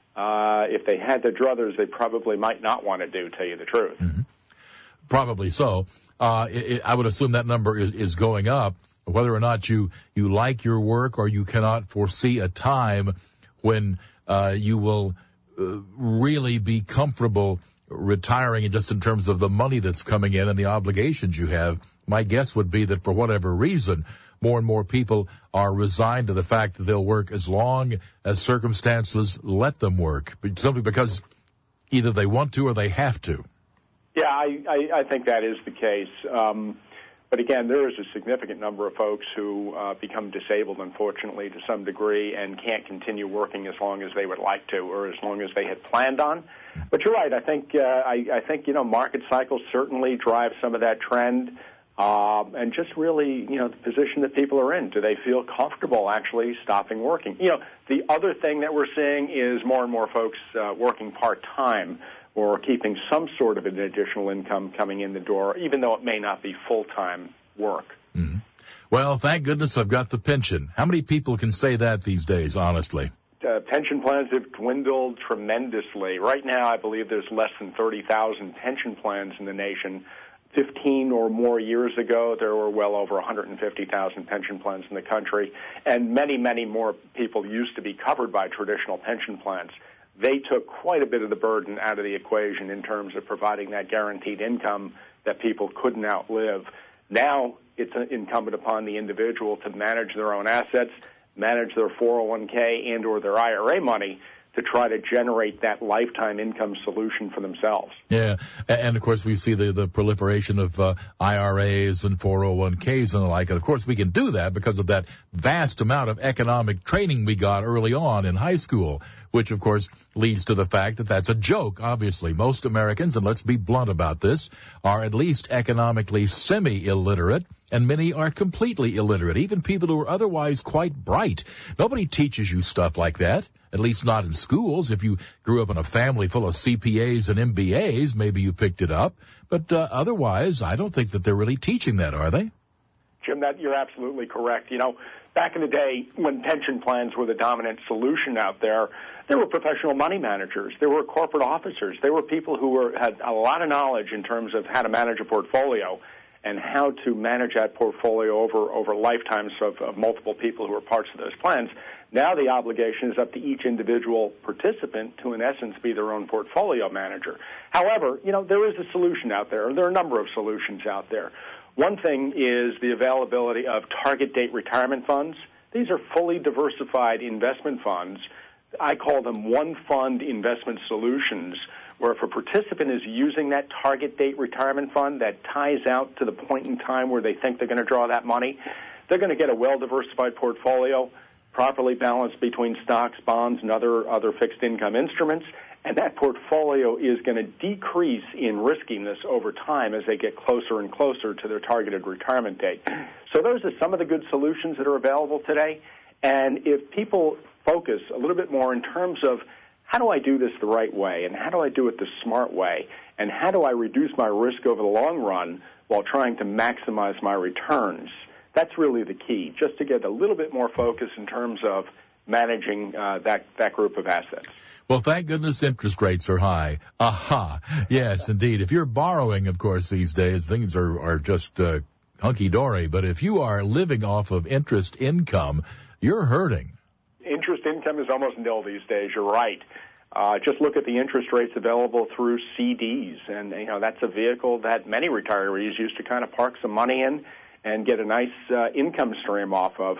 uh, if they had their druthers, they probably might not want to do, tell you the truth. Mm-hmm. Probably so. Uh, it, it, I would assume that number is, is going up, whether or not you, you like your work or you cannot foresee a time when uh, you will uh, really be comfortable retiring, just in terms of the money that's coming in and the obligations you have. My guess would be that for whatever reason, more and more people are resigned to the fact that they'll work as long as circumstances let them work, simply because either they want to or they have to. Yeah, I, I, I think that is the case. Um, but again, there is a significant number of folks who uh, become disabled, unfortunately, to some degree, and can't continue working as long as they would like to, or as long as they had planned on. But you're right. I think uh, I, I think you know market cycles certainly drive some of that trend. Um, and just really, you know, the position that people are in. Do they feel comfortable actually stopping working? You know, the other thing that we're seeing is more and more folks uh, working part-time or keeping some sort of an additional income coming in the door, even though it may not be full-time work. Mm-hmm. Well, thank goodness I've got the pension. How many people can say that these days, honestly? Uh, pension plans have dwindled tremendously. Right now, I believe there's less than thirty thousand pension plans in the nation. fifteen or more years ago, there were well over one hundred fifty thousand pension plans in the country, and many, many more people used to be covered by traditional pension plans. They took quite a bit of the burden out of the equation in terms of providing that guaranteed income that people couldn't outlive. Now it's incumbent upon the individual to manage their own assets, manage their four oh one k and or their I R A money, to try to generate that lifetime income solution for themselves. Yeah, and of course we see the, the proliferation of uh, I R As and four oh one k's and the like, and of course we can do that because of that vast amount of economic training we got early on in high school, which of course leads to the fact that that's a joke, obviously. Most Americans, and let's be blunt about this, are at least economically semi-illiterate, and many are completely illiterate, even people who are otherwise quite bright. Nobody teaches you stuff like that. At least not in schools. If you grew up in a family full of C P As and M B As, maybe you picked it up. But uh, otherwise, I don't think that they're really teaching that, are they? Jim, that you're absolutely correct. You know, back in the day when pension plans were the dominant solution out there, there were professional money managers. There were corporate officers. There were people who were had a lot of knowledge in terms of how to manage a portfolio and how to manage that portfolio over, over lifetimes of, of multiple people who were parts of those plans. Now the obligation is up to each individual participant to, in essence, be their own portfolio manager. However, you know, there is a solution out there. There are a number of solutions out there. One thing is the availability of target date retirement funds. These are fully diversified investment funds. I call them one-fund investment solutions, where if a participant is using that target date retirement fund that ties out to the point in time where they think they're going to draw that money, they're going to get a well-diversified portfolio, properly balanced between stocks, bonds, and other, other fixed income instruments, and that portfolio is going to decrease in riskiness over time as they get closer and closer to their targeted retirement date. So those are some of the good solutions that are available today, and if people focus a little bit more in terms of how do I do this the right way, and how do I do it the smart way, and how do I reduce my risk over the long run while trying to maximize my returns, that's really the key, just to get a little bit more focus in terms of managing uh, that, that group of assets. Well, thank goodness interest rates are high. Aha. Yes, indeed. If you're borrowing, of course, these days, things are, are just uh, hunky-dory. But if you are living off of interest income, you're hurting. Interest income is almost nil these days. You're right. Uh, just look at the interest rates available through C Ds. And, you know, that's a vehicle that many retirees used to kind of park some money in and get a nice uh, income stream off of.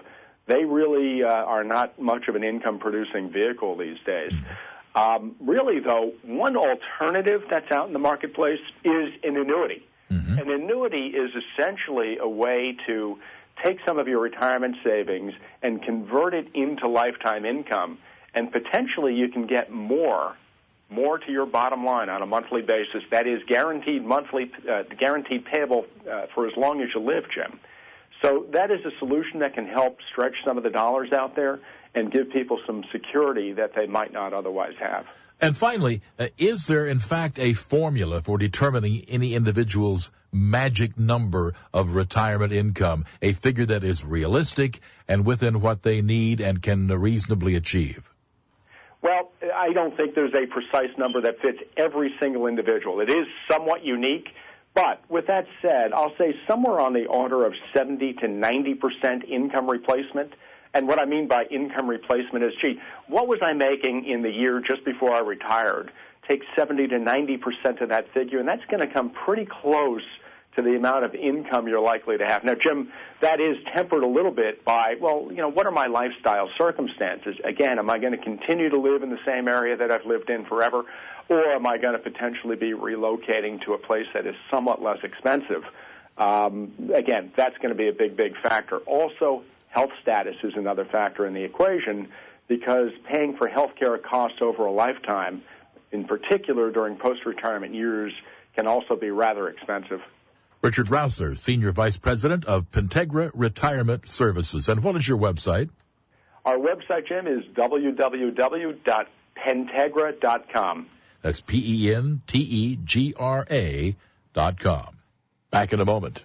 they really uh, are not much of an income-producing vehicle these days. Um, really, though, one alternative that's out in the marketplace is an annuity. Mm-hmm. An annuity is essentially a way to take some of your retirement savings and convert it into lifetime income, and potentially you can get more, more to your bottom line on a monthly basis. That is guaranteed monthly, uh, guaranteed payable uh, for as long as you live, Jim. So that is a solution that can help stretch some of the dollars out there and give people some security that they might not otherwise have. And finally, uh, is there in fact a formula for determining any individual's magic number of retirement income, a figure that is realistic and within what they need and can reasonably achieve? Well, I don't think there's a precise number that fits every single individual. It is somewhat unique, but with that said, I'll say somewhere on the order of seventy to ninety percent income replacement. And what I mean by income replacement is, gee, what was I making in the year just before I retired? Take seventy to ninety percent of that figure, and that's going to come pretty close to the amount of income you're likely to have. Now, Jim, that is tempered a little bit by, well, you know, what are my lifestyle circumstances? Again, am I going to continue to live in the same area that I've lived in forever, or am I going to potentially be relocating to a place that is somewhat less expensive? Um, again, that's going to be a big, big factor. Also, health status is another factor in the equation, because paying for health care costs over a lifetime, in particular during post-retirement years, can also be rather expensive. Richard Rausser, Senior Vice President of Pentegra Retirement Services. And what is your website? Our website, Jim, is w w w dot pentegra dot com. That's P E N T E G R A dot com. Back in a moment.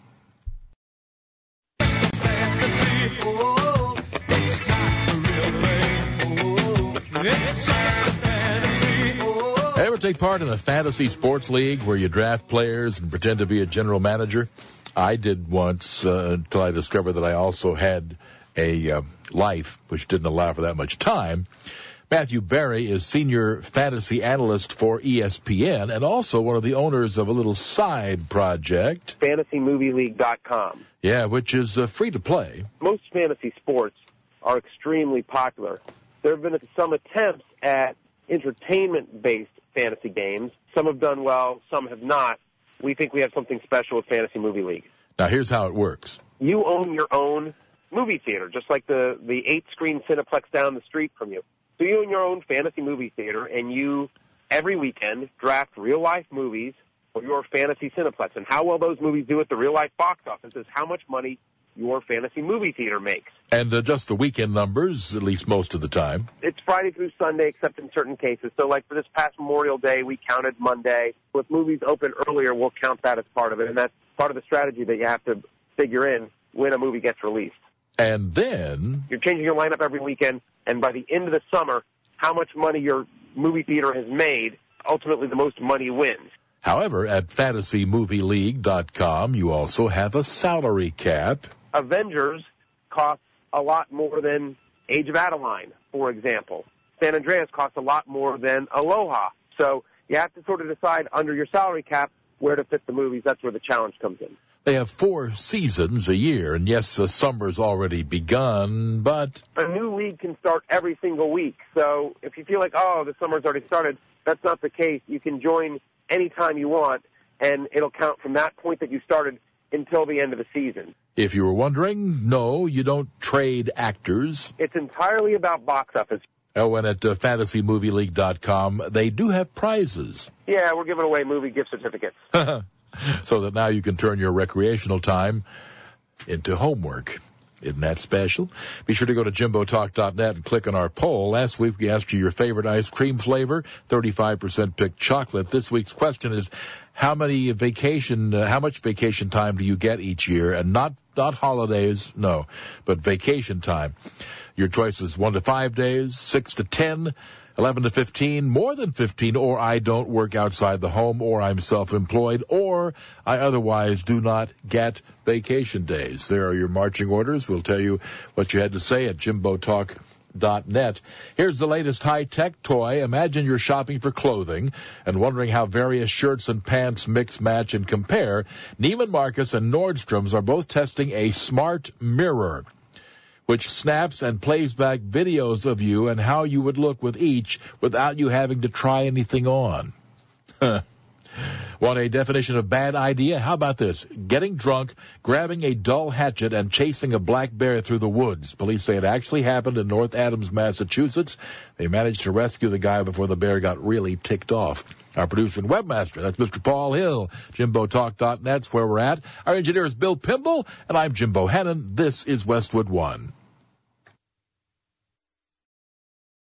Ever take part in a fantasy sports league where you draft players and pretend to be a general manager? I did once uh, until I discovered that I also had a uh, life which didn't allow for that much time. Matthew Berry is senior fantasy analyst for E S P N and also one of the owners of a little side project, fantasy movie league dot com. Yeah, which is uh, free to play. Most fantasy sports are extremely popular. There have been some attempts at entertainment-based fantasy games. Some have done well, some have not. We think we have something special with Fantasy Movie League. Now, here's how it works. You own your own movie theater, just like the, the eight-screen Cineplex down the street from you. So you own your own fantasy movie theater, and you, every weekend, draft real-life movies for your fantasy Cineplex. And how well those movies do at the real-life box office is how much money your fantasy movie theater makes. And uh, just the weekend numbers, at least most of the time. It's Friday through Sunday, except in certain cases. So, like for this past Memorial Day, we counted Monday. If movies open earlier, we'll count that as part of it. And that's part of the strategy that you have to figure in when a movie gets released. And then you're changing your lineup every weekend, and by the end of the summer, how much money your movie theater has made, ultimately the most money wins. However, at fantasy movie league dot com, you also have a salary cap. Avengers costs a lot more than Age of Adeline, for example. San Andreas costs a lot more than Aloha. So you have to sort of decide under your salary cap where to fit the movies. That's where the challenge comes in. They have four seasons a year, and yes, the summer's already begun, but a new league can start every single week. So if you feel like, oh, the summer's already started, that's not the case. You can join anytime you want, and it'll count from that point that you started until the end of the season. If you were wondering, no, you don't trade actors. It's entirely about box office. Oh, and at uh, fantasy movie league dot com, they do have prizes. Yeah, we're giving away movie gift certificates. So that now you can turn your recreational time into homework. Isn't that special? Be sure to go to jimbo talk dot net and click on our poll. Last week we asked you your favorite ice cream flavor. thirty-five percent picked chocolate. This week's question is, how many vacation, uh, how much vacation time do you get each year? And not, not holidays, no, but vacation time. Your choice is one to five days, six to ten, eleven to fifteen, more than fifteen, or I don't work outside the home, or I'm self-employed, or I otherwise do not get vacation days. There are your marching orders. We'll tell you what you had to say at jimbo talk dot net. Here's the latest high-tech toy. Imagine you're shopping for clothing and wondering how various shirts and pants mix, match, and compare. Neiman Marcus and Nordstrom's are both testing a smart mirror, which snaps and plays back videos of you and how you would look with each without you having to try anything on. Want a definition of bad idea? How about this? Getting drunk, grabbing a dull hatchet, and chasing a black bear through the woods. Police say it actually happened in North Adams, Massachusetts. They managed to rescue the guy before the bear got really ticked off. Our producer and webmaster, that's Mister Paul Hill. Jimbo Talk dot net's where we're at. Our engineer is Bill Pimble, and I'm Jimbo Hannon. This is Westwood One.